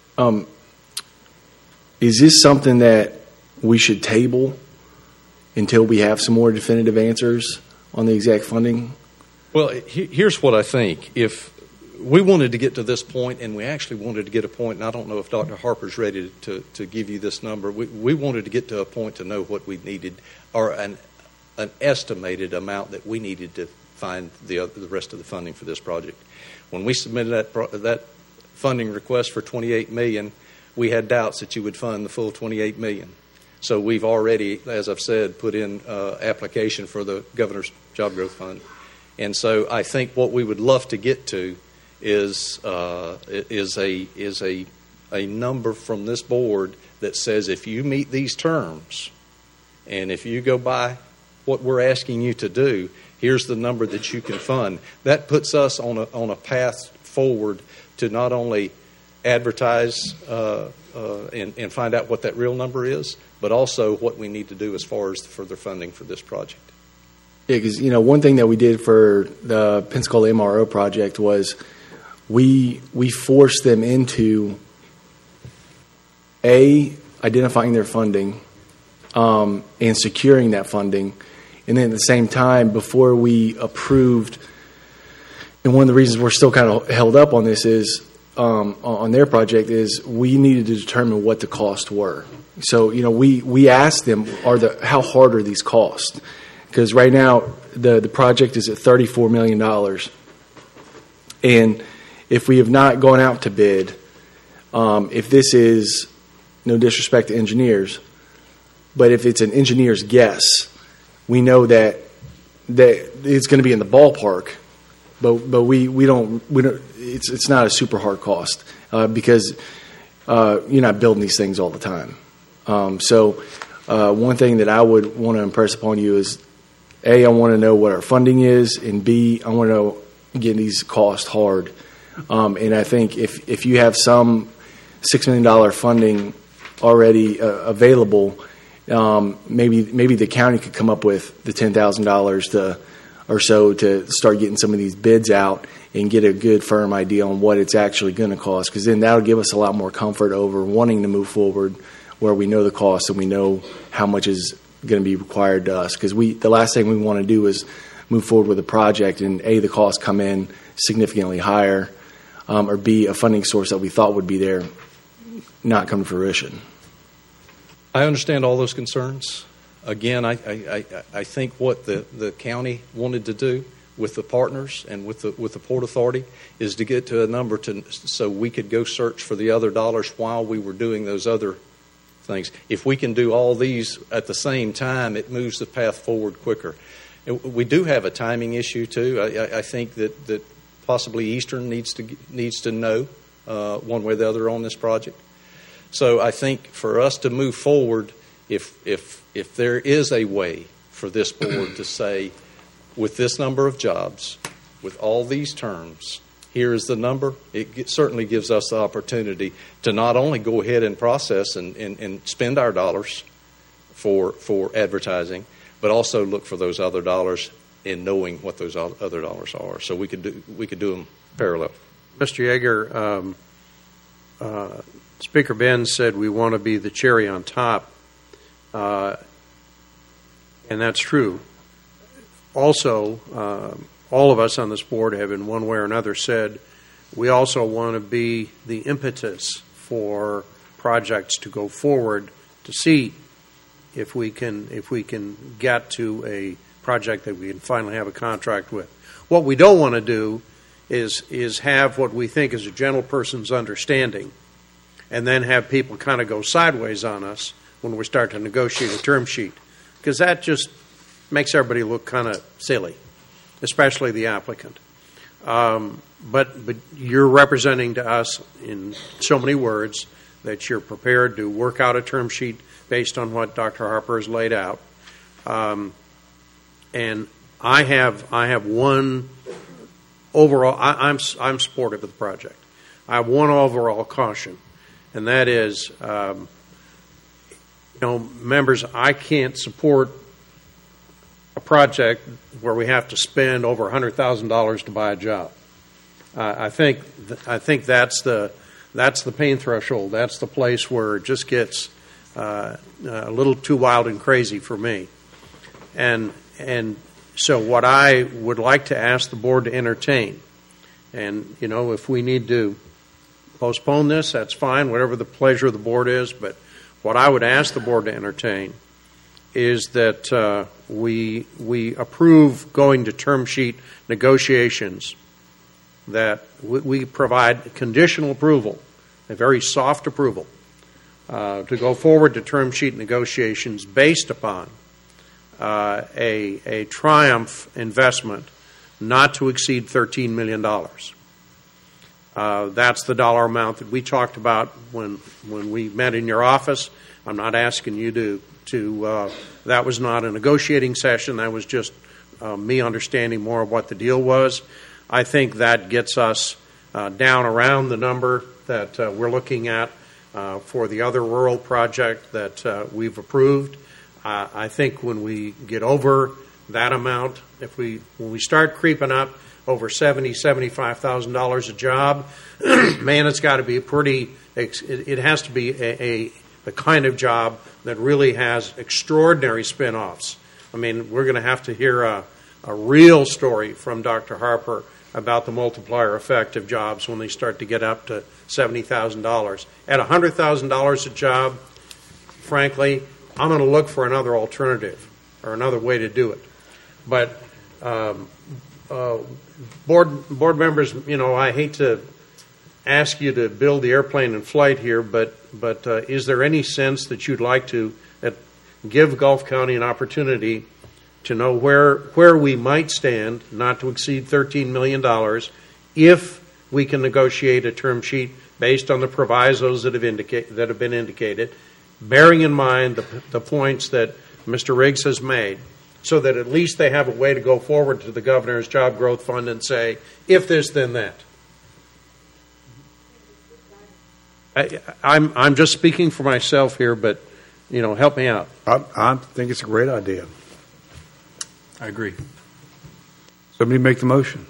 Is this something that we should table until we have some more definitive answers on the exact funding? Well, here's what I think. If we wanted to get to this point, and we actually wanted to get a point, and I don't know if Dr. Harper's ready to give you this number. We wanted to get to a point to know what we needed, or an estimated amount that we needed to find the rest of the funding for this project. When we submitted that funding request for $28 million, we had doubts that you would fund the full $28 million. So we've already, as I've said, put in application for the Governor's Job Growth Fund. And so I think what we would love to get to is a number from this board that says if you meet these terms and if you go by what we're asking you to do, here's the number that you can fund. That puts us on a path forward to not only advertise and find out what that real number is, but also what we need to do as far as the further funding for this project. Yeah, because one thing that we did for the Pensacola MRO project was we forced them into identifying their funding and securing that funding, and then at the same time, before we approved, and one of the reasons we're still kind of held up on this is on their project is we needed to determine what the costs were. So we asked them, how hard are these costs? Because right now the project is at $34 million, and if we have not gone out to bid, if this is, no disrespect to engineers, but if it's an engineer's guess, we know that it's going to be in the ballpark, but we don't. It's not a super hard cost because you're not building these things all the time. So one thing that I would want to impress upon you is, A, I want to know what our funding is, and B, I want to know, again, these cost hard. And I think if you have some $6 million funding already available, maybe the county could come up with the $10,000 or so to start getting some of these bids out and get a good firm idea on what it's actually going to cost, because then that'll give us a lot more comfort over wanting to move forward where we know the cost and we know how much is going to be required to us. Because the last thing we want to do is move forward with a project and A, the costs come in significantly higher, or B, a funding source that we thought would be there not come to fruition. I understand all those concerns. Again, I think what the county wanted to do with the partners and with the Port Authority is to get to a number so we could go search for the other dollars while we were doing those other things. If we can do all these at the same time, it moves the path forward quicker. We do have a timing issue too. I think that possibly Eastern needs to know one way or the other on this project. So I think for us to move forward, if there is a way for this board to say, with this number of jobs, with all these terms, here is the number, it certainly gives us the opportunity to not only go ahead and process and spend our dollars for advertising, but also look for those other dollars in knowing what those other dollars are. So we could do them parallel. Mr. Yeager, Speaker Ben said we want to be the cherry on top, and that's true. Also, all of us on this board have in one way or another said we also want to be the impetus for projects to go forward to see if we can get to a project that we can finally have a contract with. What we don't want to do is have what we think is a general person's understanding and then have people kind of go sideways on us when we start to negotiate a term sheet, because that just makes everybody look kind of silly, especially the applicant. But you're representing to us in so many words that you're prepared to work out a term sheet based on what Dr. Harper has laid out. And I have one overall. I'm supportive of the project. I have one overall caution, and that is, members, I can't support a project where we have to spend over $100,000 to buy a job. I think that's the pain threshold. That's the place where it just gets a little too wild and crazy for me. And so what I would like to ask the board to entertain, and if we need to postpone this, that's fine, whatever the pleasure of the board is. But what I would ask the board to entertain is that we approve going to term sheet negotiations, that we provide conditional approval, a very soft approval, to go forward to term sheet negotiations based upon a Triumph investment not to exceed $13 million. That's the dollar amount that we talked about when we met in your office. I'm not asking you to that was not a negotiating session. That was just me understanding more of what the deal was. I think that gets us down around the number that we're looking at for the other rural project that we've approved. I think when we get over that amount, when we start creeping up over $75,000 a job, man, it's got to be it has to be the kind of job that really has extraordinary spin-offs. I mean, we're going to have to hear a real story from Dr. Harper about the multiplier effect of jobs when they start to get up to $70,000. At $100,000 a job, frankly, I'm going to look for another alternative or another way to do it. But board members, I hate to ask you to build the airplane in flight here, but is there any sense that you'd like to give Gulf County an opportunity to know where we might stand, not to exceed $13 million, if we can negotiate a term sheet based on the provisos that have been indicated, bearing in mind the points that Mr. Riggs has made, so that at least they have a way to go forward to the governor's job growth fund and say, if this, then that. I'm just speaking for myself here, but help me out. I think it's a great idea. I agree. Somebody make the motion.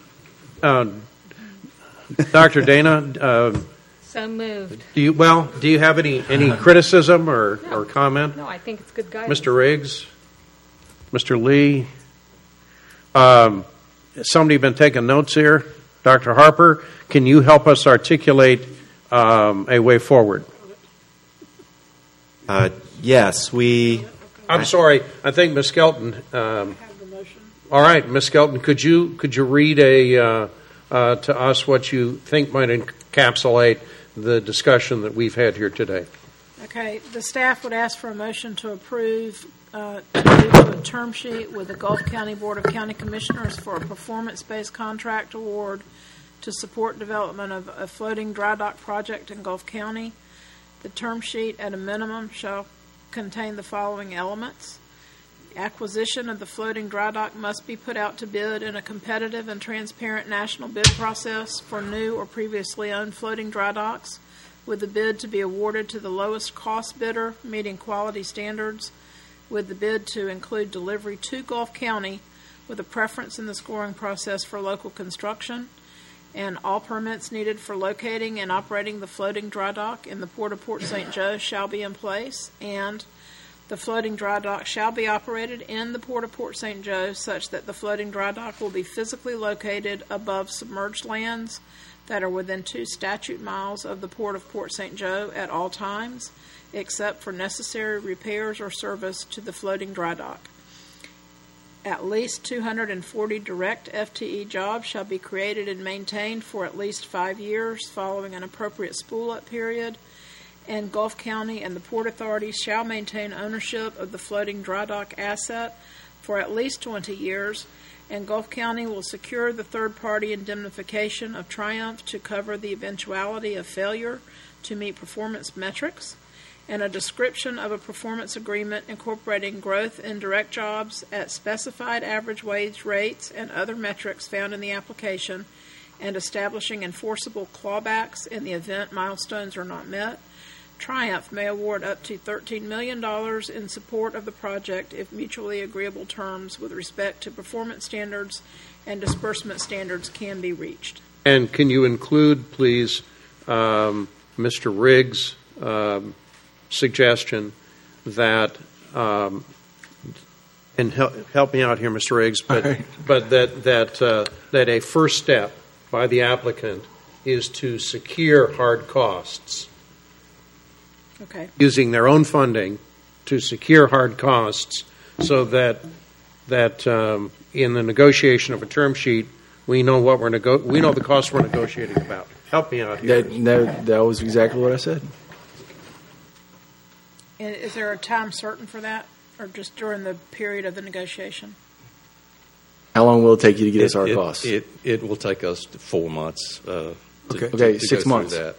Dr. Dana. So moved. Do you have any criticism or comment? No, I think it's good guidance. Mr. Riggs, Mr. Lee, somebody been taking notes here? Dr. Harper, can you help us articulate a way forward? Yes, I'm sorry. I think Ms. Skelton. All right, Ms. Skelton, could you read to us what you think might encapsulate the discussion that we've had here today? Okay, the staff would ask for a motion to approve to move to a term sheet with the Gulf County Board of County Commissioners for a performance-based contract award to support development of a floating dry dock project in Gulf County. The term sheet, at a minimum, shall contain the following elements. Acquisition of the floating dry dock must be put out to bid in a competitive and transparent national bid process for new or previously owned floating dry docks, with the bid to be awarded to the lowest cost bidder meeting quality standards, with the bid to include delivery to Gulf County with a preference in the scoring process for local construction, and all permits needed for locating and operating the floating dry dock in the Port of Port St. Joe shall be in place, and the floating dry dock shall be operated in the Port of Port St. Joe such that the floating dry dock will be physically located above submerged lands that are within 2 statute miles of the Port of Port St. Joe at all times, except for necessary repairs or service to the floating dry dock. At least 240 direct FTE jobs shall be created and maintained for at least 5 years following an appropriate spool-up period, and Gulf County and the Port Authority shall maintain ownership of the floating dry dock asset for at least 20 years, and Gulf County will secure the third-party indemnification of Triumph to cover the eventuality of failure to meet performance metrics, and a description of a performance agreement incorporating growth in direct jobs at specified average wage rates and other metrics found in the application, and establishing enforceable clawbacks in the event milestones are not met. Triumph may award up to $13 million in support of the project if mutually agreeable terms with respect to performance standards and disbursement standards can be reached. And can you include, please, Mr. Riggs' suggestion that, and help me out here, Mr. Riggs, but that a first step by the applicant is to secure hard costs. Okay. Using their own funding to secure hard costs so that in the negotiation of a term sheet, we know what we know the costs we're negotiating about. Help me out here. That was exactly what I said. And is there a time certain for that, or just during the period of the negotiation? How long will it take you to get us our costs? It will take us 4 months. Okay, 6 months. That.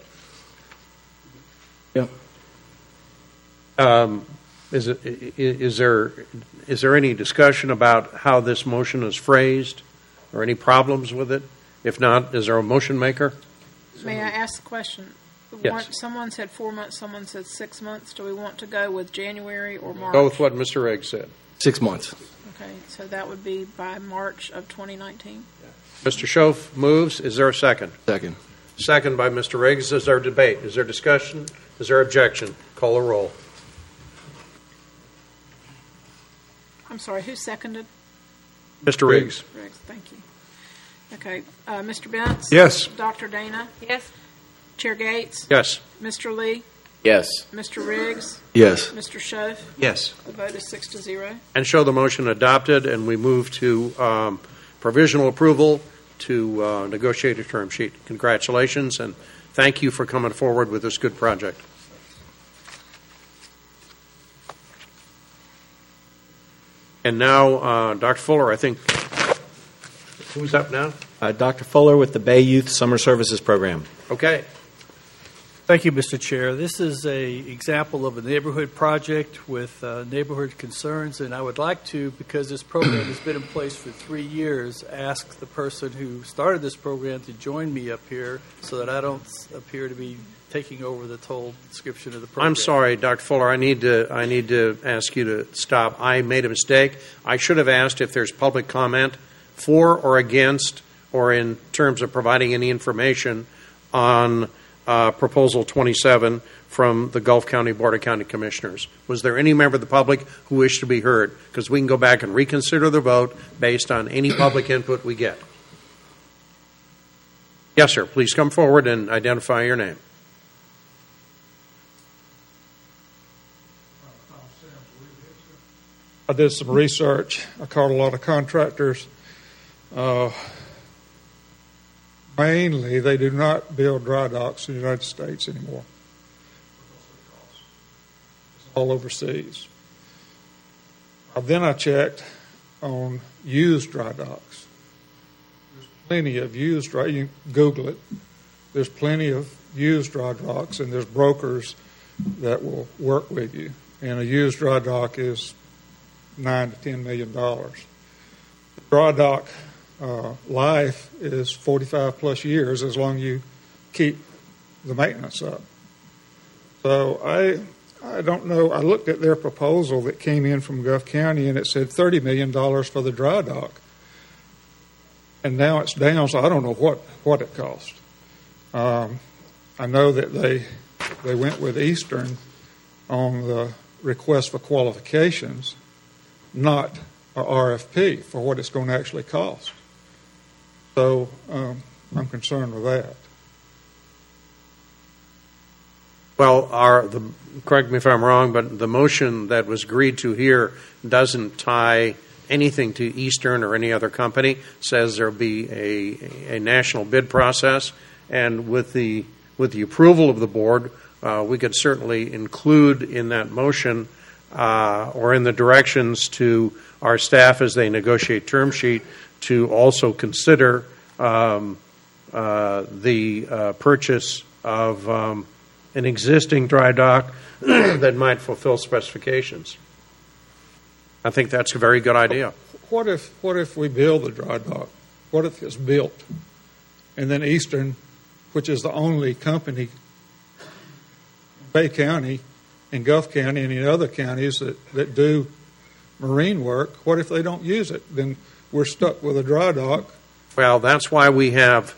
Yeah. Is there any discussion about how this motion is phrased, or any problems with it? If not, is there a motion maker? May I ask the question? Yes. Someone said 4 months, someone said 6 months. Do we want to go with January or March? Go with what Mr. Riggs said. 6 months. Okay, so that would be by March of 2019? Mr. Schoaf moves. Is there a second? Second. Second by Mr. Riggs. Is there debate? Is there discussion? Is there objection? Call a roll. I'm sorry, who seconded? Mr. Riggs. Riggs, thank you. Okay, Mr. Bentz? Yes. Dr. Dana? Yes. Chair Gates? Yes. Mr. Lee? Yes. Mr. Riggs? Yes. Mr. Schoaf? Yes. The vote is 6-0. And show the motion adopted, and we move to provisional approval to negotiate a term sheet. Congratulations, and thank you for coming forward with this good project. And now, Dr. Fuller, I think, who's up now? Dr. Fuller with the Bay Youth Summer Services Program. Okay. Thank you, Mr. Chair. This is an example of a neighborhood project with neighborhood concerns, and I would like to, because this program has been in place for 3 years, ask the person who started this program to join me up here so that I don't appear to be taking over the total description of the program. I'm sorry, Dr. Fuller. I need to ask you to stop. I made a mistake. I should have asked if there's public comment for or against, or in terms of providing any information on Proposal 27 from the Gulf County Board of County Commissioners. Was there any member of the public who wished to be heard? Because we can go back and reconsider the vote based on any public input we get. Yes, sir. Please come forward and identify your name. I did some research. I called a lot of contractors. Mainly, they do not build dry docks in the United States anymore. It's all overseas. Then I checked on used dry docks. There's plenty of used dry. You can Google it. There's plenty of used dry docks, and there's brokers that will work with you. And a used dry dock is $9 to $10 million. The dry dock life is 45 plus years, as long as you keep the maintenance up. So I don't know. I looked at their proposal that came in from Gulf County, and it said $30 million for the dry dock. And now it's down, so I don't know what it cost. I know that they went with Eastern on the request for qualifications, not a RFP for what it's going to actually cost. So I'm concerned with that. Well, correct me if I'm wrong, but the motion that was agreed to here doesn't tie anything to Eastern or any other company. It says there'll be a national bid process, and with the approval of the board, we could certainly include in that motion or in the directions to our staff as they negotiate term sheet to also consider the purchase of an existing dry dock that might fulfill specifications. I think that's a very good idea. What if we build the dry dock? What if it's built, and then Eastern, which is the only company in Bay County and Gulf County and in other counties that do marine work, what if they don't use it? Then we're stuck with a dry dock. Well, that's why we have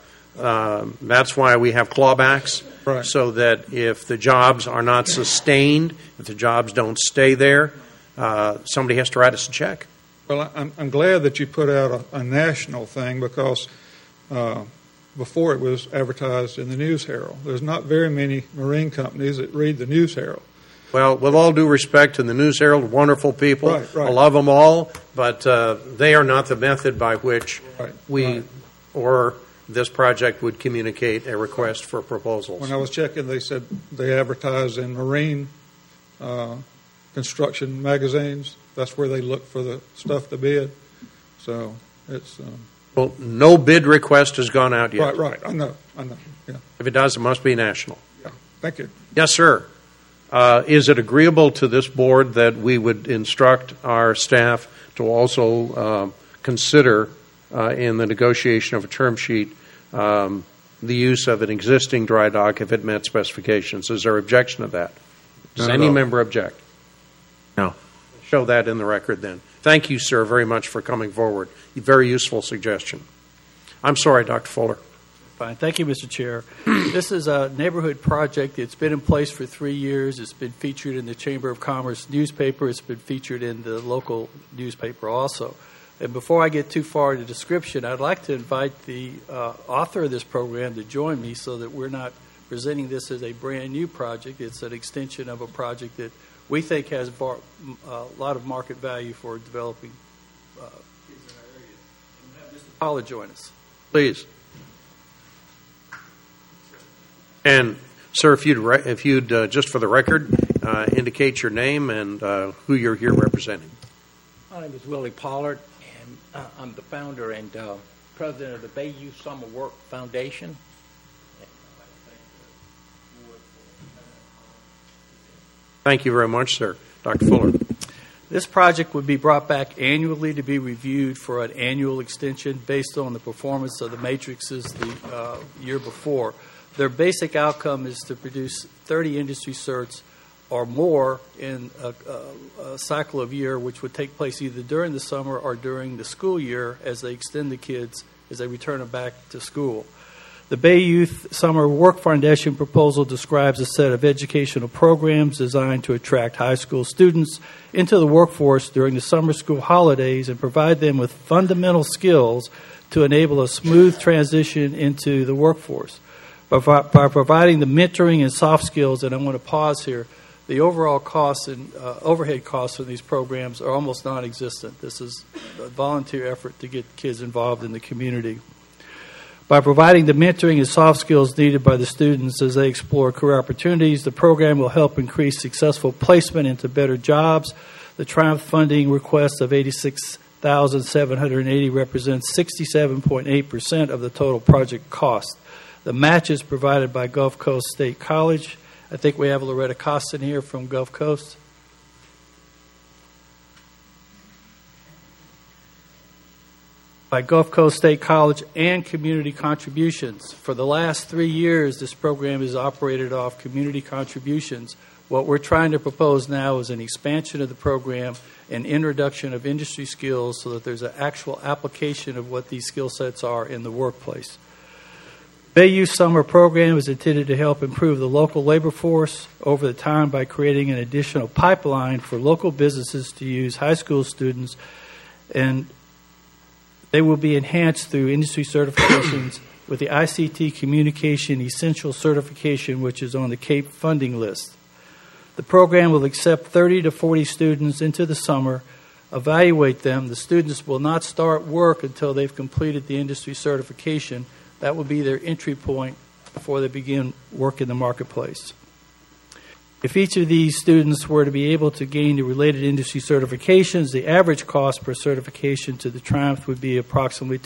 clawbacks, right, so that if the jobs are not sustained, if the jobs don't stay there, somebody has to write us a check. Well, I'm glad that you put out a national thing, because before it was advertised in the News Herald. There's not very many marine companies that read the News Herald. Well, with all due respect to the News Herald, wonderful people. Right, right. I love them all, but they are not the method by which we or this project would communicate a request for proposals. When I was checking, they said they advertise in marine construction magazines. That's where they look for the stuff to bid. So it's... Well, no bid request has gone out yet. Right. I know. Yeah. If it does, it must be national. Yeah. Thank you. Yes, sir. Is it agreeable to this board that we would instruct our staff to also consider in the negotiation of a term sheet the use of an existing dry dock if it met specifications? Is there objection to that? Does any member object? No. Show that in the record then. Thank you, sir, very much for coming forward. Very useful suggestion. I'm sorry, Dr. Fuller. Fine. Thank you, Mr. Chair. This is a neighborhood project. It's been in place for 3 years. It's been featured in the Chamber of Commerce newspaper. It's been featured in the local newspaper also. And before I get too far into description, I'd like to invite the author of this program to join me so that we're not presenting this as a brand new project. It's an extension of a project that we think has a lot of market value for developing kids in our area. And have Mr. Pollard join us. Please. And, sir, if you'd just for the record, indicate your name and who you're here representing. My name is Willie Pollard, and I'm the founder and president of the Bayou Summer Work Foundation. Thank you very much, sir. Dr. Fuller. This project would be brought back annually to be reviewed for an annual extension based on the performance of the matrices the year before. Their basic outcome is to produce 30 industry certs or more in a cycle of year, which would take place either during the summer or during the school year as they extend the kids as they return them back to school. The Bay Youth Summer Work Foundation proposal describes a set of educational programs designed to attract high school students into the workforce during the summer school holidays and provide them with fundamental skills to enable a smooth transition into the workforce. By providing the mentoring and soft skills, and I want to pause here, the overall costs and overhead costs of these programs are almost non-existent. This is a volunteer effort to get kids involved in the community. By providing the mentoring and soft skills needed by the students as they explore career opportunities, the program will help increase successful placement into better jobs. The Triumph funding request of $86,780 represents 67.8% of the total project cost. The match is provided by Gulf Coast State College. I think we have Loretta Costin here from Gulf Coast. By Gulf Coast State College and community contributions. For the last 3 years, this program is operated off community contributions. What we're trying to propose now is an expansion of the program and introduction of industry skills so that there's an actual application of what these skill sets are in the workplace. Bayou Summer Program is intended to help improve the local labor force over the time by creating an additional pipeline for local businesses to use high school students, and they will be enhanced through industry certifications with the ICT Communication Essential Certification, which is on the CAPE funding list. The program will accept 30 to 40 students into the summer, evaluate them. The students will not start work until they've completed the industry certification. That will be their entry point before they begin work in the marketplace. If each of these students were to be able to gain the related industry certifications, the average cost per certification to the Triumph would be approximately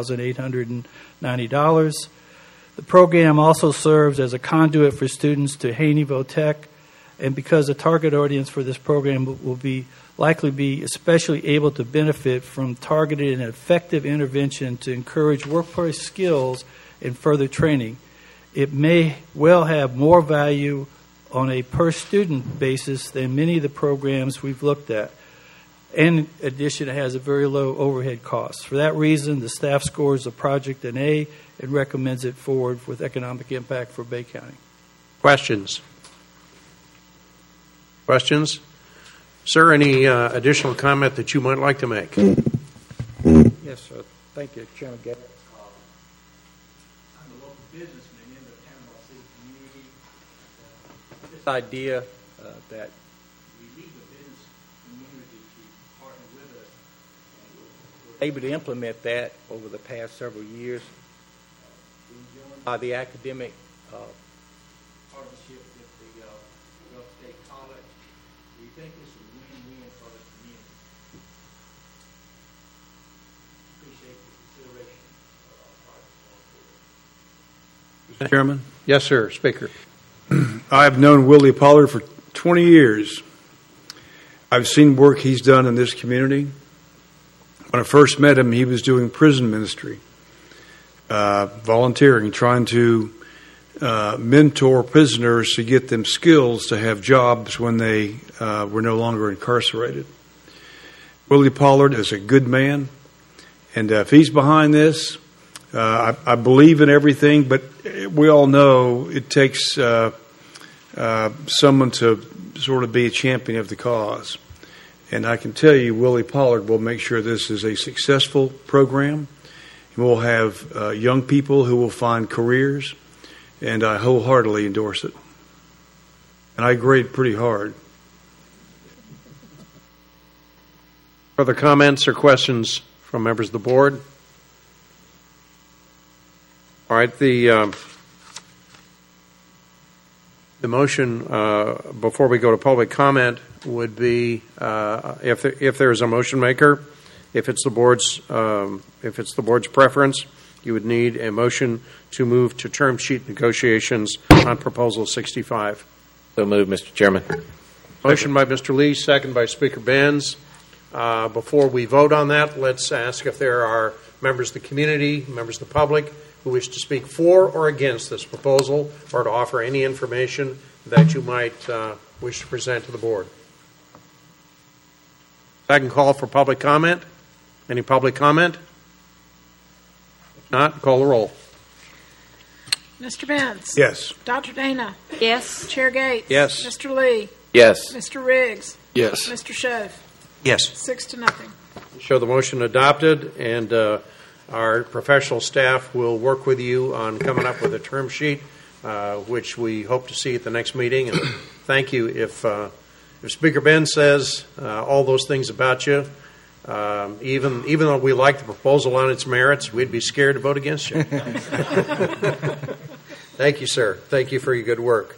$2,890. The program also serves as a conduit for students to Haneyville Tech, and because the target audience for this program will likely be especially able to benefit from targeted and effective intervention to encourage workplace skills and further training, it may well have more value on a per-student basis than many of the programs we've looked at. And in addition, it has a very low overhead cost. For that reason, the staff scores the project an A and recommends it forward with economic impact for Bay County. Questions? Questions? Sir, any additional comment that you might like to make? Yes, sir. Thank you, Chairman Gabbard. I'm a local businessman in the Panama City community. This idea that we need the business community to partner with us. We're able to implement that over the past several years. The academic partnership with the Gulf State College. We think it's a win-win for the community. Appreciate the consideration of our project going forward. Mr. Chairman? Yes, sir. Speaker. I've known Willie Pollard for 20 years. I've seen work he's done in this community. When I first met him, he was doing prison ministry, volunteering, trying to mentor prisoners to get them skills to have jobs when they were no longer incarcerated. Willie Pollard is a good man, and if he's behind this, I believe in everything, but we all know it takes someone to sort of be a champion of the cause. And I can tell you, Willie Pollard will make sure this is a successful program. We'll have young people who will find careers, and I wholeheartedly endorse it. And I grade pretty hard. Further comments or questions from members of the board? All right, the motion before we go to public comment would be if there is a motion maker, if it's the board's preference, you would need a motion to move to term sheet negotiations on Proposal 65. So moved, Mr. Chairman. Motion by Mr. Lee, second by Speaker Benz. Before we vote on that, let's ask if there are members of the community, members of the public, who wish to speak for or against this proposal or to offer any information that you might wish to present to the board. Second call for public comment. Any public comment? If not, call the roll. Mr. Benz? Yes. Dr. Dana? Yes. Chair Gates? Yes. Mr. Lee? Yes. Mr. Riggs? Yes. Mr. Shove? Yes. 6-0. Show the motion adopted, and our professional staff will work with you on coming up with a term sheet, which we hope to see at the next meeting. And thank you. If Speaker Ben says all those things about you, even though we like the proposal on its merits, we'd be scared to vote against you. Thank you, sir. Thank you for your good work.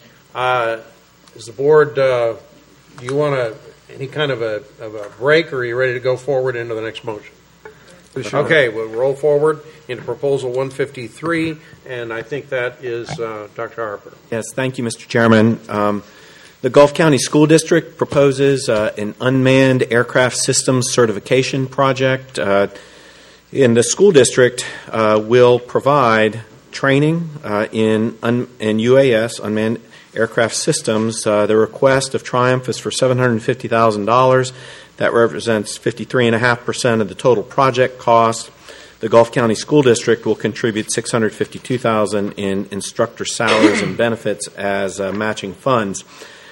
Is the board, do you want any kind of a break, or are you ready to go forward into the next motion? Okay, we'll roll forward into Proposal 153, and I think that is Dr. Harper. Yes, thank you, Mr. Chairman. The Gulf County School District proposes an unmanned aircraft systems certification project. In the school district will provide training in UAS, unmanned aircraft systems. The request of Triumph is for $750,000. That represents 53.5% of the total project cost. The Gulf County School District will contribute $652,000 in instructor salaries and benefits as matching funds.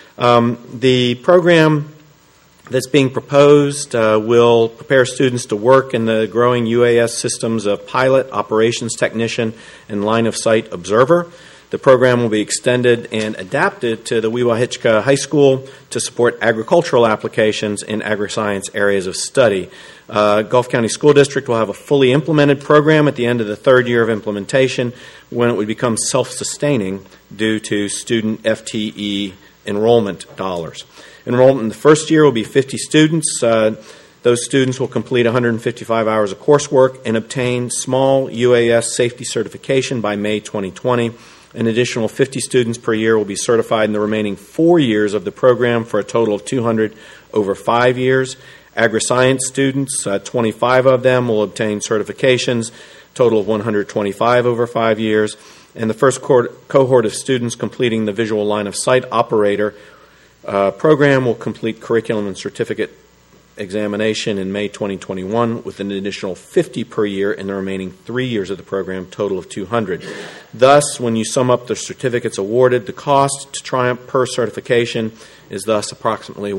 The program that's being proposed will prepare students to work in the growing UAS systems of pilot, operations technician, and line-of-sight observer. The program will be extended and adapted to the Weewahitchka High School to support agricultural applications in agri-science areas of study. Gulf County School District will have a fully implemented program at the end of the third year of implementation, when it would become self-sustaining due to student FTE enrollment dollars. Enrollment in the first year will be 50 students. Those students will complete 155 hours of coursework and obtain small UAS safety certification by May 2020. An additional 50 students per year will be certified in the remaining 4 years of the program for a total of 200 over 5 years. Agri-science students, 25 of them will obtain certifications, total of 125 over 5 years. And the first cohort of students completing the visual line of sight operator program will complete curriculum and certificate examination in May 2021, with an additional 50 per year in the remaining 3 years of the program, total of 200. Thus, when you sum up the certificates awarded, the cost to Triumph per certification is thus approximately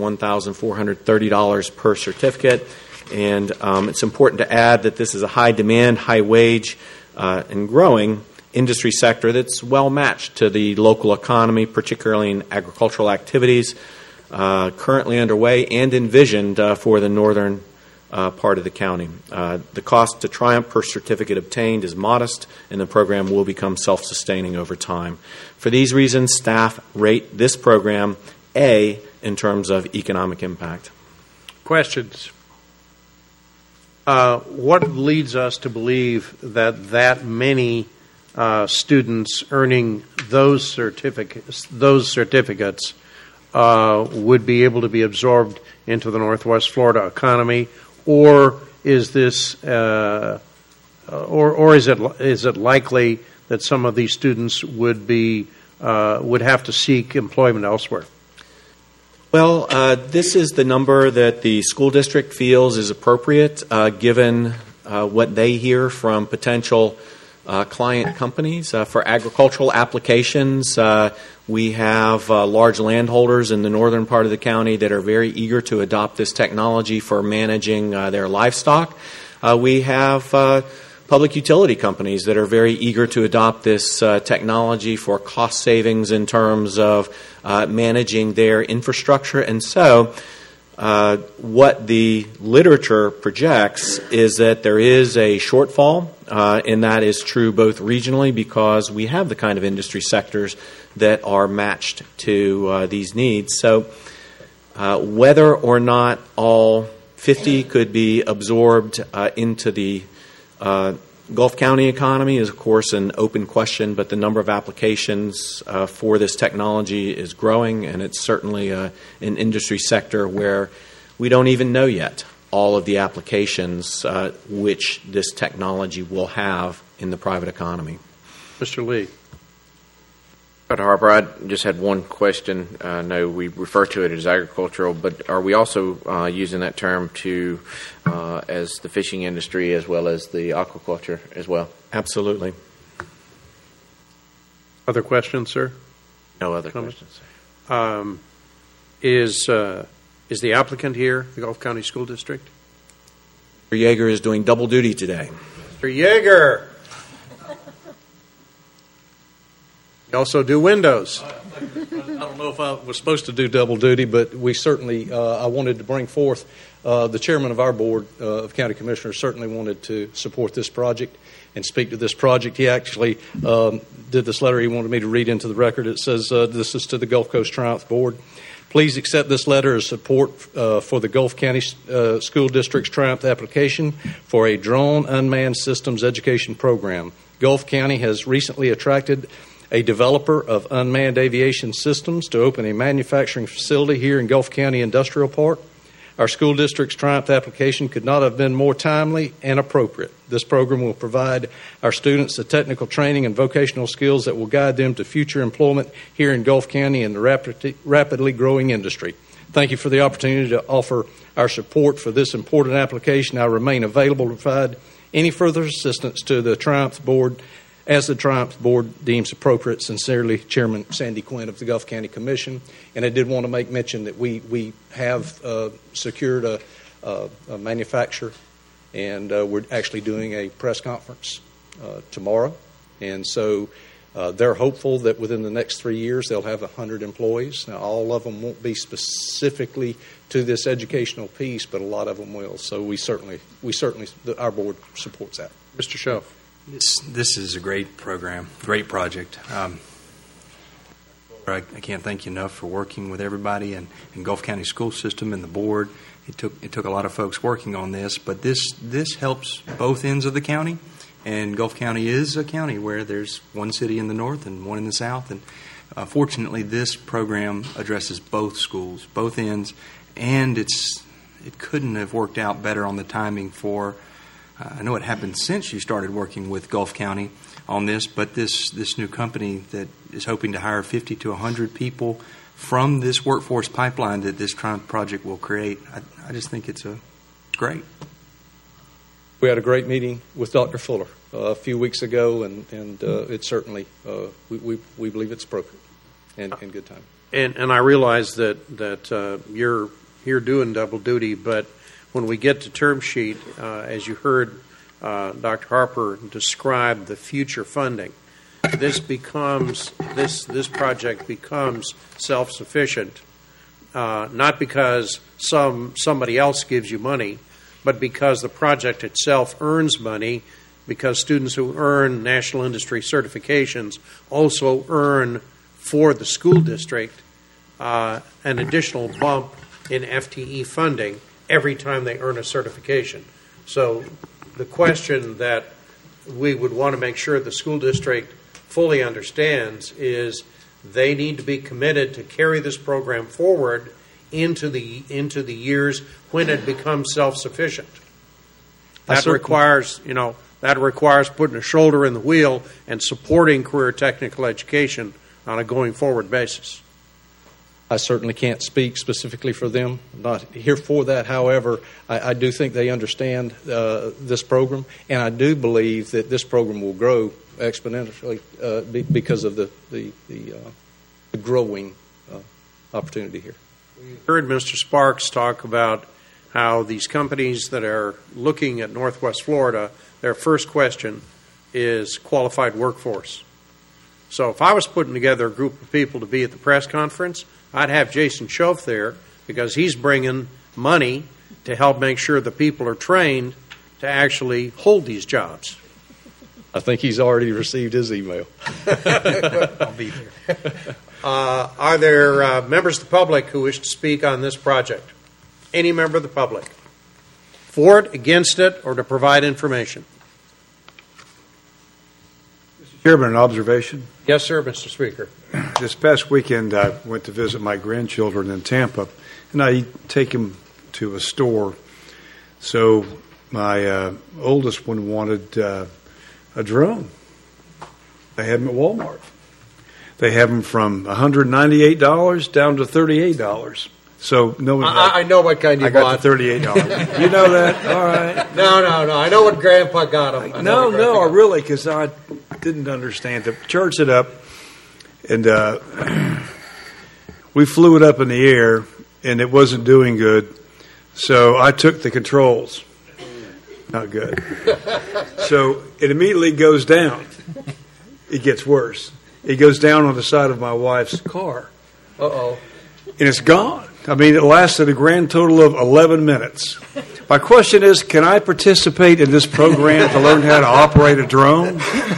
$1,430 per certificate. And it's important to add that this is a high demand, high wage, and growing industry sector that's well matched to the local economy, particularly in agricultural activities currently underway and envisioned for the northern part of the county. The cost to Triumph per certificate obtained is modest, and the program will become self-sustaining over time. For these reasons, staff rate this program A in terms of economic impact. Questions? What leads us to believe that many students earning those certificates would be able to be absorbed into the Northwest Florida economy, or is this, or is it likely that some of these students would have to seek employment elsewhere? Well, this is the number that the school district feels is appropriate, given what they hear from potential client companies. For agricultural applications, we have large landholders in the northern part of the county that are very eager to adopt this technology for managing their livestock. We have public utility companies that are very eager to adopt this technology for cost savings in terms of managing their infrastructure. And so what the literature projects is that there is a shortfall, and that is true both regionally because we have the kind of industry sectors that are matched to these needs. So whether or not all 50 could be absorbed into the Gulf County economy is, of course, an open question, but the number of applications for this technology is growing, and it's certainly an industry sector where we don't even know yet all of the applications which this technology will have in the private economy. Mr. Lee. Dr. Harper, I just had one question. I know we refer to it as agricultural, but are we also using that term to as the fishing industry as well as the aquaculture as well? Absolutely. Other questions, sir? No other questions, sir. Is the applicant here, the Gulf County School District? Mr. Yeager is doing double duty today. Mr. Yeager. You also do windows. I don't know if I was supposed to do double duty, but we certainly, I wanted to bring forth, the chairman of our board of county commissioners certainly wanted to support this project and speak to this project. He actually did this letter he wanted me to read into the record. It says, this is to the Gulf Coast Triumph Board. Please accept this letter as support for the Gulf County School District's Triumph application for a drone unmanned systems education program. Gulf County has recently attracted a developer of unmanned aviation systems to open a manufacturing facility here in Gulf County Industrial Park. Our school district's Triumph application could not have been more timely and appropriate. This program will provide our students the technical training and vocational skills that will guide them to future employment here in Gulf County in the rapidly growing industry. Thank you for the opportunity to offer our support for this important application. I remain available to provide any further assistance to the Triumph Board as the Triumph Board deems appropriate. Sincerely, Chairman Sandy Quinn of the Gulf County Commission. And I did want to make mention that we have secured a manufacturer, and we're actually doing a press conference tomorrow. And so they're hopeful that within the next 3 years they'll have 100 employees. Now, all of them won't be specifically to this educational piece, but a lot of them will. So we certainly, our board supports that. Mr. Schoaf. This is a great program, great project. I can't thank you enough for working with everybody and Gulf County School System and the board. It took a lot of folks working on this, but this helps both ends of the county. And Gulf County is a county where there's one city in the north and one in the south. And fortunately, this program addresses both schools, both ends, and it couldn't have worked out better on the timing for. I know it happened since you started working with Gulf County on this, but this new company that is hoping to hire 50 to 100 people from this workforce pipeline that this project will create, I just think it's great. We had a great meeting with Dr. Fuller a few weeks ago, and it certainly, we believe it's appropriate and good time. And I realize that you're doing double duty, but when we get to term sheet, as you heard Dr. Harper describe the future funding, this project becomes self-sufficient, not because somebody else gives you money, but because the project itself earns money, because students who earn national industry certifications also earn for the school district an additional bump in FTE funding every time they earn a certification. So the question that we would want to make sure the school district fully understands is they need to be committed to carry this program forward into the years when it becomes self-sufficient. That requires putting a shoulder in the wheel and supporting career technical education on a going forward basis. I certainly can't speak specifically for them. I'm not here for that. However, I do think they understand this program, and I do believe that this program will grow exponentially because of the growing opportunity here. We heard Mr. Sparks talk about how these companies that are looking at Northwest Florida, their first question is qualified workforce. So if I was putting together a group of people to be at the press conference, I'd have Jason Schoaf there because he's bringing money to help make sure the people are trained to actually hold these jobs. I think he's already received his email. I'll be there. Are there members of the public who wish to speak on this project? Any member of the public? For it, against it, or to provide information? Mr. Chairman, an observation? Yes, sir, Mr. Speaker. This past weekend, I went to visit my grandchildren in Tampa, and I take them to a store. So my oldest one wanted a drone. They had them at Walmart. They have them from $198 down to $38. So no, I know what kind you bought. I got the $38. You know that? All right. No. I know what Grandpa got him. No, really, because I didn't understand it. Charged it up, and we flew it up in the air, and it wasn't doing good. So I took the controls. Not good. So it immediately goes down. It gets worse. It goes down on the side of my wife's car. Uh-oh. And it's gone. I mean, it lasted a grand total of 11 minutes. My question is, can I participate in this program to learn how to operate a drone?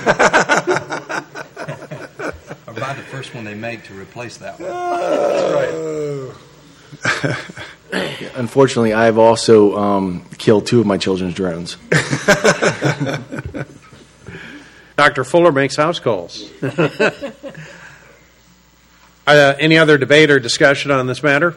Or buy the first one they make to replace that one. That's right. Unfortunately, I've also killed two of my children's drones. Dr. Fuller makes house calls. Any other debate or discussion on this matter?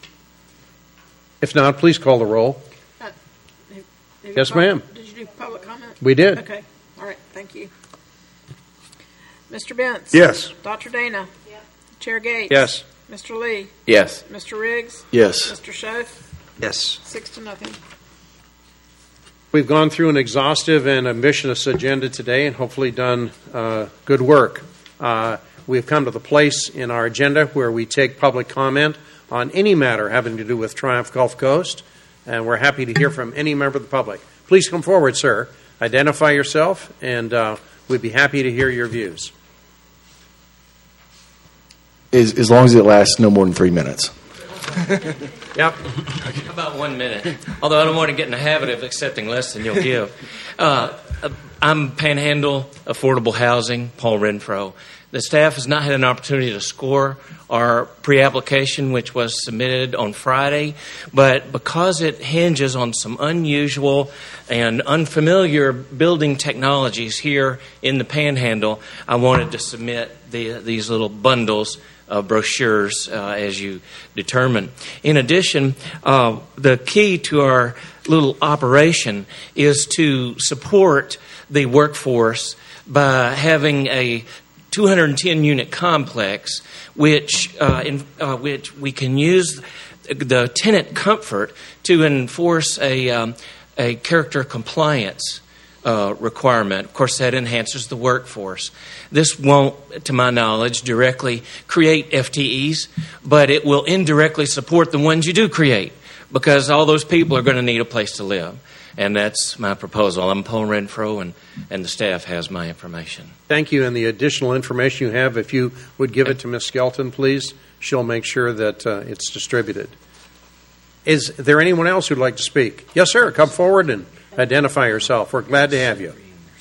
If not, please call the roll. Yes, ma'am. Did you do public comment? We did. Okay. All right. Thank you. Mr. Bentz? Yes. Dr. Dana? Yes. Chair Gates? Yes. Mr. Lee? Yes. Mr. Riggs? Yes. Mr. Schoaf? Yes. 6-0. We've gone through an exhaustive and ambitious agenda today and hopefully done good work. We've come to the place in our agenda where we take public comment on any matter having to do with Triumph Gulf Coast, and we're happy to hear from any member of the public. Please come forward, sir. Identify yourself, and we'd be happy to hear your views. As long as it lasts no more than 3 minutes. Yep. About 1 minute. Although I don't want to get in the habit of accepting less than you'll give. I'm Panhandle Affordable Housing, Paul Renfro. The staff has not had an opportunity to score our pre-application, which was submitted on Friday, but because it hinges on some unusual and unfamiliar building technologies here in the Panhandle, I wanted to submit these little bundles of brochures as you determine. In addition, the key to our little operation is to support the workforce by having a 210-unit complex, which we can use the tenant comfort to enforce a character compliance requirement. Of course, that enhances the workforce. This won't, to my knowledge, directly create FTEs, but it will indirectly support the ones you do create, because all those people are going to need a place to live. And that's my proposal. I'm Paul Renfro, and the staff has my information. Thank you. And the additional information you have, if you would give it to Ms. Skelton, please, she'll make sure that it's distributed. Is there anyone else who'd like to speak? Yes, sir. Come forward and identify yourself. We're glad to have you.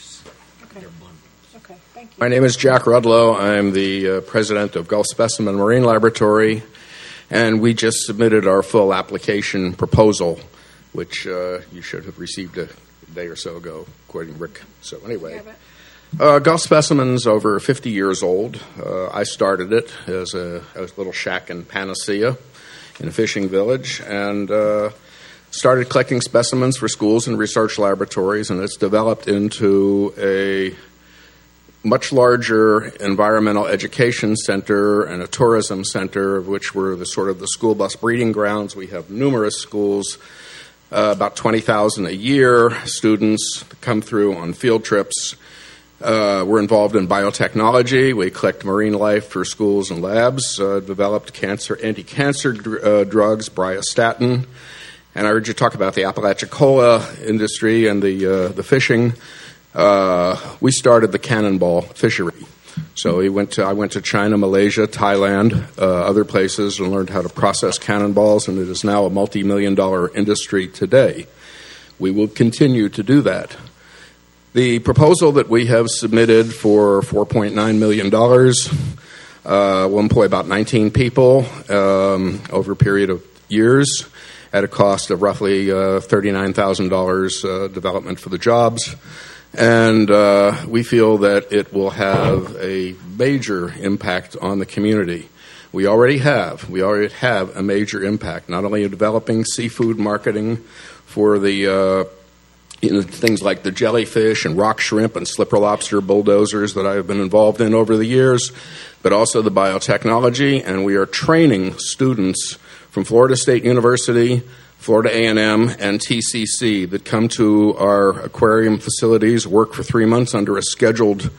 My name is Jack Rudlow. I'm the president of Gulf Specimen Marine Laboratory, and we just submitted our full application proposal, which you should have received a day or so ago, according to Rick. So anyway, Gulf Specimen's over 50 years old. I started it as a little shack in Panacea in a fishing village, and started collecting specimens for schools and research laboratories, and it's developed into a much larger environmental education center and a tourism center, of which we're the sort of the school bus breeding grounds. We have numerous schools, about 20,000 a year, students come through on field trips. We're involved in biotechnology. We collect marine life for schools and labs, developed anti-cancer drugs, bryostatin. And I heard you talk about the Apalachicola industry and the fishing. We started the cannonball fishery. So I went to China, Malaysia, Thailand, other places, and learned how to process cannonballs, and it is now a multi-million-dollar industry today. We will continue to do that. The proposal that we have submitted for $4.9 million will employ about 19 people over a period of years at a cost of roughly $39,000 development for the jobs. And we feel that it will have a major impact on the community. We already have a major impact, not only in developing seafood marketing for the things like the jellyfish and rock shrimp and slipper lobster bulldozers that I have been involved in over the years, but also the biotechnology. And we are training students from Florida State University, Florida A&M, and TCC that come to our aquarium facilities, work for 3 months under a scheduled,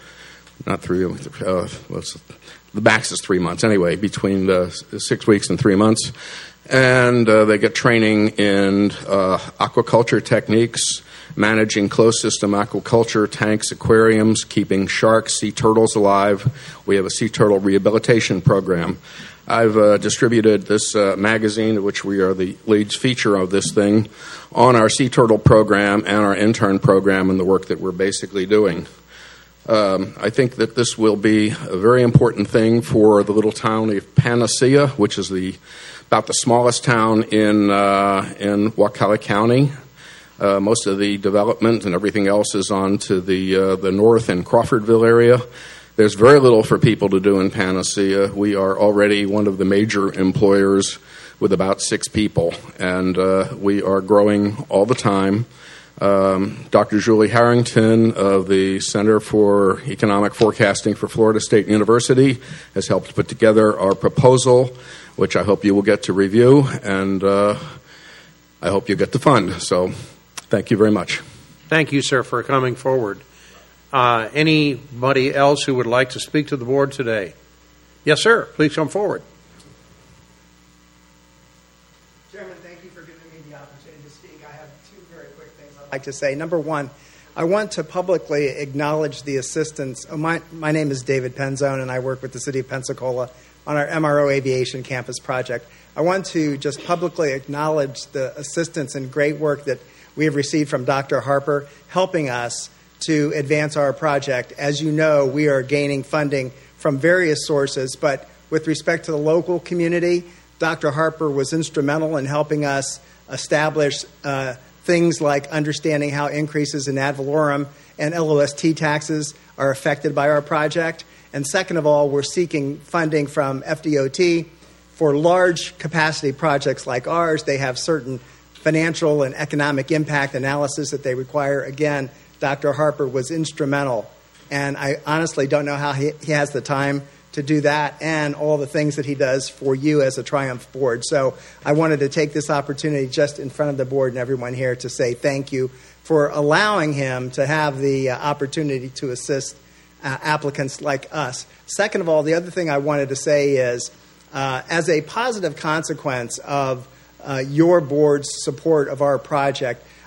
the max is 3 months anyway, between 6 weeks and 3 months. And they get training in aquaculture techniques, managing closed system aquaculture, tanks, aquariums, keeping sharks, sea turtles alive. We have a sea turtle rehabilitation program. I've distributed this magazine, which we are the lead feature of this thing, on our sea turtle program and our intern program and the work that we're basically doing. I think that this will be a very important thing for the little town of Panacea, which is about the smallest town in Wakulla County. Most of the development and everything else is on to the north in Crawfordville area. There's very little for people to do in Panacea. We are already one of the major employers with about 6 people, and we are growing all the time. Dr. Julie Harrington of the Center for Economic Forecasting for Florida State University has helped put together our proposal, which I hope you will get to review, and I hope you get to fund. So thank you very much. Thank you, sir, for coming forward. Anybody else who would like to speak to the board today? Yes, sir. Please come forward. Chairman, thank you for giving me the opportunity to speak. I have 2 very quick things I'd like to say. Number one, I want to publicly acknowledge the assistance. My name is David Penzone, and I work with the City of Pensacola on our MRO Aviation Campus project. I want to just publicly acknowledge the assistance and great work that we have received from Dr. Harper, helping us to advance our project. As you know, we are gaining funding from various sources, but with respect to the local community, Dr. Harper was instrumental in helping us establish things like understanding how increases in ad valorem and LOST taxes are affected by our project. And second of all, we're seeking funding from FDOT for large capacity projects like ours. They have certain financial and economic impact analysis that they require. Again, Dr. Harper was instrumental, and I honestly don't know how he has the time to do that and all the things that he does for you as a Triumph board. So I wanted to take this opportunity just in front of the board and everyone here to say thank you for allowing him to have the opportunity to assist applicants like us. Second of all, the other thing I wanted to say is, as a positive consequence of your board's support of our project,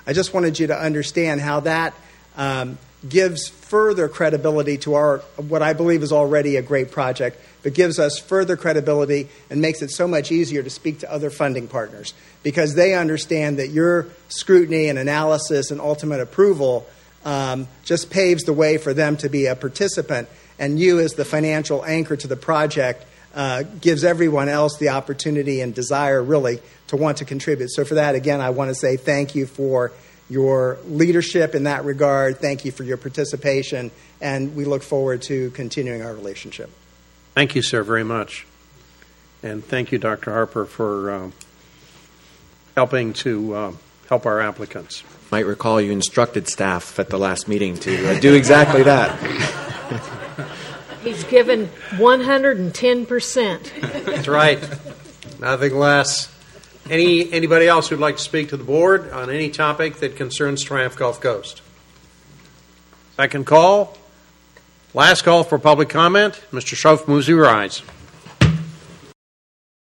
I just wanted you to understand how that gives further credibility to our what I believe is already a great project, but gives us further credibility and makes it so much easier to speak to other funding partners because they understand that your scrutiny and analysis and ultimate approval just paves the way for them to be a participant, and you as the financial anchor to the project gives everyone else the opportunity and desire really to want to contribute. So for that, again, I want to say thank you for your leadership in that regard. Thank you for your participation, and we look forward to continuing our relationship. Thank you, sir, very much. And thank you, Dr. Harper, for helping to help our applicants. Might recall you instructed staff at the last meeting to do exactly that. He's given 110%. That's right. Nothing less. Anybody else who'd like to speak to the board on any topic that concerns Triumph Gulf Coast? Second call. Last call for public comment. Mr. Schroff moves you rise.